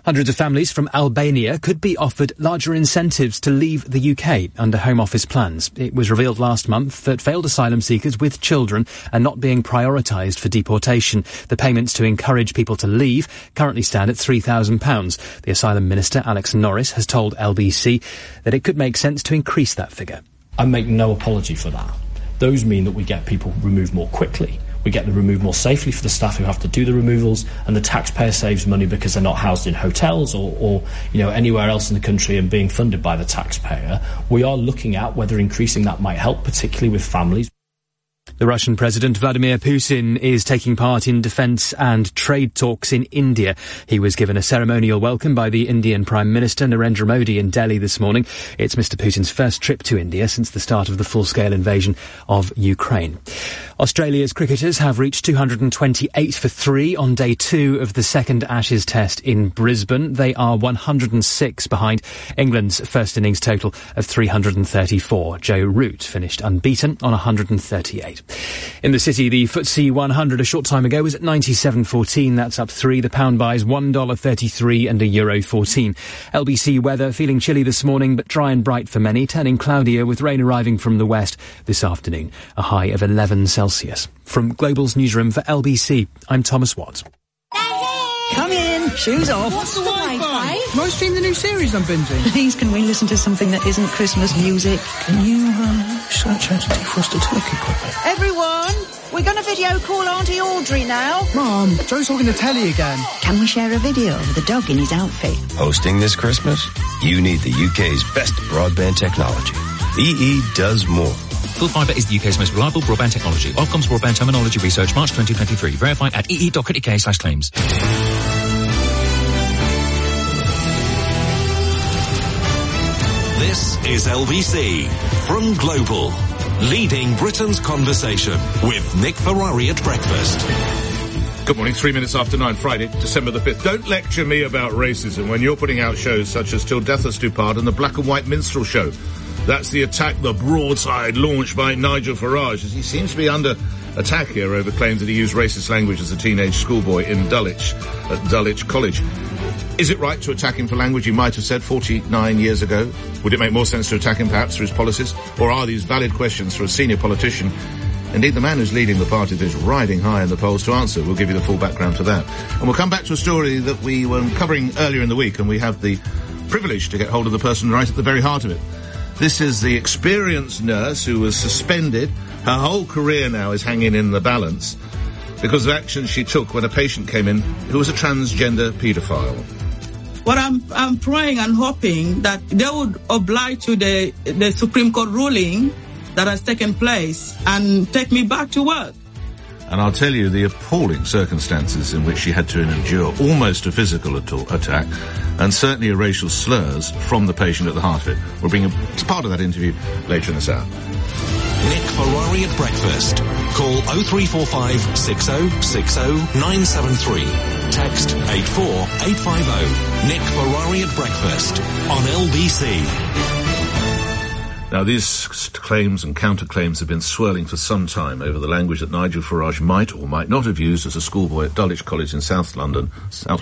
Hundreds of families from Albania could be offered larger incentives to leave the UK under Home Office plans. It was revealed last month that failed asylum seekers with children are not being prioritised for deportation. The payments to encourage people to leave currently stand at £3,000. The Asylum Minister, Alex Norris, has told LBC that it could make sense to increase that figure. I make no apology for that. Those mean that we get people removed more quickly. We get them removed more safely for the staff who have to do the removals, and the taxpayer saves money because they're not housed in hotels or anywhere else in the country and being funded by the taxpayer. We are looking at whether increasing that might help, particularly with families. The Russian President Vladimir Putin is taking part in defence and trade talks in India. He was given a ceremonial welcome by the Indian Prime Minister Narendra Modi in Delhi this morning. It's Mr. Putin's first trip to India since the start of the full-scale invasion of Ukraine. Australia's cricketers have reached 228 for 3 on day 2 of the second Ashes test in Brisbane. They are 106 behind England's first innings total of 334. Joe Root finished unbeaten on 138. In the city, the FTSE 100 a short time ago was at 97.14. That's up 3. The pound buys $1.33 and €1.14. LBC weather feeling chilly this morning, but dry and bright for many, turning cloudier with rain arriving from the west this afternoon. A high of 11 Celsius. From Global's newsroom for LBC, I'm Thomas Watt. Come in, shoes off. What's the Wi-Fi? Am I stream the new series I'm binging? Please, can we listen to something that isn't Christmas music? Can you search how to defrost a turkey quickly? Everyone, we're going to video call Auntie Audrey now. Mum, Joe's hogging the telly again. Can we share a video of the dog in his outfit? Hosting this Christmas? You need the UK's best broadband technology. EE does more. Full fibre is the UK's most reliable broadband technology. Ofcom's Broadband Terminology Research, March 2023. Verified at ee.co.uk/claims. This is LBC from Global, leading Britain's conversation with Nick Ferrari at breakfast. Good morning, 3 minutes after 9, Friday, December the 5th. Don't lecture me about racism when you're putting out shows such as Till Death Us Do Part and the Black and White Minstrel Show. That's the attack, the broadside launched by Nigel Farage, as he seems to be under attack here over claims that he used racist language as a teenage schoolboy in Dulwich, at Dulwich College. Is it right to attack him for language he might have said 49 years ago? Would it make more sense to attack him perhaps for his policies? Or are these valid questions for a senior politician? Indeed, the man who's leading the party that is riding high in the polls to answer. We'll give you the full background to that. And we'll come back to a story that we were covering earlier in the week, and we have the privilege to get hold of the person right at the very heart of it. This is the experienced nurse who was suspended. Her whole career now is hanging in the balance because of actions she took when a patient came in who was a transgender paedophile. But I'm praying and hoping that they would oblige to the Supreme Court ruling that has taken place and take me back to work. And I'll tell you the appalling circumstances in which she had to endure almost a physical attack and certainly a racial slurs from the patient at the heart of it. We'll bring to part of that interview later in this hour. Nick Ferrari at breakfast. Call 0345 6060 973. Text 84850. Nick Ferrari at breakfast on LBC. Now, these claims and counterclaims have been swirling for some time over the language that Nigel Farage might or might not have used as a schoolboy at Dulwich College in South London, some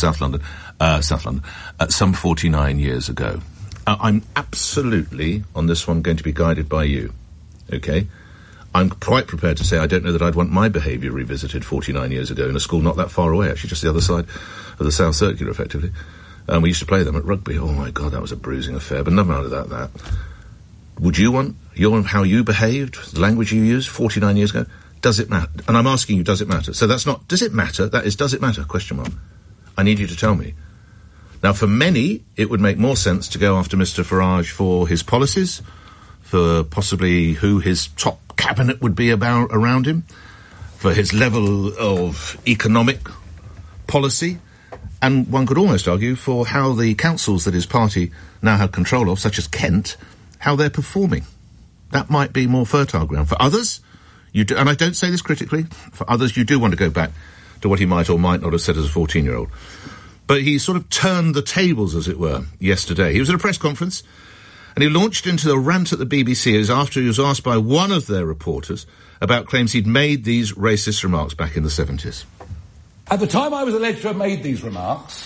49 years ago. I'm absolutely, on this one, going to be guided by you, okay? I'm quite prepared to say I don't know that I'd want my behaviour revisited 49 years ago in a school not that far away, actually, just the other side of the South Circular, effectively. We used to play them at rugby. Oh, my God, that was a bruising affair, but never mind about that. Would you want how you behaved, the language you used 49 years ago? Does it matter? And I'm asking you, does it matter? So that's not, does it matter? That is, does it matter? Question mark. I need you to tell me. Now, for many, it would make more sense to go after Mr. Farage for his policies, for possibly who his top cabinet would be around him, for his level of economic policy, and one could almost argue for how the councils that his party now have control of, such as Kent, how they're performing. That might be more fertile ground. For others, you do, and I don't say this critically, for others you do want to go back to what he might or might not have said as a 14-year-old. But he sort of turned the tables, as it were, yesterday. He was at a press conference, and he launched into a rant at the BBC after he was asked by one of their reporters about claims he'd made these racist remarks back in the 70s. At the time I was alleged to have made these remarks,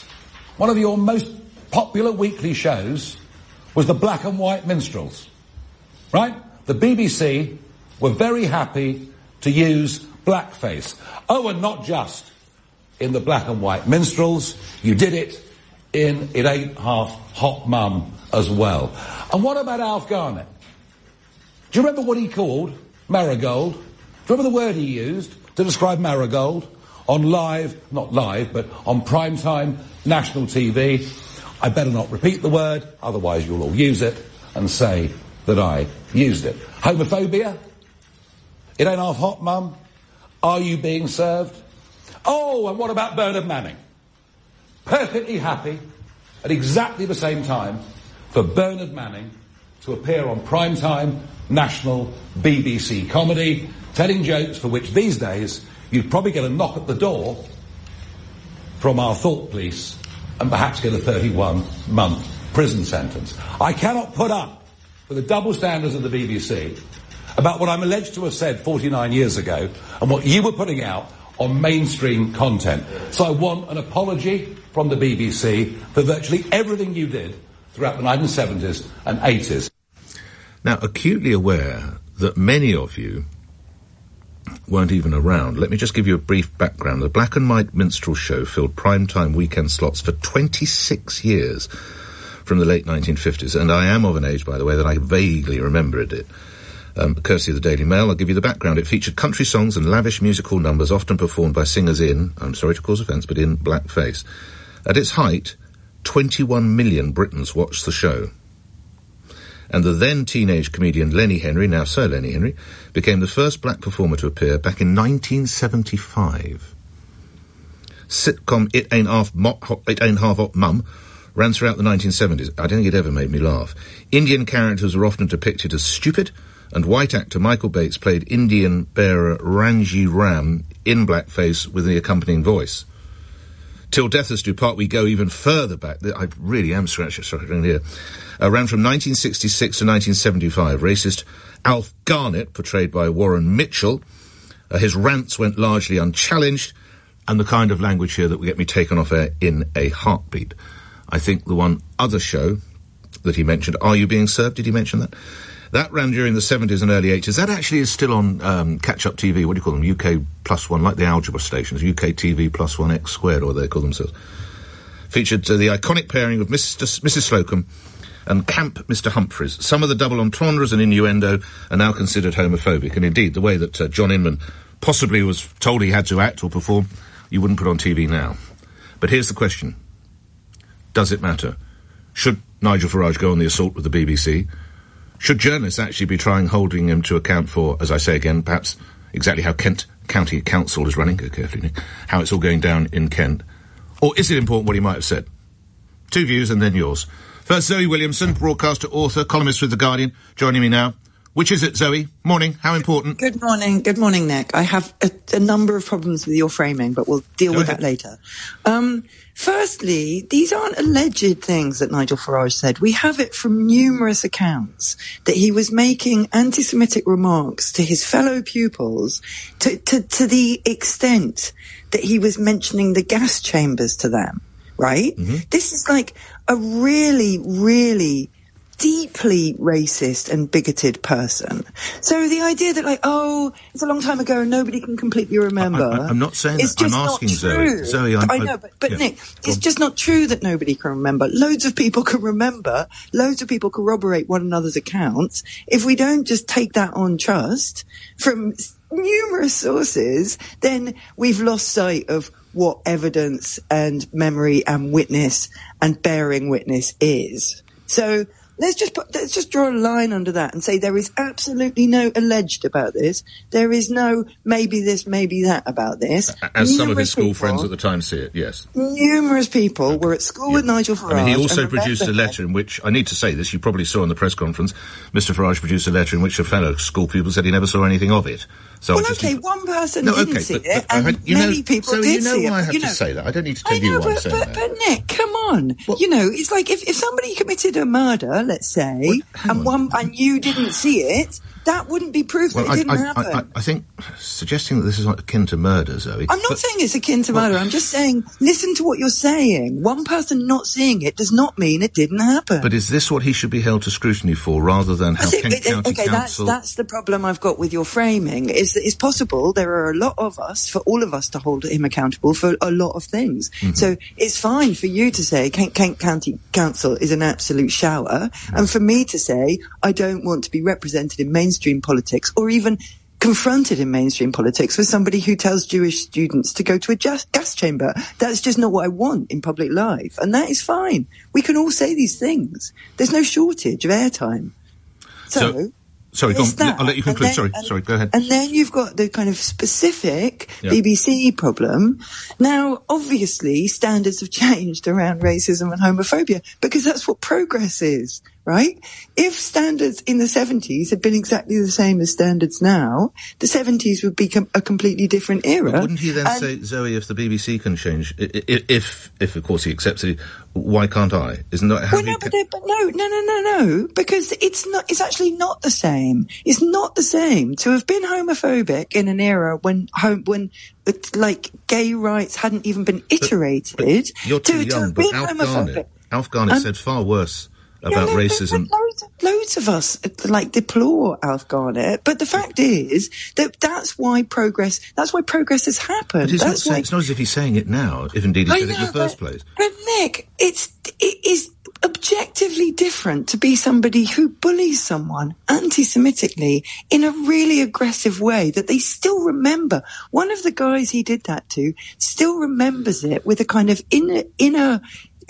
one of your most popular weekly shows was the Black and White Minstrels, right? The BBC were very happy to use blackface. Oh, and not just in the Black and White Minstrels, you did it in It Ain't Half Hot Mum as well. And what about Alf Garnett? Do you remember what he called Marigold? Do you remember the word he used to describe Marigold on not live, but on primetime national TV? I better not repeat the word, otherwise you'll all use it and say that I used it. Homophobia? It Ain't Half Hot Mum? Are You Being Served? Oh, and what about Bernard Manning? Perfectly happy at exactly the same time for Bernard Manning to appear on primetime national BBC comedy, telling jokes for which these days you'd probably get a knock at the door from our thought police and perhaps get a 31-month prison sentence. I cannot put up with the double standards of the BBC about what I'm alleged to have said 49 years ago and what you were putting out on mainstream content. So I want an apology from the BBC for virtually everything you did throughout the 1970s and 80s. Now, acutely aware that many of you weren't even around, let me just give you a brief background. The Black and White Minstrel Show filled primetime weekend slots for 26 years from the late 1950s, and I am of an age, by the way, that I vaguely remembered it. Courtesy of the Daily Mail, I'll give you the background. It featured country songs and lavish musical numbers, often performed by singers in, I'm sorry to cause offence, but in blackface. At its height, 21 million Britons watched the show. And the then teenage comedian Lenny Henry, now Sir Lenny Henry, became the first black performer to appear back in 1975. Sitcom It Ain't Half Hot Mum ran throughout the 1970s. I don't think it ever made me laugh. Indian characters were often depicted as stupid, and white actor Michael Bates played Indian bearer Ranji Ram in blackface with the accompanying voice. Till Death Us Do Part we go even further back. I really am struggling here. Ran from 1966 to 1975. Racist Alf Garnett, portrayed by Warren Mitchell. His rants went largely unchallenged, and the kind of language here that would get me taken off air in a heartbeat. I think the one other show that he mentioned, Are You Being Served? Did he mention that? That ran during the 70s and early 80s. That actually is still on catch-up TV. What do you call them? UK Plus One, like the algebra stations. UK TV Plus One X Squared, or they call themselves. Featured the iconic pairing of Mrs. Slocum and Camp Mr. Humphreys. Some of the double entendres and innuendo are now considered homophobic. And indeed, the way that John Inman possibly was told he had to act or perform, you wouldn't put on TV now. But here's the question. Does it matter? Should Nigel Farage go on the assault with the BBC? Should journalists actually be holding him to account for, as I say again, perhaps exactly how Kent County Council is running, go carefully, Nick, how it's all going down in Kent? Or is it important what he might have said? Two views and then yours. First, Zoe Williamson, broadcaster, author, columnist with The Guardian, joining me now. Which is it, Zoe? Morning. How important? Good morning. Good morning, Nick. I have a number of problems with your framing, but we'll deal with that later. Firstly, these aren't alleged things that Nigel Farage said. We have it from numerous accounts that he was making anti-Semitic remarks to his fellow pupils to the extent that he was mentioning the gas chambers to them, right? Mm-hmm. This is like a really, really deeply racist and bigoted person. So the idea that, like, oh, it's a long time ago and nobody can completely remember. I'm not saying that. I'm asking Zoe. Zoe, I know, but yeah. Nick, it's just not true that nobody can remember. Loads of people can remember. Loads of people corroborate one another's accounts. If we don't just take that on trust from numerous sources, then we've lost sight of what evidence and memory and witness and bearing witness is. So let's just draw a line under that and say there is absolutely no alleged about this. There is no maybe this, maybe that about this. As some of his school friends at the time see it, yes. Numerous people were at school with Nigel Farage. I mean, he also produced a letter in which, I need to say this, you probably saw in the press conference, Mr. Farage produced a letter in which a fellow school pupil said he never saw anything of it. So well, okay, one person didn't see it, and many people so did see it. You know why I have to say that. I don't need to tell you why I'm saying that. But Nick, come on. Well, you know, it's like if somebody committed a murder, let's say, and you didn't see it, that wouldn't be proof that it didn't happen. I think suggesting that this is akin to murder, Zoe. I'm not saying it's akin to murder. I'm just saying, listen to what you're saying. One person not seeing it does not mean it didn't happen. But is this what he should be held to scrutiny for, rather than how Kent County Council... That's the problem I've got with your framing, is that it's possible there are a lot of us, for all of us to hold him accountable for a lot of things. Mm-hmm. So it's fine for you to say Kent County Council is an absolute shower, and for me to say I don't want to be represented in mainstream politics, or even confronted in mainstream politics with somebody who tells Jewish students to go to a gas chamber. That's just not what I want in public life, and that is fine. We can all say these things. There's no shortage of airtime. Sorry, go on. I'll let you conclude. Sorry, go ahead. And then you've got the kind of specific BBC problem. Now, obviously, standards have changed around racism and homophobia, because that's what progress is, right? If standards in the 70s had been exactly the same as standards now, the 70s would be a completely different era. But wouldn't he then say, Zoe, if the BBC can change, if of course he accepts it, why can't I? Isn't that how no, because it's actually not the same. It's not the same to have been homophobic in an era when like gay rights hadn't even been iterated. But you're too young, but Alf Garnett said far worse about racism. Loads of us deplore Alf Garnett, but the fact is that's why progress has happened. But it's not as if he's saying it now, if indeed he said it in the first place. But Nick, it is objectively different to be somebody who bullies someone anti-Semitically in a really aggressive way that they still remember. One of the guys he did that to still remembers it with a kind of inner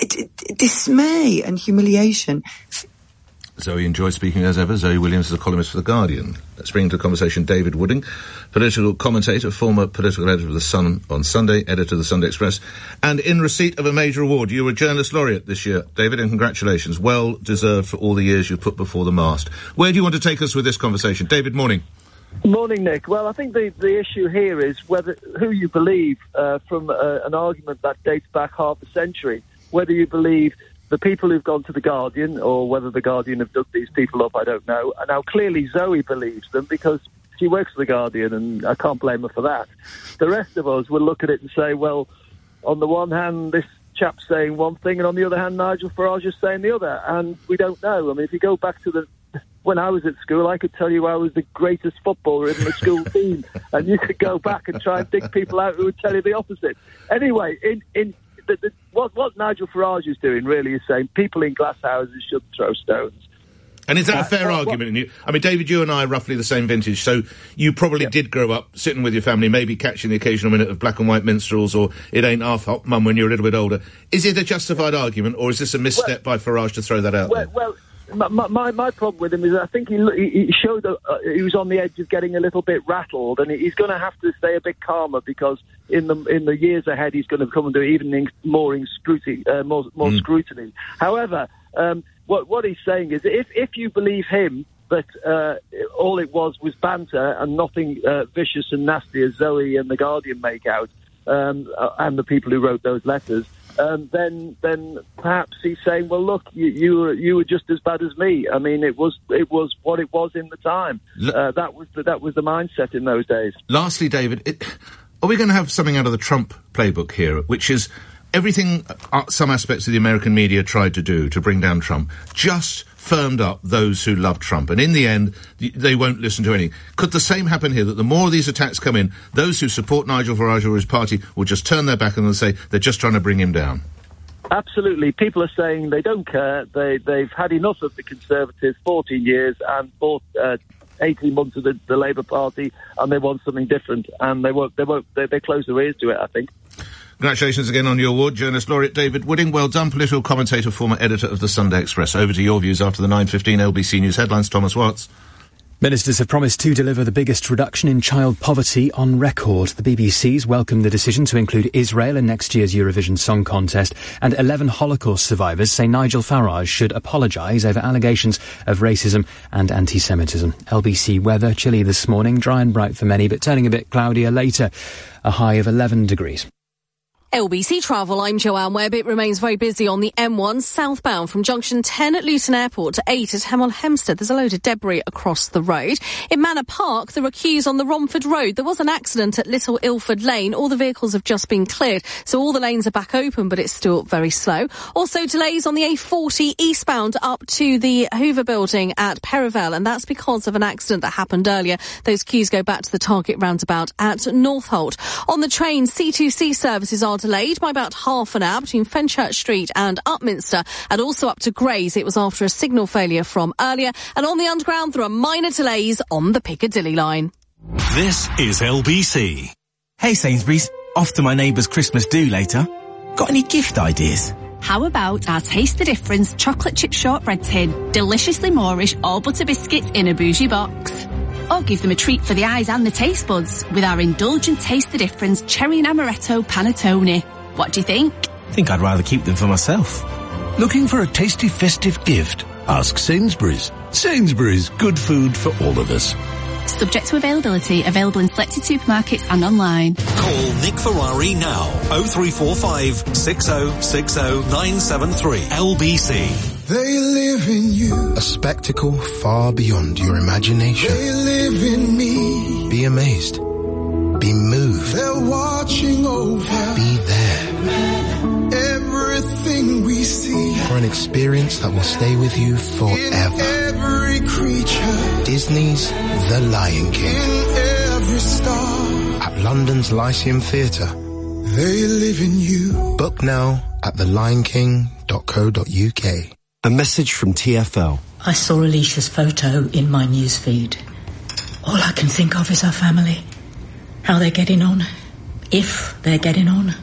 dismay and humiliation. Zoe enjoyed speaking as ever. Zoe Williams is a columnist for The Guardian. Let's bring to conversation David Wooding, political commentator, former political editor of The Sun on Sunday, editor of The Sunday Express, and in receipt of a major award. You were a journalist laureate this year, David, and congratulations. Well deserved for all the years you've put before the mast. Where do you want to take us with this conversation? David, morning. Morning, Nick. Well, I think the issue here is who you believe from an argument that dates back half a century. Whether you believe the people who've gone to The Guardian, or whether The Guardian have dug these people up, I don't know. And now clearly Zoe believes them, because she works for The Guardian, and I can't blame her for that. The rest of us will look at it and say, well, on the one hand, this chap's saying one thing, and on the other hand, Nigel Farage is saying the other, and we don't know. I mean, if you go back to when I was at school, I could tell you I was the greatest footballer in the school team, and you could go back and try and dig people out who would tell you the opposite. Anyway, what Nigel Farage is doing really is saying people in glass houses shouldn't throw stones. And is that a fair argument? I mean, David, you and I are roughly the same vintage, so you probably did grow up sitting with your family, maybe catching the occasional minute of Black and White Minstrels, or It Ain't Half Hot Mum when you're a little bit older. Is it a justified argument, or is this a misstep by Farage to throw that out there? Well, my problem with him is I think he showed he was on the edge of getting a little bit rattled, and he's going to have to stay a bit calmer, because in the years ahead he's going to come under even more scrutiny. Scrutiny. However, what he's saying is if you believe him that all it was banter and nothing vicious and nasty as Zoe and The Guardian make out, and the people who wrote those letters, then perhaps he's saying, well, look, you were just as bad as me. I mean, it was what it was in the time. That was the mindset in those days. Lastly, David, are we going to have something out of the Trump playbook here, which is everything some aspects of the American media tried to do to bring down Trump just firmed up those who love Trump, and in the end they won't listen to anything? Could the same happen here, that the more of these attacks come in, those who support Nigel Farage or his party will just turn their back and they'll say they're just trying to bring him down? Absolutely. People are saying they don't care. They've had enough of the Conservatives, 14 years, and 18 months of the Labour Party, and they want something different, and they close their ears to it, I think. Congratulations again on your award, journalist laureate David Wooding. Well done, political commentator, former editor of the Sunday Express. Over to your views after the 9:15 LBC News headlines. Thomas Watts. Ministers have promised to deliver the biggest reduction in child poverty on record. The BBC's welcomed the decision to include Israel in next year's Eurovision Song Contest, and 11 Holocaust survivors say Nigel Farage should apologise over allegations of racism and anti-Semitism. LBC weather, chilly this morning, dry and bright for many, but turning a bit cloudier later. A high of 11 degrees. LBC Travel, I'm Joanne Webb. It remains very busy on the M1 southbound from junction 10 at Luton Airport to 8 at Hemel Hempstead. There's a load of debris across the road. In Manor Park, there are queues on the Romford Road. There was an accident at Little Ilford Lane. All the vehicles have just been cleared, so all the lanes are back open, but it's still very slow. Also, delays on the A40 eastbound up to the Hoover Building at Perivale, and that's because of an accident that happened earlier. Those queues go back to the Target roundabout at Northolt. On the train, C2C services are delayed by about half an hour between Fenchurch Street and Upminster, and also up to Grays. It was after a signal failure from earlier. And on the Underground, there are minor delays on the Piccadilly line. This is LBC. Hey Sainsbury's, off to my neighbour's Christmas do later. Got any gift ideas? How about our Taste the Difference chocolate chip shortbread tin, deliciously Moorish all butter biscuits in a bougie box? Or give them a treat for the eyes and the taste buds with our indulgent Taste the Difference cherry and amaretto panettone. What do you think? I think I'd rather keep them for myself. Looking for a tasty festive gift? Ask Sainsbury's. Sainsbury's, good food for all of us. Subject to availability, available in selected supermarkets and online. Call Nick Ferrari now. 0345 6060 973 LBC. They live in you. A spectacle far beyond your imagination. They live in me. Be amazed. Be moved. They're watching over. Be there. Everything we see. For an experience that will stay with you forever. In every creature. Disney's The Lion King. In every star. At London's Lyceum Theatre. They live in you. Book now at thelionking.co.uk. A message from TfL. I saw Alicia's photo in my newsfeed. All I can think of is her family. How they're getting on. If they're getting on.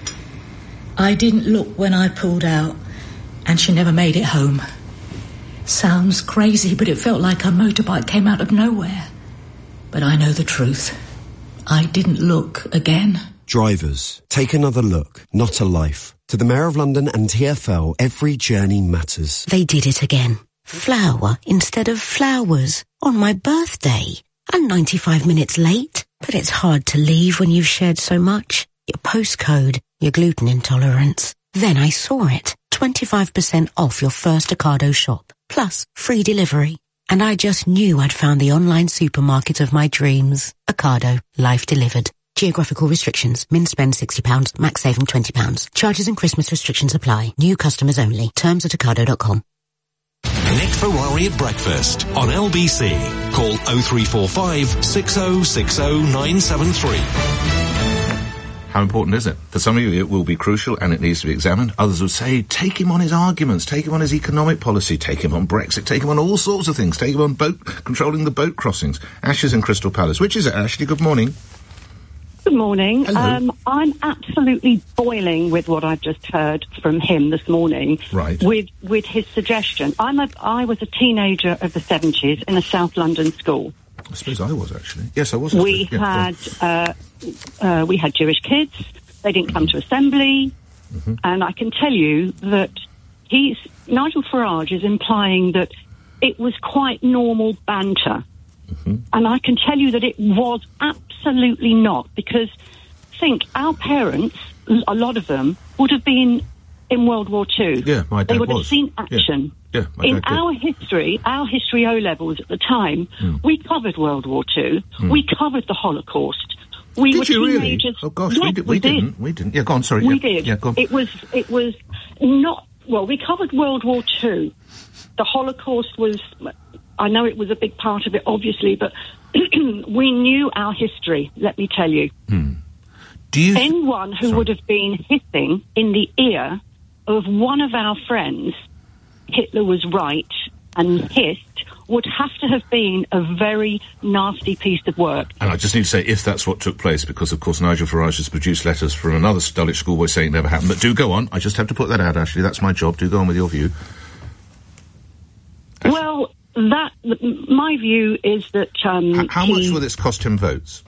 I didn't look when I pulled out, and she never made it home. Sounds crazy, but it felt like her motorbike came out of nowhere. But I know the truth. I didn't look again. Drivers, take another look, not a life. To the Mayor of London and TfL, every journey matters. They did it again. Flower instead of flowers on my birthday. I'm 95 minutes late, but it's hard to leave when you've shared so much. Your postcode, your gluten intolerance. Then I saw it. 25% off your first Ocado shop, plus free delivery. And I just knew I'd found the online supermarket of my dreams. Ocado, life delivered. Geographical restrictions. Min spend £60, max saving £20. Charges and Christmas restrictions apply. New customers only. Terms at ocado.com. Nick Ferrari at breakfast on LBC. Call 0345 6060 973. How important is it? For some of you, it will be crucial and it needs to be examined. Others would say, take him on his arguments, take him on his economic policy, take him on Brexit, take him on all sorts of things, take him on controlling the boat crossings. Ash is in Crystal Palace. Which is it, Ashley? Good morning. Good morning. I'm absolutely boiling with what I've just heard from him this morning. Right. With his suggestion. I was a teenager of the 70s in a South London school. I suppose I was, actually. Yes, I was. We had Jewish kids. They didn't come to assembly. Mm-hmm. And I can tell you that Nigel Farage is implying that it was quite normal banter. Mm-hmm. And I can tell you that it was absolutely not, because think our parents, a lot of them, would have been in World War II. Yeah, my dad They would was. have seen action. Yeah, in our history O-levels at the time, we covered World War II. We covered the Holocaust. We were teenagers. Really? Oh gosh, yes, we didn't. We didn't. Yeah, go on. Sorry. We yeah. did. Yeah, go on. It was not. Well, we covered World War II. The Holocaust was. I know it was a big part of it, obviously, but we knew our history. Let me tell you. Anyone who would have been hissing in the ear of one of our friends, Hitler was right, and hissed, would have to have been a very nasty piece of work. And I just need to say, if that's what took place, because, of course, Nigel Farage has produced letters from another Dulwich schoolboy saying it never happened. But do go on. I just have to put that out, Ashley. That's my job. Do go on with your view. Ashley. Well, my view is that... how much will this cost him votes?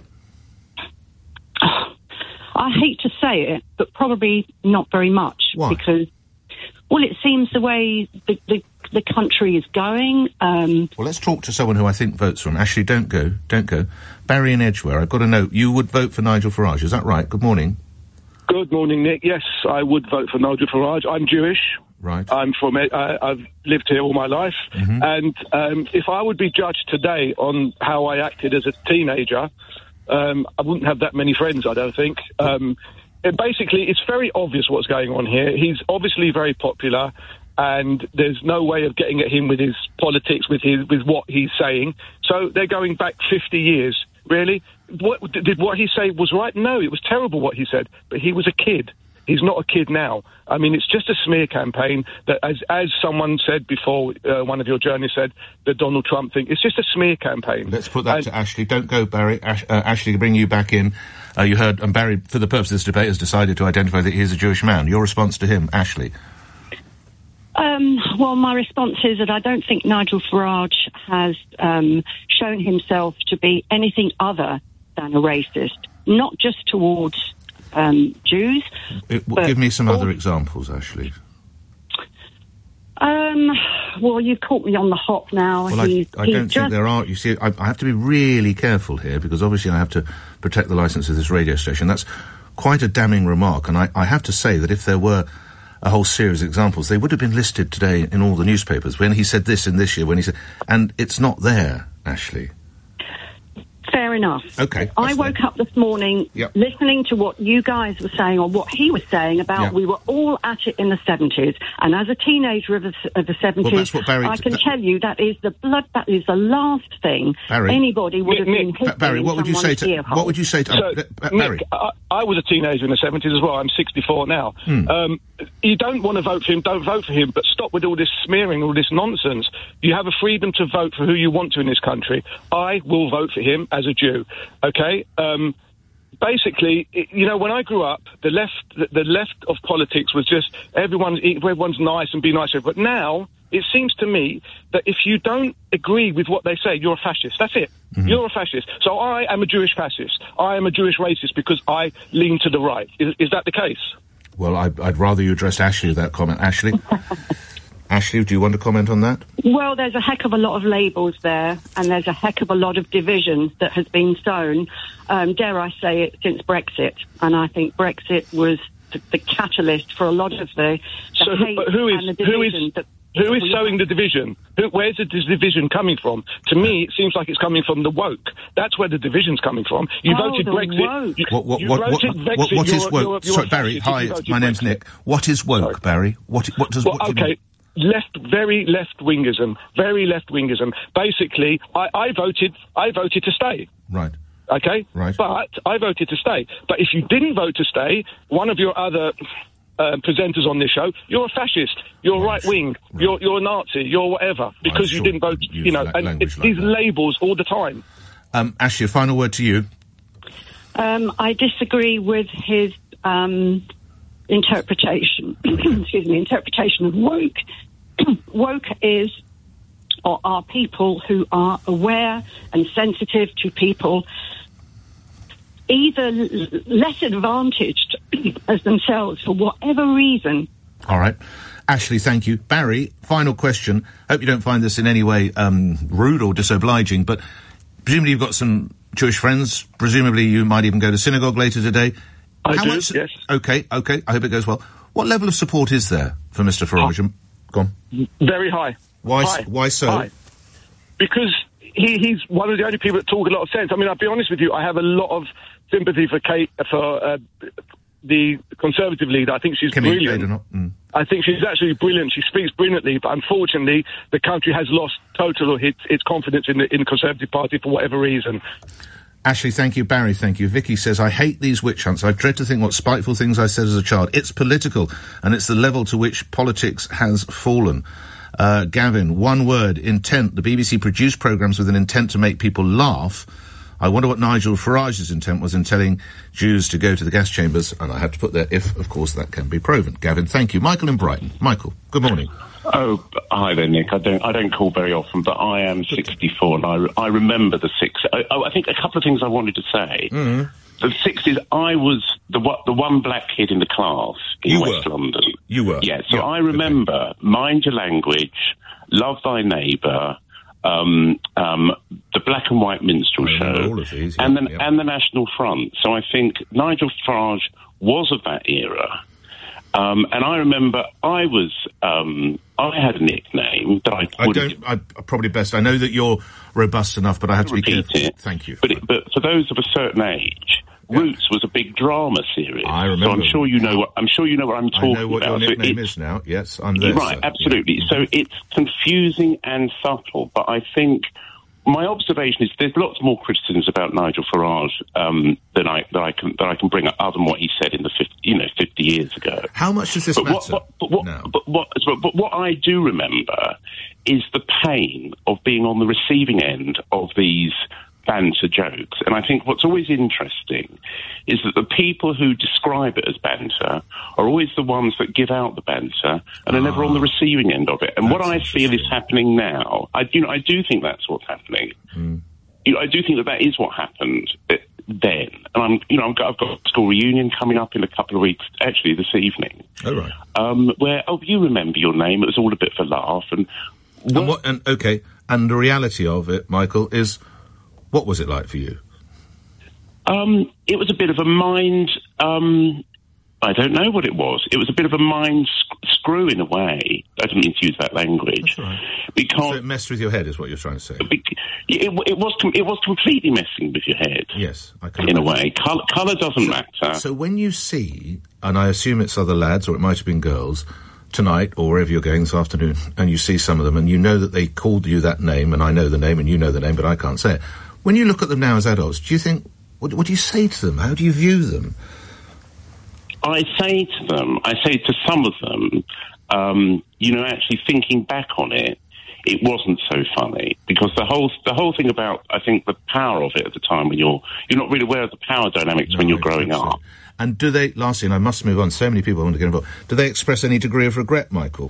I hate to say it, but probably not very much. Why? Because, well, it seems the way the country is going. Well, let's talk to someone who I think votes for him. Ashley, don't go. Barry in Edgware, I've got to know, you would vote for Nigel Farage, is that right? Good morning. Good morning, Nick. Yes, I would vote for Nigel Farage. I'm Jewish. Right. I've lived here all my life. And if I would be judged today on how I acted as a teenager, I wouldn't have that many friends, I don't think. Basically, it's very obvious what's going on here. He's obviously very popular, and there's no way of getting at him with his politics, with what he's saying. So they're going back 50 years. Really? Did what he say was right? No, it was terrible what he said. But he was a kid. He's not a kid now. I mean, it's just a smear campaign that, as someone said before, one of your journalists said, the Donald Trump thing, it's just a smear campaign. Let's put that to Ashley. Don't go, Barry. Ashley, to bring you back in. You heard, and Barry, for the purpose of this debate, has decided to identify that he is a Jewish man. Your response to him, Ashley? Well, my response is that I don't think Nigel Farage has shown himself to be anything other than a racist, not just towards Jews. Give me some other examples, Ashley. Well, you've caught me on the hop now. Well, I don't think there are. You see, I have to be really careful here, because obviously I have to protect the licence of this radio station. That's quite a damning remark, and I have to say that if there were a whole series of examples, they would have been listed today in all the newspapers. When he said this in this year, when he said... And it's not there, Ashley. Fair enough. Okay. I woke up this morning listening to what you guys were saying, or what he was saying about we were all at it in the 70s. And as a teenager of the 70s, well, that's what Barry, I can tell you that is the last thing anybody would have been hitting. Barry, what would you say to... What would you say to... Barry? Nick, I was a teenager in the 70s as well. I'm 64 now. You don't want to vote for him, don't vote for him, but stop with all this smearing, all this nonsense. You have a freedom to vote for who you want to in this country. I will vote for him as a Jew, okay? Basically, you know, when I grew up, the left of politics was just everyone's nice and be nice. But now, it seems to me that if you don't agree with what they say, you're a fascist. That's it. You're a fascist. So I am a Jewish fascist. I am a Jewish racist because I lean to the right. Is that the case? Well, I'd rather you addressed Ashley with that comment. Ashley? Ashley, do you want to comment on that? Well, there's a heck of a lot of labels there, and there's a heck of a lot of division that has been sown, dare I say it, since Brexit. And I think Brexit was the catalyst for a lot of the hate and the division. Who is sowing the division? Where's the division coming from? To me, it seems like it's coming from the woke. That's where the division's coming from. You voted Brexit. What is woke? Sorry, Barry. Hi, my name's Nick. What is woke, Barry? What does what do you mean? Very left-wingism. Basically, I voted to stay. Right. Okay? Right. But I voted to stay. But if you didn't vote to stay, one of your other presenters on this show, you're a fascist, you're right-wing, you're a Nazi, you're whatever, because you didn't vote, you know, and it's these labels all the time. Ashley, a final word to you. I disagree with his interpretation, interpretation of woke. Woke are people who are aware and sensitive to people either less advantaged as themselves for whatever reason. All right. Ashley, thank you. Barry, final question. Hope you don't find this in any way rude or disobliging, but presumably you've got some Jewish friends. Presumably you might even go to synagogue later today. I do, yes. Okay. I hope it goes well. What level of support is there for Mr. Farage? Go on. Very high. Why so? High. Because he's one of the only people that talk a lot of sense. I mean, I'll be honest with you, I have a lot of sympathy for the Conservative leader. I think she's brilliant. I think she's actually brilliant. She speaks brilliantly, but unfortunately, the country has lost totally its confidence in the Conservative Party for whatever reason. Ashley, thank you. Barry, thank you. Vicky says, I hate these witch hunts. I dread to think what spiteful things I said as a child. It's political, and it's the level to which politics has fallen. Gavin, one word, intent. The BBC produced programmes with an intent to make people laugh. I wonder what Nigel Farage's intent was in telling Jews to go to the gas chambers, and I have to put there, if, of course, that can be proven. Gavin, thank you. Michael in Brighton. Michael, good morning. Oh, hi there, Nick. I don't call very often, but I am 64, and I remember the 60s. I think a couple of things I wanted to say. The 60s, I was the one black kid in the class in West London. You were? Yeah, so I remember Mind Your Language, Love Thy Neighbour, the Black and White Minstrel Show, all of these, and the National Front. So I think Nigel Farage was of that era. And I remember I had a nickname that I probably best. I know that you're robust enough, but I have to be careful. Thank you. But for those of a certain age, Roots was a big drama series. I remember. So I'm sure you know what I'm talking about. I know what your nickname is now. Yes, I'm there. Right, absolutely. Yeah. So it's confusing and subtle, but I think my observation is there's lots more criticisms about Nigel Farage that I can bring up, other than what he said in the 50 years ago. How much does this matter? But what I do remember is the pain of being on the receiving end of these banter jokes. And I think what's always interesting is that the people who describe it as banter are always the ones that give out the banter and are never on the receiving end of it. And what I feel is happening now, I do think that's what's happening. I do think that is what happened then. And I've got a school reunion coming up in a couple of weeks, actually this evening. Oh, right. Where, you remember your name, it was all a bit of a laugh. And the reality of it, Michael, is what was it like for you? It was a bit of a mind... I don't know what it was. It was a bit of a mind screw in a way. I didn't mean to use that language. That's right. Because so it messed with your head, is what you're trying to say. It was completely messing with your head. Yes, I can. In a way, colour doesn't matter. So when you see, and I assume it's other lads, or it might have been girls, tonight or wherever you're going this afternoon, and you see some of them, and you know that they called you that name, and I know the name, and you know the name, but I can't say it. When you look at them now as adults, do you think, what do you say to them? How do you view them? I say to some of them, actually thinking back on it, it wasn't so funny, because the whole thing about, I think, the power of it at the time when you're not really aware of the power dynamics when you're growing up. And do they, lastly, and I must move on, so many people want to get involved, do they express any degree of regret, Michael?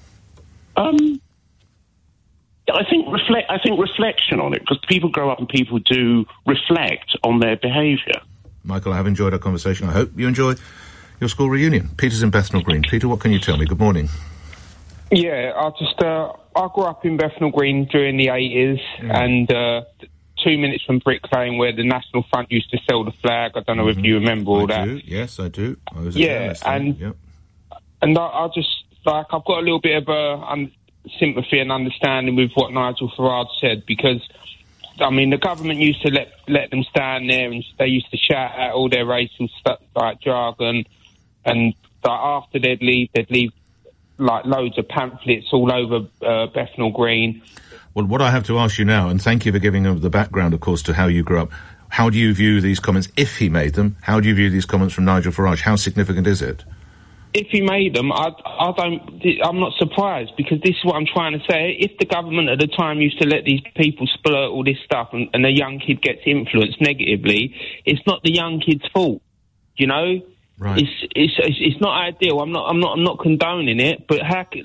I think reflection on it, because people grow up and people do reflect on their behaviour. Michael, I have enjoyed our conversation. I hope you enjoy your school reunion. Peter's in Bethnal Green. Peter, what can you tell me? Good morning. Yeah, I grew up in Bethnal Green during the 80s, and 2 minutes from Brick Lane, where the National Front used to sell the flag. I don't know if you remember all that. Yes, I do. I was and I just, I've got a little bit of sympathy and understanding with what Nigel Farage said, because the government used to let them stand there, and they used to shout out all their racial stuff like jargon, and after they'd leave like loads of pamphlets all over Bethnal Green. Well, what I have to ask you now, and thank you for giving the background, of course, to how you grew up. How do you view these comments, if he made them? How do you view these comments from Nigel Farage? How significant is it? If he made them, I'm not surprised, because this is what I'm trying to say. If the government at the time used to let these people splurt all this stuff, and the young kid gets influenced negatively, it's not the young kid's fault, Right. It's not ideal. I'm not condoning it, but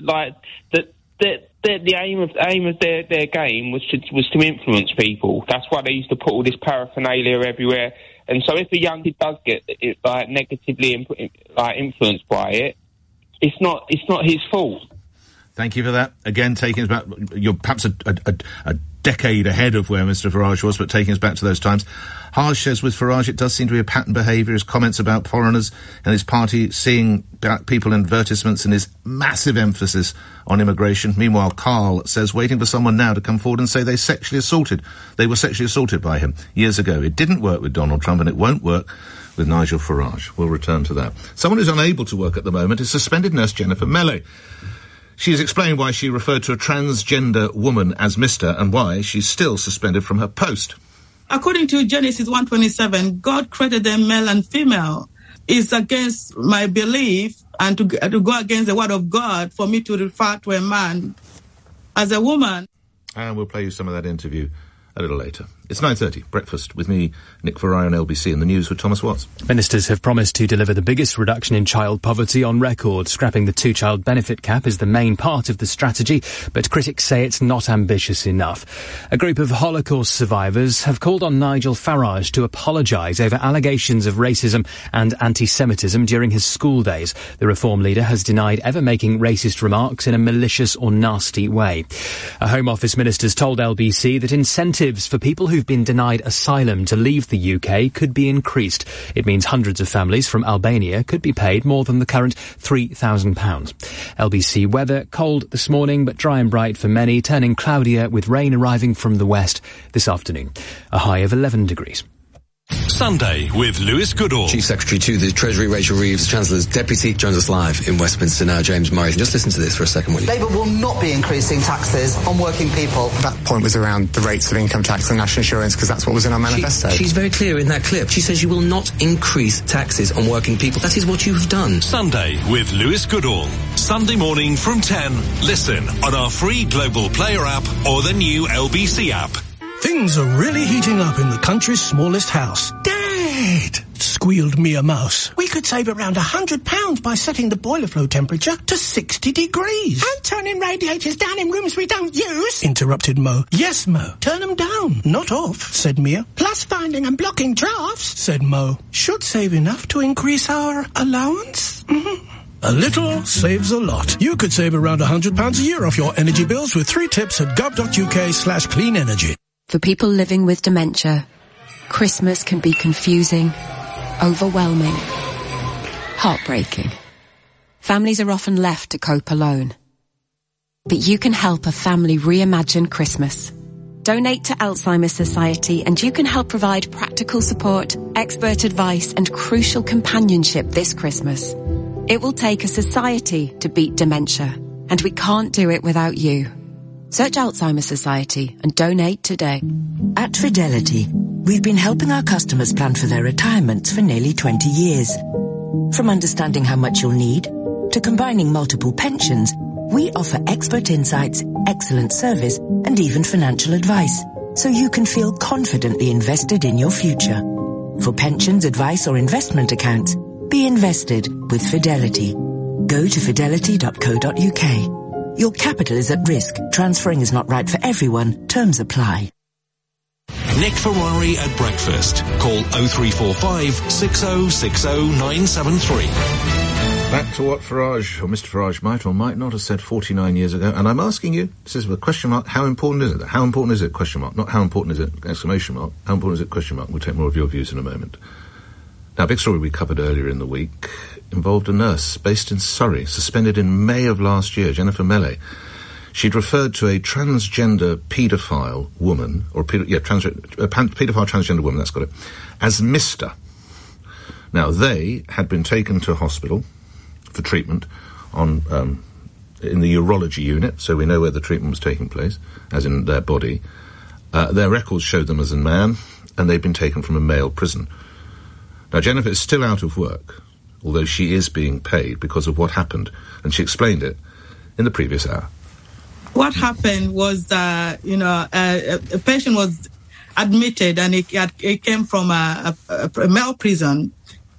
the aim of their game was to influence people. That's why they used to put all this paraphernalia everywhere. And so if a young kid does get negatively influenced by it, it's not his fault. Thank you for that. Again, taking us back, you're perhaps a decade ahead of where Mr. Farage was, but taking us back to those times. Harsh says with Farage it does seem to be a pattern behaviour, his comments about foreigners and his party seeing black people in advertisements, and his massive emphasis on immigration. Meanwhile, Carl says waiting for someone now to come forward and say they were sexually assaulted by him years ago. It didn't work with Donald Trump, and it won't work with Nigel Farage. We'll return to that. Someone who's unable to work at the moment is suspended nurse Jennifer Melley. She has explained why she referred to a transgender woman as Mr. and why she's still suspended from her post. According to Genesis 1:27, God created them male and female. It's against my belief and to go against the word of God for me to refer to a man as a woman. And we'll play you some of that interview a little later. It's 9:30, breakfast with me, Nick Ferrari on LBC, and the news with Thomas Watts. Ministers have promised to deliver the biggest reduction in child poverty on record. Scrapping the two-child benefit cap is the main part of the strategy, but critics say it's not ambitious enough. A group of Holocaust survivors have called on Nigel Farage to apologise over allegations of racism and anti-Semitism during his school days. The Reform leader has denied ever making racist remarks in a malicious or nasty way. A Home Office minister's told LBC that incentives for people who who've been denied asylum to leave the UK could be increased. It means hundreds of families from Albania could be paid more than the current £3,000. LBC weather, cold this morning but dry and bright for many, turning cloudier with rain arriving from the west this afternoon. A high of 11 degrees. Sunday with Lewis Goodall. Chief Secretary to the Treasury, Rachel Reeves, Chancellor's Deputy, joins us live in Westminster now, James Murray. Just listen to this for a second, will you? Labour will not be increasing taxes on working people. That point was around the rates of income tax and national insurance, because that's what was in our manifesto. She's very clear in that clip. She says you will not increase taxes on working people. That is what you have done. Sunday with Lewis Goodall. Sunday morning from 10. Listen on our free Global Player app or the new LBC app. Things are really heating up in the country's smallest house. Dad! Squealed Mia Mouse. We could save around £100 by setting the boiler flow temperature to 60 degrees. And turning radiators down in rooms we don't use. Interrupted Mo. Yes, Mo. Turn them down, not off, said Mia. Plus finding and blocking drafts, said Mo. Should save enough to increase our allowance? A little saves a lot. You could save around £100 a year off your energy bills with 3 tips at gov.uk/clean energy. For people living with dementia, Christmas can be confusing, overwhelming, heartbreaking. Families are often left to cope alone. But you can help a family reimagine Christmas. Donate to Alzheimer's Society and you can help provide practical support, expert advice and crucial companionship this Christmas. It will take a society to beat dementia, and we can't do it without you. Search Alzheimer's Society and donate today. At Fidelity, we've been helping our customers plan for their retirements for nearly 20 years. From understanding how much you'll need, to combining multiple pensions, we offer expert insights, excellent service, and even financial advice, so you can feel confidently invested in your future. For pensions, advice, or investment accounts, be invested with Fidelity. Go to fidelity.co.uk. Your capital is at risk. Transferring is not right for everyone. Terms apply. Nick Ferrari at breakfast. Call 0345 6060 973. Back to what Farage, or Mr. Farage, might or might not have said 49 years ago. And I'm asking you, this is with a question mark, how important is it? How important is it? Question mark. Not how important is it? Exclamation mark. How important is it? Question mark. We'll take more of your views in a moment. Now, a big story we covered earlier in the week involved a nurse based in Surrey, suspended in May of last year, Jennifer Melley. She'd referred to a transgender paedophile woman, or paedophile transgender woman, that's got it, as Mr. Now, they had been taken to hospital for treatment on in the urology unit, so we know where the treatment was taking place, as in their body. Their records showed them as a man, and they'd been taken from a male prison. Now, Jennifer is still out of work, although she is being paid because of what happened, and she explained it in the previous hour. What happened was, a patient was admitted, and it came from a male prison.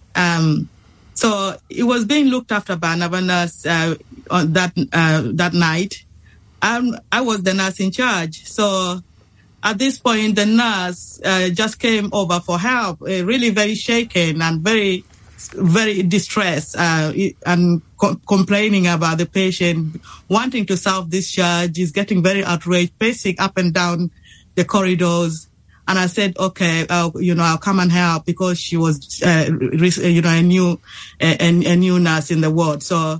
So it was being looked after by another nurse on that night. I was the nurse in charge. So at this point, the nurse just came over for help, really very shaken and very, very distressed, and complaining about the patient wanting to self-discharge. He's getting very outraged, pacing up and down the corridors. And I said, okay, I'll come and help, because she was, a new nurse in the ward. So,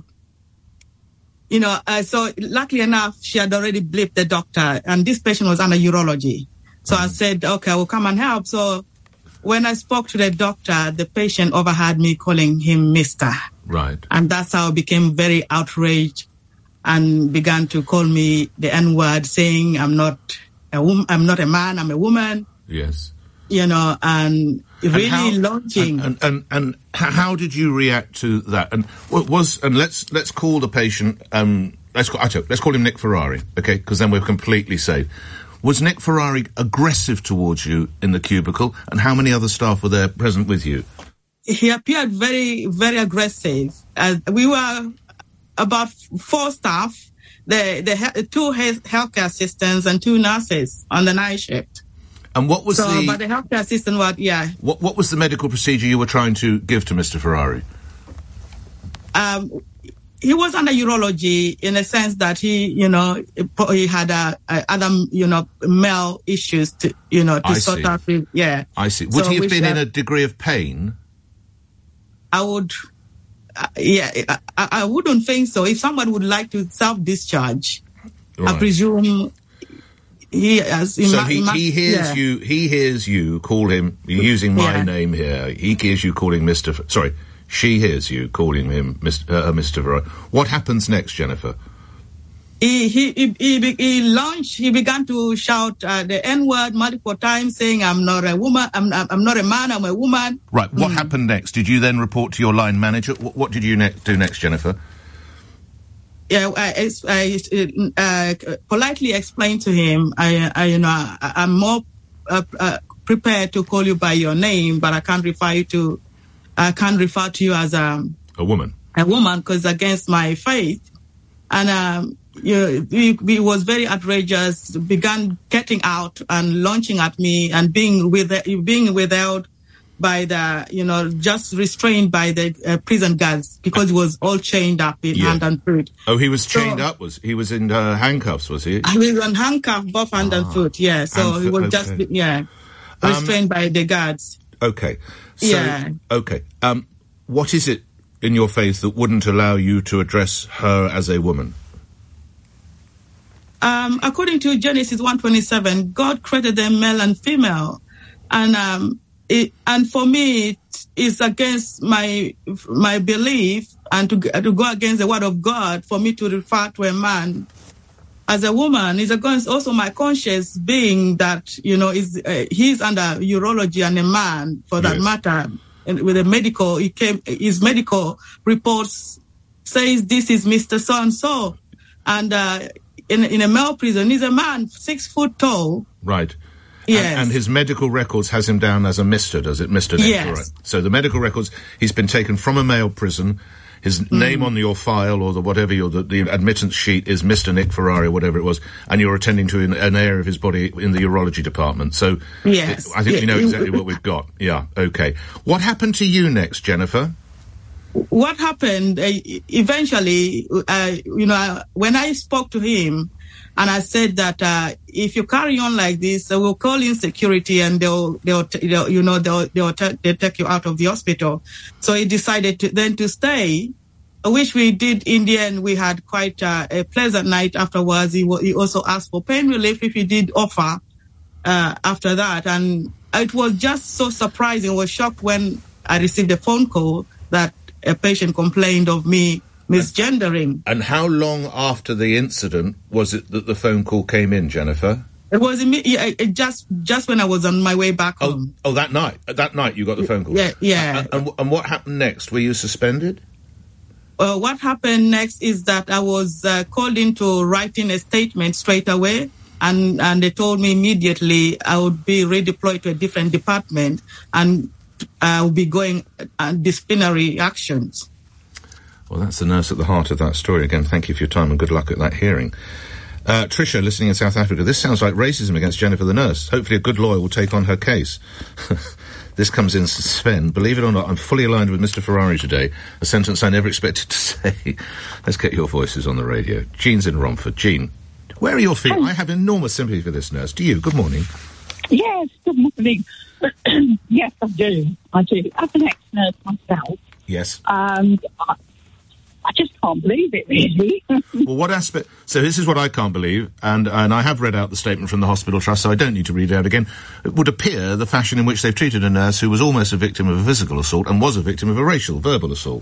so luckily enough, she had already blipped the doctor, and this patient was under urology. So I said, okay, I will come and help. So when I spoke to the doctor, the patient overheard me calling him Mr. Right. And that's how I became very outraged and began to call me the N-word, saying I'm not a man, I'm a woman. Yes. And really launching. And how did you react to that? And let's call the patient, let's call him Nick Ferrari, okay? Because then we're completely safe. Was Nick Ferrari aggressive towards you in the cubicle? And how many other staff were there present with you? He appeared very, very aggressive. We were about 4 staff, the 2 healthcare assistants and 2 nurses on the night shift. And what was but the healthcare assistant was, yeah. What was the medical procedure you were trying to give to Mr. Ferrari? he was under urology in a sense that he had other, male issues to sort out with, yeah. I see. Would he have been in a degree of pain? I would, I wouldn't think so. If somebody would like to self-discharge, right. I presume he has... He hears you call him, using my name here, he hears you calling Mr... Sorry. She hears you calling him Mr. Ferrari. What happens next, Jennifer? He began to shout the N-word multiple times, saying, "I'm not a woman. I'm not a man. I'm a woman." Right. What happened next? Did you then report to your line manager? What did you do next, Jennifer? Yeah, I politely explained to him, I'm more prepared to call you by your name, but I can't refer to you as a woman. A woman, because against my faith. And he was very outrageous, began getting out and launching at me and being withheld by the, just restrained by the prison guards because he was all chained up in hand and foot. Oh, he was chained up, he was in handcuffs, was he? He was on handcuffs, both hand and foot, yeah. So he was restrained by the guards. Okay. Okay. What is it in your faith that wouldn't allow you to address her as a woman? According to Genesis 1:27, God created them male and female, and for me, it's against my belief and to go against the word of God for me to refer to a man as a woman. It's against also my conscience, being that he's under urology and a man for that matter. And with a medical, his medical reports says this is Mr. So and so, and in a male prison, he's a man 6 foot tall. Right. Yes. And his medical records has him down as a Mr., does it? Mr. Nick, yes. Right. So the medical records, he's been taken from a male prison. His name on your file or the admittance sheet is Mr. Nick Ferrari, whatever it was, and you're attending to an area of his body in the urology department. So yes. I think we know exactly what we've got. Yeah, okay. What happened to you next, Jennifer? What happened, eventually, when I spoke to him, and I said that if you carry on like this, we'll call in security and they'll take you out of the hospital. So he decided to stay, which we did. In the end, we had quite a pleasant night afterwards. He also asked for pain relief if he did offer after that, and it was just so surprising. I was shocked when I received a phone call that a patient complained of me misgendering. And how long after the incident was it that the phone call came in, Jennifer? It was just when I was on my way back home. Oh, that night. That night you got the phone call. Yeah. And what happened next? Were you suspended? What happened next is that I was called into writing a statement straight away, and they told me immediately I would be redeployed to a different department and I would be going disciplinary actions. Well, that's the nurse at the heart of that story. Again, thank you for your time and good luck at that hearing. Tricia, listening in South Africa, this sounds like racism against Jennifer the nurse. Hopefully a good lawyer will take on her case. This comes in, Sven. Believe it or not, I'm fully aligned with Mr. Ferrari today, a sentence I never expected to say. Let's get your voices on the radio. Jean's in Romford. Jean, where are your feet? I have enormous sympathy for this nurse. Do you? Good morning. Yes, good morning. Yes, I do. I'm an ex-nurse myself. Yes. And I just can't believe it, really. Well, what aspect... So this is what I can't believe, and I have read out the statement from the Hospital Trust, so I don't need to read it out again. It would appear the fashion in which they've treated a nurse who was almost a victim of a physical assault and was a victim of a verbal assault.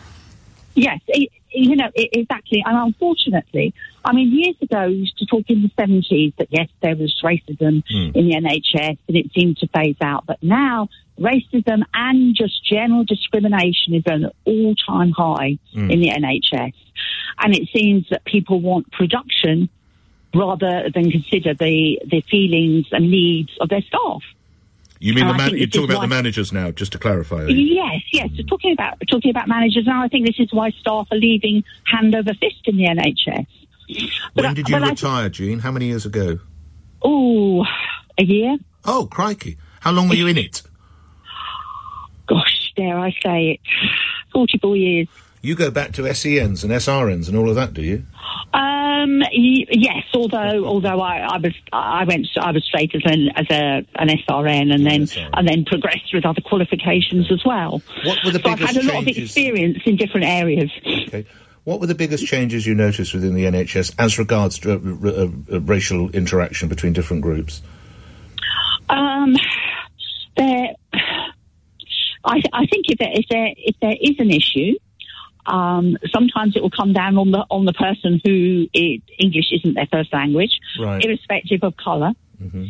Yes, exactly. And unfortunately, I mean, years ago, we used to talk in the 70s that, yes, there was racism in the NHS, and it seemed to phase out. But now, racism and just general discrimination is at an all-time high in the NHS. And it seems that people want production rather than consider the feelings and needs of their staff. You mean you're talking about the managers now, just to clarify? Yes. So talking about managers now, I think this is why staff are leaving hand over fist in the NHS. When did you retire, Jean? How many years ago? Oh, a year. Oh, crikey. How long were you in it? Gosh, dare I say it? 44 years. You go back to SENs and SRNs and all of that, do you? Yes, although I was straight as an SRN and then progressed with other qualifications as well. What were the biggest I've had a lot of experience in different areas. Okay. What were the biggest changes you noticed within the NHS as regards to racial interaction between different groups? I think if there is an issue, sometimes it will come down on the person who English isn't their first language, right, irrespective of colour. Mm-hmm.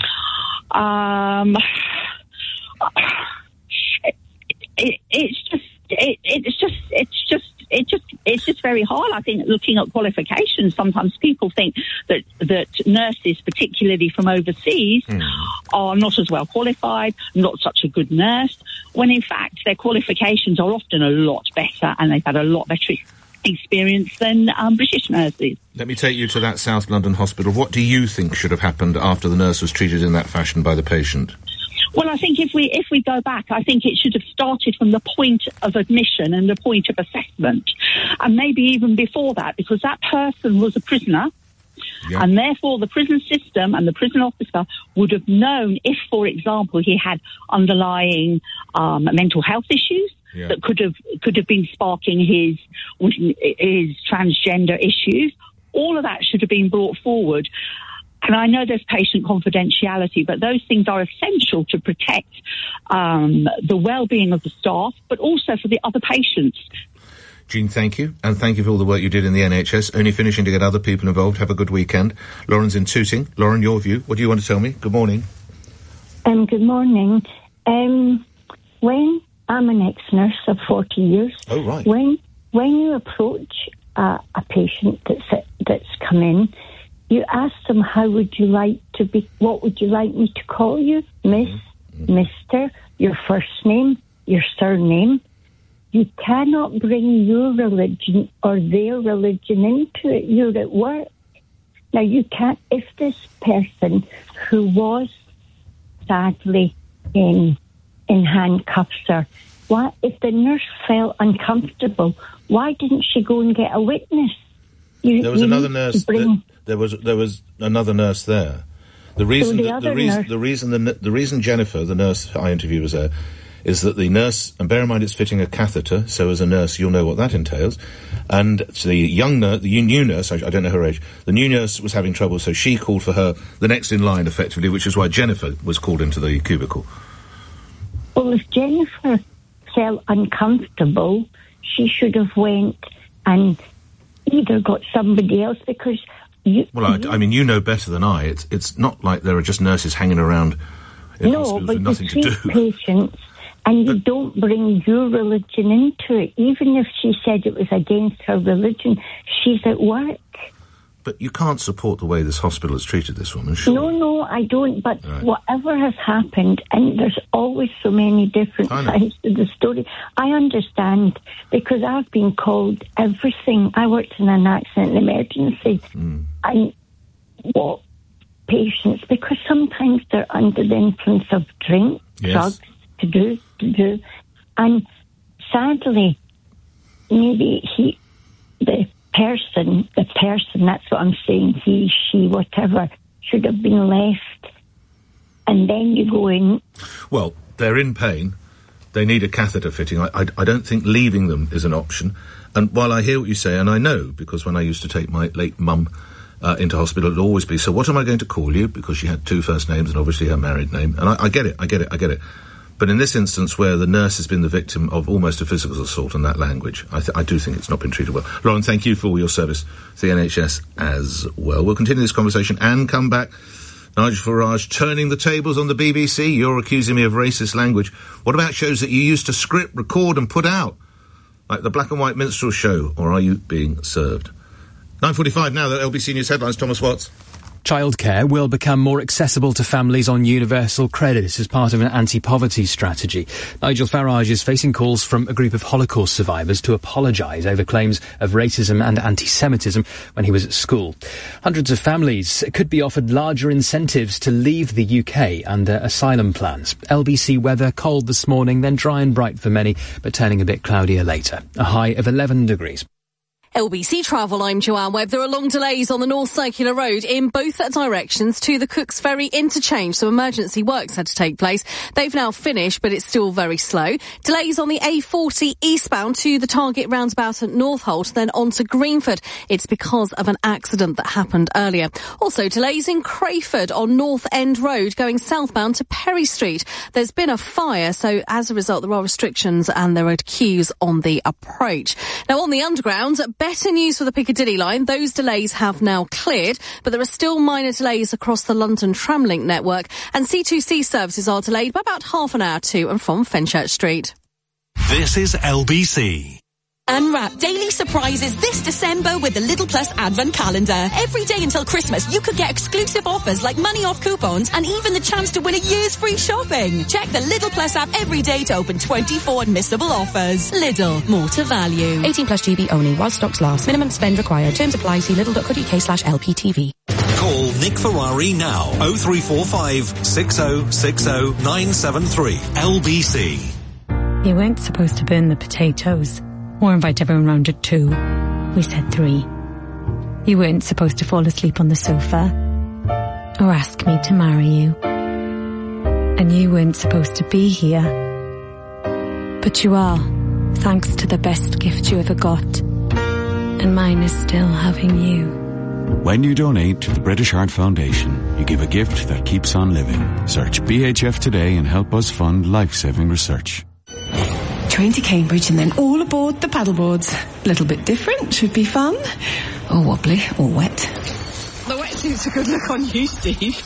It's just very hard. I think looking at qualifications, sometimes people think that nurses, particularly from overseas, are not as well qualified, not such a good nurse, when in fact their qualifications are often a lot better and they've had a lot better experience than British nurses. Let me take you to that South London hospital. What do you think should have happened after the nurse was treated in that fashion by the patient? Well, I think if we go back, I think it should have started from the point of admission and the point of assessment, and maybe even before that, because that person was a prisoner, and therefore the prison system and the prison officer would have known if, for example, he had underlying mental health issues that could have been sparking his transgender issues. All of that should have been brought forward. And I know there's patient confidentiality, but those things are essential to protect the well-being of the staff, but also for the other patients. Jean, thank you. And thank you for all the work you did in the NHS. Only finishing to get other people involved. Have a good weekend. Lauren's in Tooting. Lauren, your view. What do you want to tell me? Good morning. Good morning. When I'm an ex-nurse of 40 years. Oh, right. When you approach a patient that's come in, you ask them, what would you like me to call you? Miss, Mr., your first name, your surname. You cannot bring your religion or their religion into it. You're at work. Now, you can't, if this person who was sadly in handcuffs, if the nurse felt uncomfortable, why didn't she go and get a witness? There was another nurse. There was another nurse there. The reason Jennifer, the nurse I interviewed, was there, is that the nurse, and bear in mind it's fitting a catheter, so as a nurse you'll know what that entails, and the new nurse, I don't know her age, the new nurse was having trouble, so she called for her, the next in line effectively, which is why Jennifer was called into the cubicle. Well, if Jennifer felt uncomfortable, she should have went and either got somebody else, because I mean, you know better than I. It's not like there are just nurses hanging around in hospitals with nothing to do. Patients, and you don't bring your religion into it. Even if she said it was against her religion, she's at work. But you can't support the way this hospital has treated this woman, sure? No, I don't. But whatever has happened, and there's always so many different sides to the story. I understand, because I've been called everything. I worked in an accident emergency. And patients, because sometimes they're under the influence of drink, drugs, to do. And sadly, maybe the person, that's what I'm saying, he, she, whatever, should have been left, and then you go in. Well, they're in pain. They need a catheter fitting. I don't think leaving them is an option. And while I hear what you say, and I know, because when I used to take my late mum into hospital, it'd always be, so what am I going to call you? Because she had two first names and obviously her married name. And I get it. But in this instance, where the nurse has been the victim of almost a physical assault in that language, I do think it's not been treated well. Lauren, thank you for all your service to the NHS as well. We'll continue this conversation and come back. Nigel Farage turning the tables on the BBC. You're accusing me of racist language. What about shows that you used to script, record and put out? Like the Black and White Minstrel Show, or are you being served? 9:45 now, the LBC News headlines, Thomas Watts. Childcare will become more accessible to families on universal credit. This is part of an anti-poverty strategy. Nigel Farage is facing calls from a group of Holocaust survivors to apologise over claims of racism and anti-Semitism when he was at school. Hundreds of families could be offered larger incentives to leave the UK under asylum plans. LBC weather cold this morning, then dry and bright for many, but turning a bit cloudier later. A high of 11 degrees. LBC Travel, I'm Joanne Webb. There are long delays on the North Circular Road in both directions to the Cooks Ferry interchange, so emergency works had to take place. They've now finished, but it's still very slow. Delays on the A40 eastbound to the Target roundabout at Northolt, then on to Greenford. It's because of an accident that happened earlier. Also, delays in Crayford on North End Road going southbound to Perry Street. There's been a fire, so as a result, there are restrictions and there are queues on the approach. Now, on the Underground, better news for the Piccadilly line. Those delays have now cleared, but there are still minor delays across the London Tramlink network, and C2C services are delayed by about half an hour to and from Fenchurch Street. This is LBC. Unwrap daily surprises this December with the Lidl Plus Advent Calendar. Every day until Christmas, you could get exclusive offers like money off coupons and even the chance to win a year's free shopping. Check the Lidl Plus app every day to open 24 unmissable offers. Lidl, more to value. 18 plus GB only while stocks last. Minimum spend required. Terms apply. See lidl.co.uk/LPTV. Call Nick Ferrari now. 0345 6060 973. LBC. You weren't supposed to burn the potatoes. Or invite everyone round at 2. We said 3. You weren't supposed to fall asleep on the sofa. Or ask me to marry you. And you weren't supposed to be here. But you are, thanks to the best gift you ever got. And mine is still having you. When you donate to the British Heart Foundation, you give a gift that keeps on living. Search BHF today and help us fund life-saving research. Train to Cambridge and then all aboard the paddleboards. A little bit different, should be fun. Or wobbly, or wet. The wetsuit's a good look on you, Steve.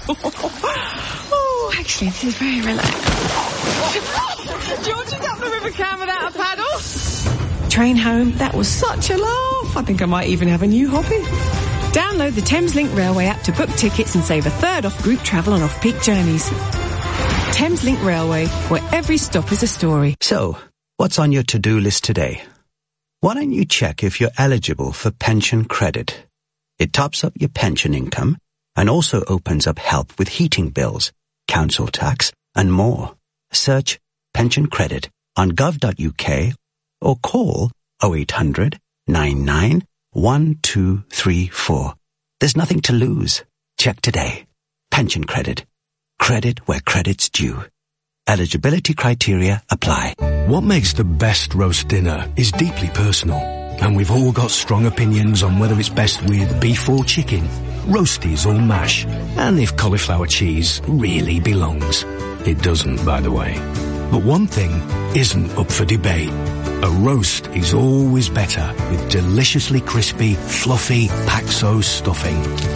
Oh, actually, this is very relaxing. George is up the River Cam without a paddle. Train home, that was such a laugh. I think I might even have a new hobby. Download the Thameslink Railway app to book tickets and save a third off group travel on off-peak journeys. Thameslink Railway, where every stop is a story. So, what's on your to-do list today? Why don't you check if you're eligible for pension credit? It tops up your pension income and also opens up help with heating bills, council tax, and more. Search pension credit on gov.uk or call 0800 99 1234. There's nothing to lose. Check today. Pension credit. Credit where credit's due. Eligibility criteria apply. What makes the best roast dinner is deeply personal, and we've all got strong opinions on whether it's best with beef or chicken, roasties or mash, and if cauliflower cheese really belongs. It doesn't, by the way. But one thing isn't up for debate. A roast is always better with deliciously crispy, fluffy Paxo stuffing.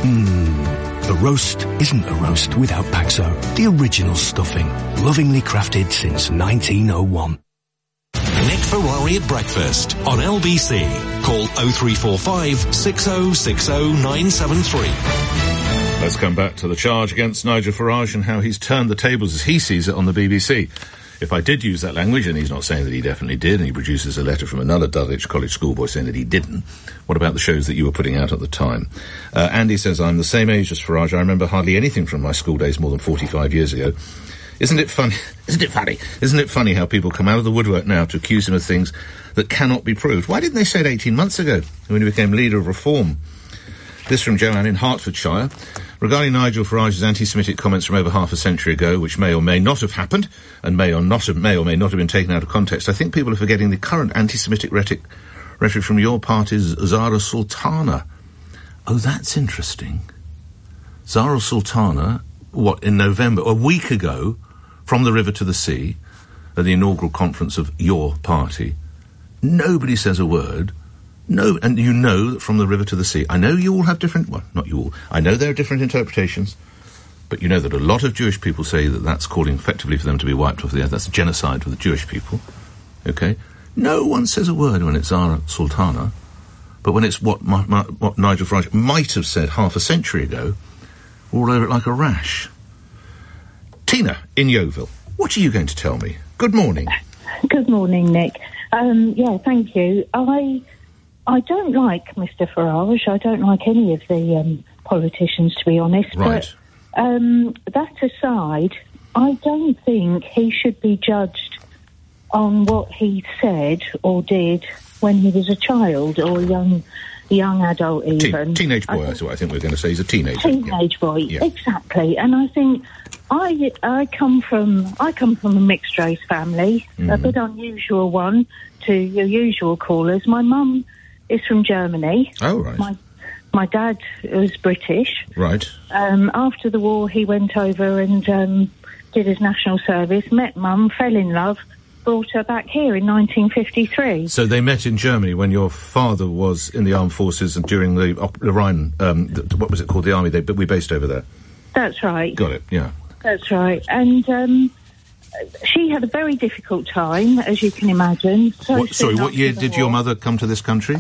A roast isn't a roast without Paxo, the original stuffing, lovingly crafted since 1901. Nick Ferrari at breakfast on LBC. Call 0345 6060 973. Let's come back to the charge against Nigel Farage and how he's turned the tables as he sees it on the BBC. If I did use that language, and he's not saying that he definitely did, and he produces a letter from another Dulwich College schoolboy saying that he didn't, what about the shows that you were putting out at the time? Andy says, I'm the same age as Farage. I remember hardly anything from my school days more than 45 years ago. Isn't it funny? Isn't it funny? Isn't it funny how people come out of the woodwork now to accuse him of things that cannot be proved? Why didn't they say it 18 months ago when he became leader of Reform? This from Joanne in Hertfordshire. Regarding Nigel Farage's anti-Semitic comments from over half a century ago, which may or may not have happened, and may or may not have been taken out of context, I think people are forgetting the current anti-Semitic rhetoric from your party's Zara Sultana. Oh, that's interesting. Zara Sultana, in November, a week ago, from the river to the sea, at the inaugural conference of your party, nobody says a word. No, and you know that from the river to the sea. I know you all have different, well, not you all. I know there are different interpretations, but you know that a lot of Jewish people say that that's calling effectively for them to be wiped off the earth. That's genocide for the Jewish people. Okay? No one says a word when it's Zara Sultana, but when it's what Nigel Farage might have said half a century ago, all over it like a rash. Tina in Yeovil, what are you going to tell me? Good morning. Good morning, Nick. Yeah, thank you. I don't like Mr. Farage. I don't like any of the politicians, to be honest. Right. But that aside, I don't think he should be judged on what he said or did when he was a child or a young adult even. Teenage boy, that's what I think we're going to say. He's a teenager. Teenage boy, exactly. And I think I come from a mixed race family, a bit unusual one to your usual callers. My mum is from Germany. Oh, right. My dad was British. Right. After the war, he went over and did his national service, met Mum, fell in love, brought her back here in 1953. So they met in Germany when your father was in the armed forces and during the Rhine, what was it called, the army we based over there? That's right. Got it, yeah. That's right. And she had a very difficult time, as you can imagine. What year did your mother come to this country?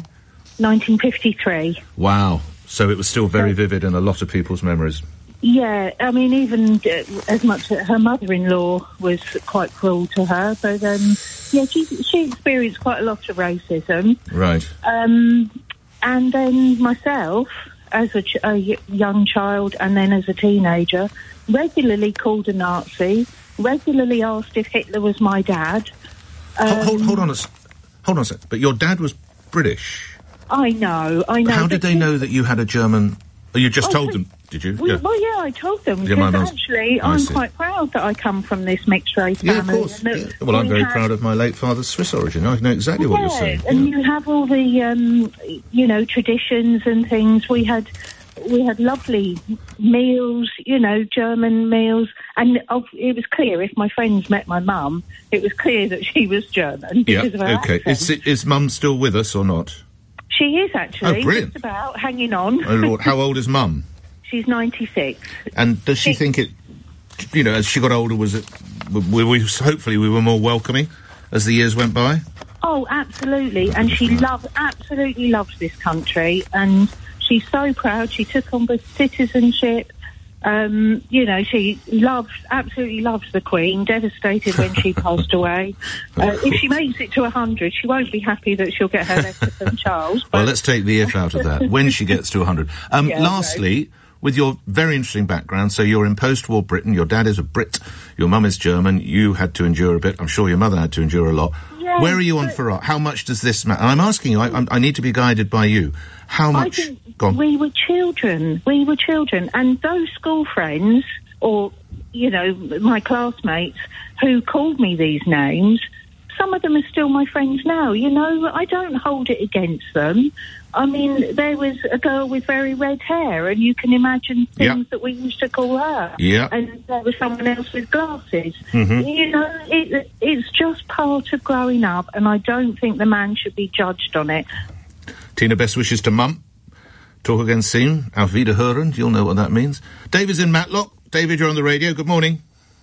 1953. Wow. So it was still very vivid in a lot of people's memories. Yeah, I mean, even as much as her mother-in-law was quite cruel to her, but yeah, she experienced quite a lot of racism. Right. And then myself, as a young child and then as a teenager, regularly called a Nazi, regularly asked if Hitler was my dad. Hold on a sec. But your dad was British. I know. How did they know that you had a German... Oh, you just told them, did you? Well, yeah, I told them. Because actually, I'm quite proud that I come from this mixed-race family. Yeah, of course. Yeah. Well, I'm very proud of my late father's Swiss origin. I know exactly what you're saying. And you have all the, traditions and things. We had lovely meals, German meals. And it was clear, if my friends met my mum, it was clear that she was German. Yeah, okay. Is Mum still with us or not? She is, actually. Oh, brilliant. Just about, hanging on. Oh, Lord. How old is Mum? She's 96. And does she think it, as she got older, hopefully we were more welcoming as the years went by? Oh, absolutely. And she absolutely loves this country. And she's so proud. She took on the citizenship. She absolutely loves the Queen, devastated when she passed away. If she makes it to 100, she won't be happy that she'll get her letter from Charles. Well, let's take the if out of that. When she gets to 100. Lastly, with your very interesting background, so you're in post-war Britain, your dad is a Brit, your mum is German, you had to endure a bit, I'm sure your mother had to endure a lot. Yes, where are you on Farage? How much does this matter? And I'm asking you, I need to be guided by you. How much... We were children, and those school friends, or, my classmates who called me these names, some of them are still my friends now. I don't hold it against them. I mean, there was a girl with very red hair, and you can imagine things that we used to call her. Yeah. And there was someone else with glasses. Mm-hmm. It's just part of growing up, and I don't think the man should be judged on it. Tina, best wishes to Mum. Talk again soon. Auf Wiederhören. You'll know what that means. David's in Matlock. David, you're on the radio. Good morning.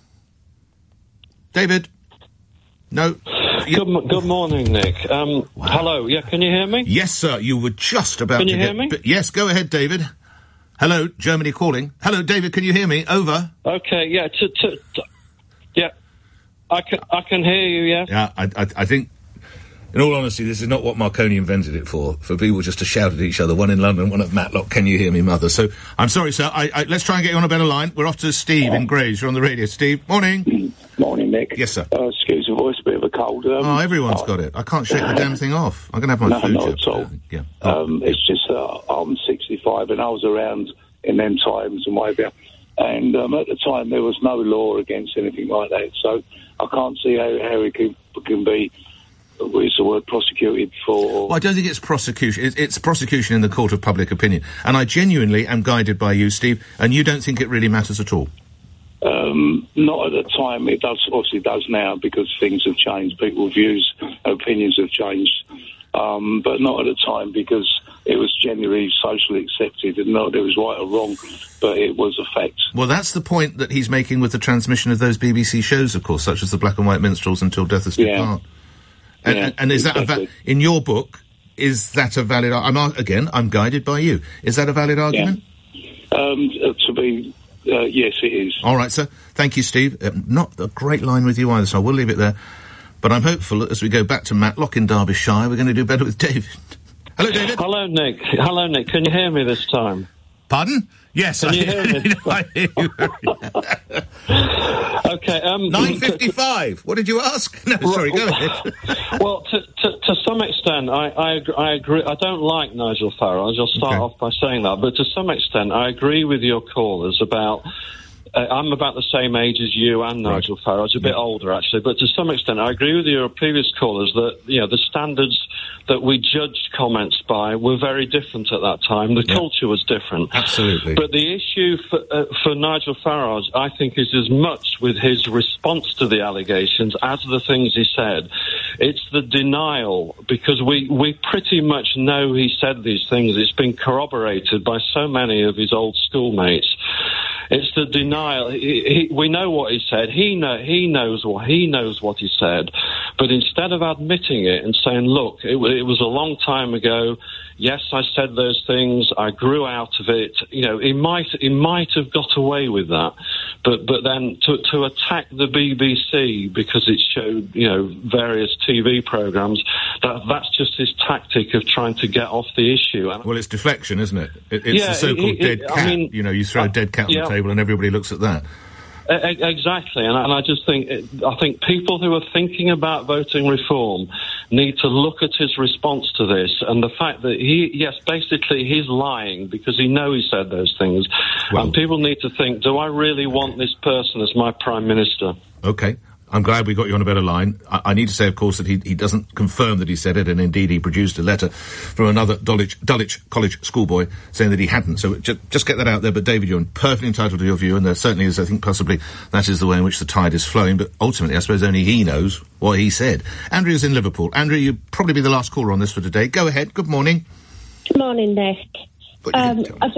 David? No. Good morning, Nick. Hello. Yeah, can you hear me? Yes, sir. You were just about to get... Can you hear me? Yes, go ahead, David. Hello, Germany calling. Hello, David, can you hear me? Over. Okay, yeah. Yeah. I can hear you, yeah. Yeah, I think... In all honesty, this is not what Marconi invented it for people just to shout at each other, one in London, one at Matlock, can you hear me, mother? So, I'm sorry, sir, let's try and get you on a better line. We're off to Steve in Grays. You're on the radio. Steve, morning. Morning, Nick. Yes, sir. Excuse the voice, a bit of a cold. Everyone's got it. I can't shake the damn thing off. I'm going to have my food. No, not at all. Yeah. It's just I'm 65 and I was around in them times and maybe, and at the time there was no law against anything like that, so I can't see how it can be... What's the word, prosecuted for... Well, I don't think it's prosecution. It's prosecution in the court of public opinion. And I genuinely am guided by you, Steve, and you don't think it really matters at all? Not at the time. It obviously does now because things have changed. People's views, opinions have changed. But not at the time because it was generally socially accepted and not it was right or wrong, but it was a fact. Well, that's the point that he's making with the transmission of those BBC shows, of course, such as the Black and White Minstrels Until Death Us Do Part. And is exactly. that in your book? Is that a valid? I'm guided by you. Is that a valid argument? To be yes, it is. All right, sir. Thank you, Steve. Not a great line with you either, so I will leave it there. But I'm hopeful that as we go back to Matlock in Derbyshire, we're going to do better with David. Hello, David. Hello, Nick. Hello, Nick. Can you hear me this time? Pardon? Yes, Can you hear me? I hear you. Okay. 9:55. What did you ask? No, sorry. Go ahead. Well, to some extent, I agree. I don't like Nigel Farage. I'll start off by saying that. But to some extent, I agree with your callers about. I'm about the same age as you and Nigel Farage, a bit older actually, but to some extent I agree with your previous callers that, the standards that we judged comments by were very different at that time. The culture was different. Absolutely. But the issue for Nigel Farage, I think, is as much with his response to the allegations as the things he said. It's the denial, because we pretty much know he said these things. It's been corroborated by so many of his old schoolmates. It's the denial. We know what he said. He knows what he said. But instead of admitting it and saying, "Look, it was a long time ago. Yes, I said those things. I grew out of it." He might have got away with that. But then to attack the BBC because it showed various TV programs, that's just his tactic of trying to get off the issue. Well, it's deflection, isn't it? It's the so-called dead cat. I mean, you throw a dead cat on the table and everybody looks at that. Exactly, and I just think people who are thinking about voting reform need to look at his response to this and the fact that basically he's lying because he knows he said those things, and people need to think: do I really want this person as my Prime Minister? Okay. I'm glad we got you on a better line. I need to say, of course, that he doesn't confirm that he said it, and indeed he produced a letter from another Dulwich College schoolboy saying that he hadn't. So just get that out there. But David, you're perfectly entitled to your view, and there certainly is, I think, possibly that is the way in which the tide is flowing. But ultimately, I suppose only he knows what he said. Andrea's in Liverpool. Andrea, you'll probably be the last caller on this for today. Go ahead. Good morning. Good morning, Nick. I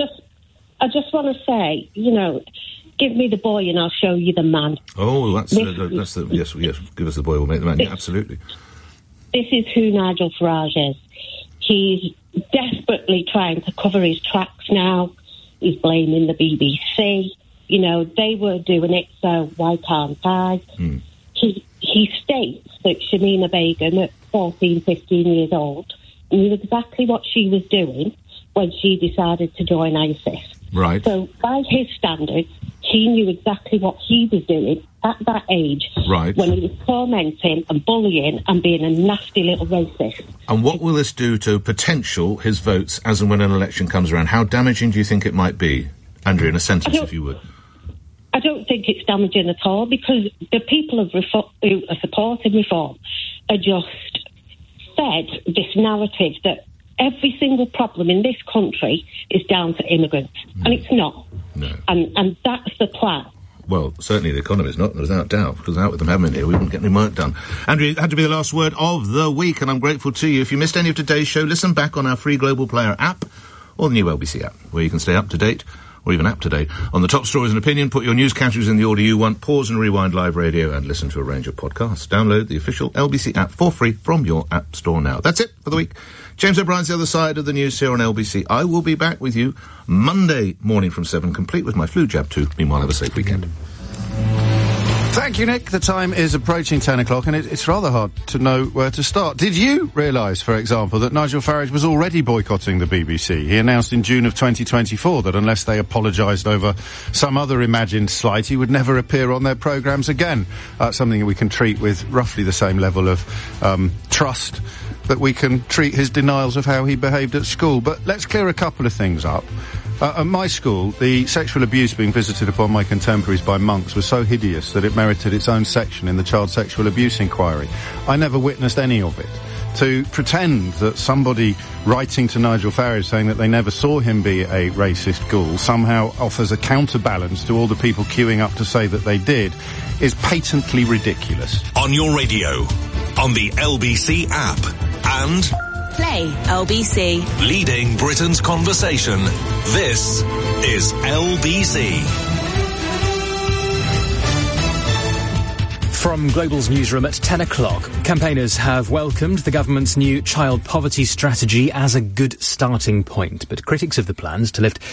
just want to say, give me the boy and I'll show you the man. Oh, that's the yes. Give us the boy, we'll make the man. Yeah, absolutely. This is who Nigel Farage is. He's desperately trying to cover his tracks now. He's blaming the BBC. They were doing it, so why can't I? He states that Shamima Begum, at 14, 15 years old, knew exactly what she was doing when she decided to join ISIS. Right. So by his standards, he knew exactly what he was doing at that age. Right. When he was tormenting and bullying and being a nasty little racist. And what will this do to his votes as and when an election comes around? How damaging do you think it might be? Andrea, in a sentence, if you would. I don't think it's damaging at all, because the people who are supporting reform are just fed this narrative that every single problem in this country is down to immigrants, and it's not. No. And that's the plan. Well, certainly the economy's not, without doubt, because without them having it here, we wouldn't get any work done. Andrea, it had to be the last word of the week, and I'm grateful to you. If you missed any of today's show, listen back on our free Global Player app, or the new LBC app, where you can stay up to date, or even up to date, on the top stories and opinion. Put your news categories in the order you want, pause and rewind live radio, and listen to a range of podcasts. Download the official LBC app for free from your app store now. That's it for the week. James O'Brien's the other side of the news here on LBC. I will be back with you Monday morning from 7, complete with my flu jab too. Meanwhile, have a safe weekend. Thank you, Nick. The time is approaching 10 o'clock, and it's rather hard to know where to start. Did you realise, for example, that Nigel Farage was already boycotting the BBC? He announced in June of 2024 that unless they apologised over some other imagined slight, he would never appear on their programmes again. Something that we can treat with roughly the same level of trust that we can treat his denials of how he behaved at school. But let's clear a couple of things up. At my school, the sexual abuse being visited upon my contemporaries by monks was so hideous that it merited its own section in the Child Sexual Abuse Inquiry. I never witnessed any of it. To pretend that somebody writing to Nigel Farage saying that they never saw him be a racist ghoul somehow offers a counterbalance to all the people queuing up to say that they did is patently ridiculous. On your radio, on the LBC app, and Play LBC. Leading Britain's conversation. This is LBC. From Global's newsroom at 10 o'clock, campaigners have welcomed the government's new child poverty strategy as a good starting point. But critics of the plans to lift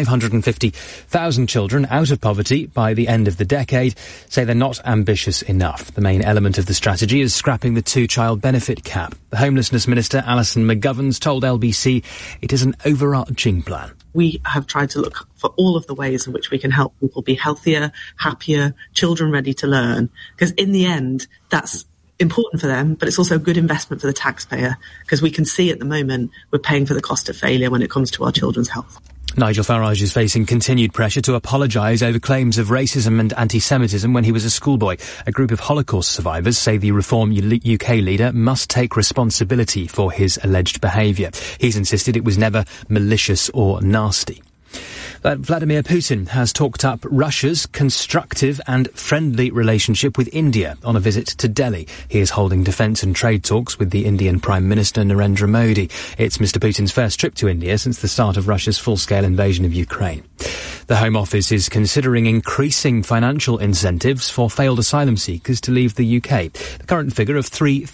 550,000 children out of poverty by the end of the decade say they're not ambitious enough. The main element of the strategy is scrapping the two-child benefit cap. The Homelessness Minister, Alison McGovern's, told LBC it is an overarching plan. We have tried to look for all of the ways in which we can help people be healthier, happier, children ready to learn. Because in the end, that's important for them, but it's also a good investment for the taxpayer, because we can see at the moment we're paying for the cost of failure when it comes to our children's health. Nigel Farage is facing continued pressure to apologise over claims of racism and anti-Semitism when he was a schoolboy. A group of Holocaust survivors say the Reform UK leader must take responsibility for his alleged behaviour. He's insisted it was never malicious or nasty. Vladimir Putin has talked up Russia's constructive and friendly relationship with India on a visit to Delhi. He is holding defence and trade talks with the Indian Prime Minister Narendra Modi. It's Mr. Putin's first trip to India since the start of Russia's full-scale invasion of Ukraine. The Home Office is considering increasing financial incentives for failed asylum seekers to leave the UK. The current figure of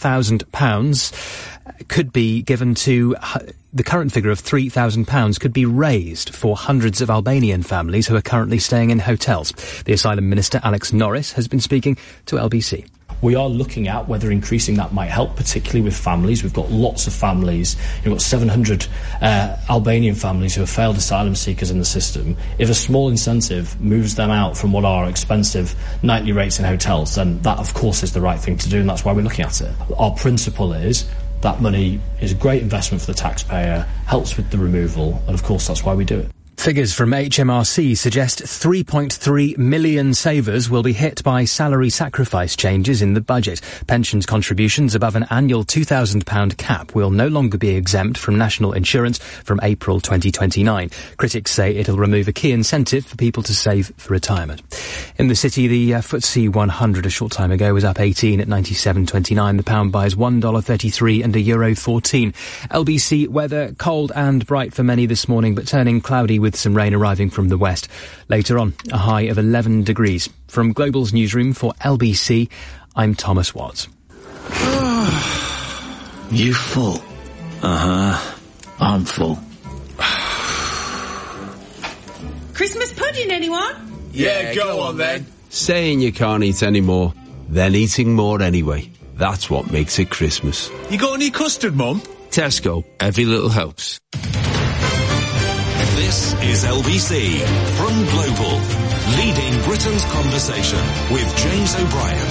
£3,000 could be given to... The current figure of £3,000 could be raised for hundreds of Albanian families who are currently staying in hotels. The Asylum Minister, Alex Norris, has been speaking to LBC. We are looking at whether increasing that might help, particularly with families. We've got lots of families. We've got 700 Albanian families who have failed asylum seekers in the system. If a small incentive moves them out from what are expensive nightly rates in hotels, then that, of course, is the right thing to do, and that's why we're looking at it. Our principle is that money is a great investment for the taxpayer, helps with the removal, and of course that's why we do it. Figures from HMRC suggest 3.3 million savers will be hit by salary sacrifice changes in the budget. Pensions contributions above an annual £2,000 cap will no longer be exempt from national insurance from April 2029. Critics say it'll remove a key incentive for people to save for retirement. In the city, the FTSE 100 a short time ago was up 18 at 97.29. The pound buys $1.33 and €1.14. LBC weather, cold and bright for many this morning, but turning cloudy with some rain arriving from the west. Later on, a high of 11 degrees. From Global's newsroom for LBC, I'm Thomas Watts. You full? Uh-huh. I'm full. Christmas pudding, anyone? Yeah, go on then. Saying you can't eat any more, then eating more anyway. That's what makes it Christmas. You got any custard, Mum? Tesco, every little helps. This is LBC from Global, leading Britain's conversation with James O'Brien.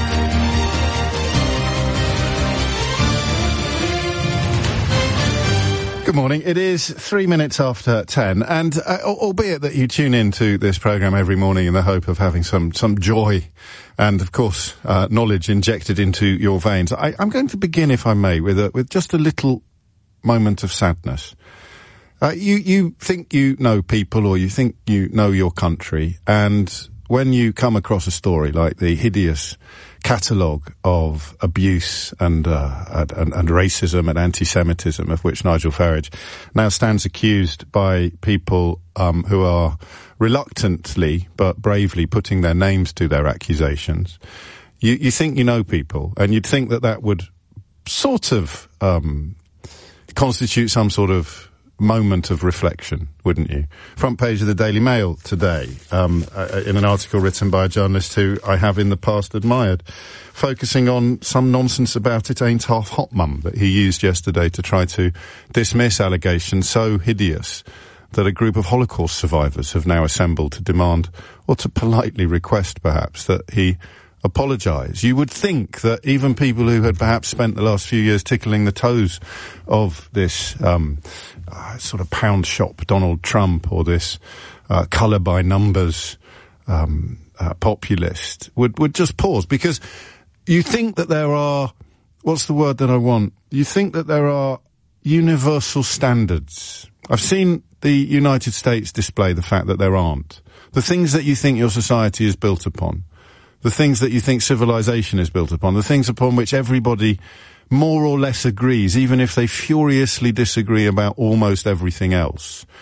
Good morning. It is 3 minutes after 10, and albeit that you tune into this programme every morning in the hope of having some joy and, of course, knowledge injected into your veins, I'm going to begin, if I may, with just a little moment of sadness. You think you know people, or you think you know your country, and when you come across a story like the hideous catalogue of abuse and racism and anti-Semitism of which Nigel Farage now stands accused by people who are reluctantly but bravely putting their names to their accusations, you think you know people, and you'd think that would sort of constitute some sort of moment of reflection, wouldn't you? Front page of the Daily Mail today, in an article written by a journalist who I have in the past admired, focusing on some nonsense about it ain't half hot mum that he used yesterday to try to dismiss allegations so hideous that a group of Holocaust survivors have now assembled to demand, or to politely request perhaps, that he apologise. You would think that even people who had perhaps spent the last few years tickling the toes of this sort of pound shop Donald Trump, or this colour by numbers populist would just pause, because you think that there are, what's the word that I want? You think that there are universal standards. I've seen the United States display the fact that there aren't. The things that you think your society is built upon, the things that you think civilization is built upon, the things upon which everybody more or less agrees, even if they furiously disagree about almost everything else.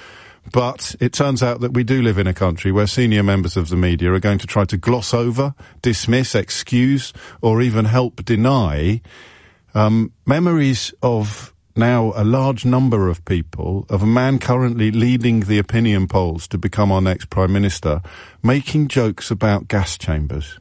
But it turns out that we do live in a country where senior members of the media are going to try to gloss over, dismiss, excuse, or even help deny memories of now a large number of people, of a man currently leading the opinion polls to become our next Prime Minister, making jokes about gas chambers,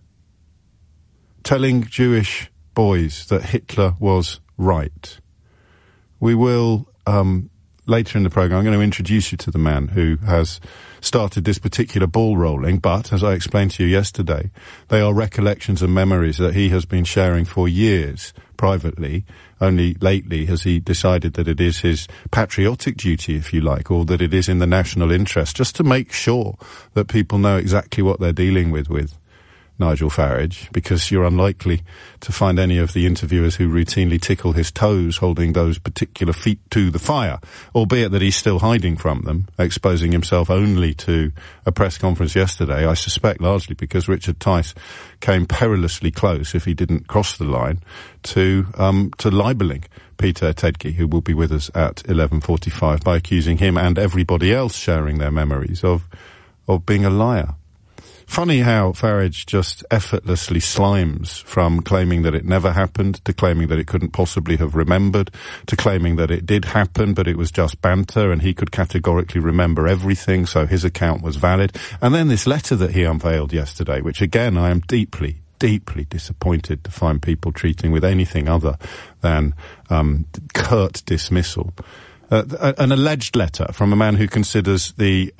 telling Jewish boys that Hitler was right. We will, later in the programme, I'm going to introduce you to the man who has started this particular ball rolling, but, as I explained to you yesterday, they are recollections and memories that he has been sharing for years privately. Only lately has he decided that it is his patriotic duty, if you like, or that it is in the national interest, just to make sure that people know exactly what they're dealing with Nigel Farage, because you're unlikely to find any of the interviewers who routinely tickle his toes holding those particular feet to the fire, albeit that he's still hiding from them, exposing himself only to a press conference yesterday, I suspect largely because Richard Tice came perilously close, if he didn't cross the line, to libelling Peter Tedke, who will be with us at 11:45, by accusing him and everybody else sharing their memories of being a liar. Funny how Farage just effortlessly slimes from claiming that it never happened, to claiming that it couldn't possibly have remembered, to claiming that it did happen, but it was just banter and he could categorically remember everything, so his account was valid. And then this letter that he unveiled yesterday, which again I am deeply disappointed to find people treating with anything other than curt dismissal. An alleged letter from a man who considers the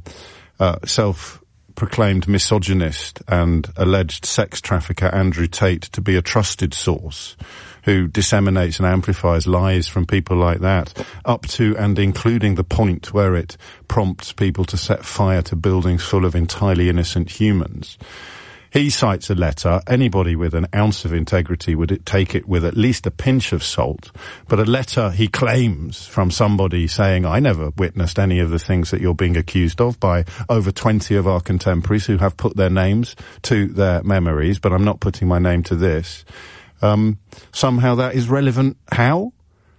self-proclaimed misogynist and alleged sex trafficker Andrew Tate to be a trusted source, who disseminates and amplifies lies from people like that, up to and including the point where it prompts people to set fire to buildings full of entirely innocent humans. He cites a letter. Anybody with an ounce of integrity would take it with at least a pinch of salt. But a letter, he claims, from somebody saying, I never witnessed any of the things that you're being accused of, by over 20 of our contemporaries who have put their names to their memories, but I'm not putting my name to this. Somehow that is relevant. How?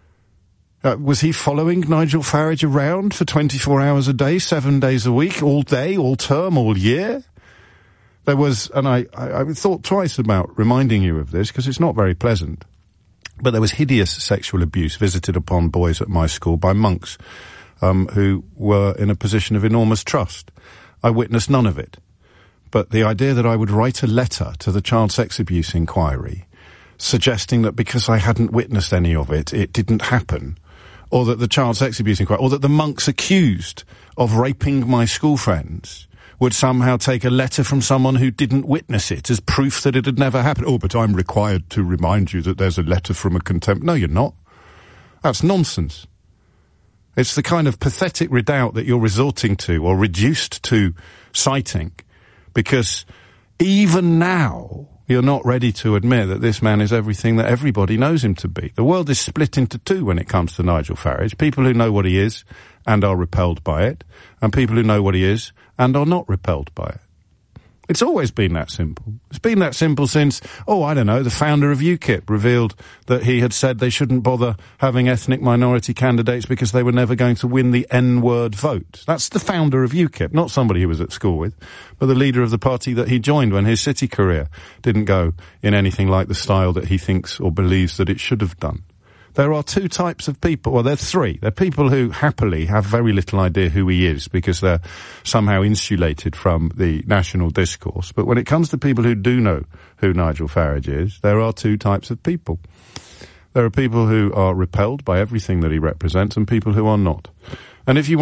Was he following Nigel Farage around for 24 hours a day, 7 days a week, all day, all term, all year? There was, and I thought twice about reminding you of this because it's not very pleasant, but there was hideous sexual abuse visited upon boys at my school by monks who were in a position of enormous trust. I witnessed none of it. But the idea that I would write a letter to the child sex abuse inquiry suggesting that because I hadn't witnessed any of it, it didn't happen, or that the child sex abuse inquiry, or that the monks accused of raping my school friends would somehow take a letter from someone who didn't witness it as proof that it had never happened. Oh, but I'm required to remind you that there's a letter from a contemporary. No, you're not. That's nonsense. It's the kind of pathetic redoubt that you're resorting to or reduced to citing because even now you're not ready to admit that this man is everything that everybody knows him to be. The world is split into two when it comes to Nigel Farage. People who know what he is and are repelled by it, and people who know what he is and are not repelled by it. It's always been that simple. It's been that simple since, the founder of UKIP revealed that he had said they shouldn't bother having ethnic minority candidates because they were never going to win the N-word vote. That's the founder of UKIP, not somebody he was at school with, but the leader of the party that he joined when his city career didn't go in anything like the style that he thinks or believes that it should have done. There are two types of people. Well, there are three. There are people who happily have very little idea who he is because they're somehow insulated from the national discourse. But when it comes to people who do know who Nigel Farage is, there are two types of people. There are people who are repelled by everything that he represents and people who are not. And if you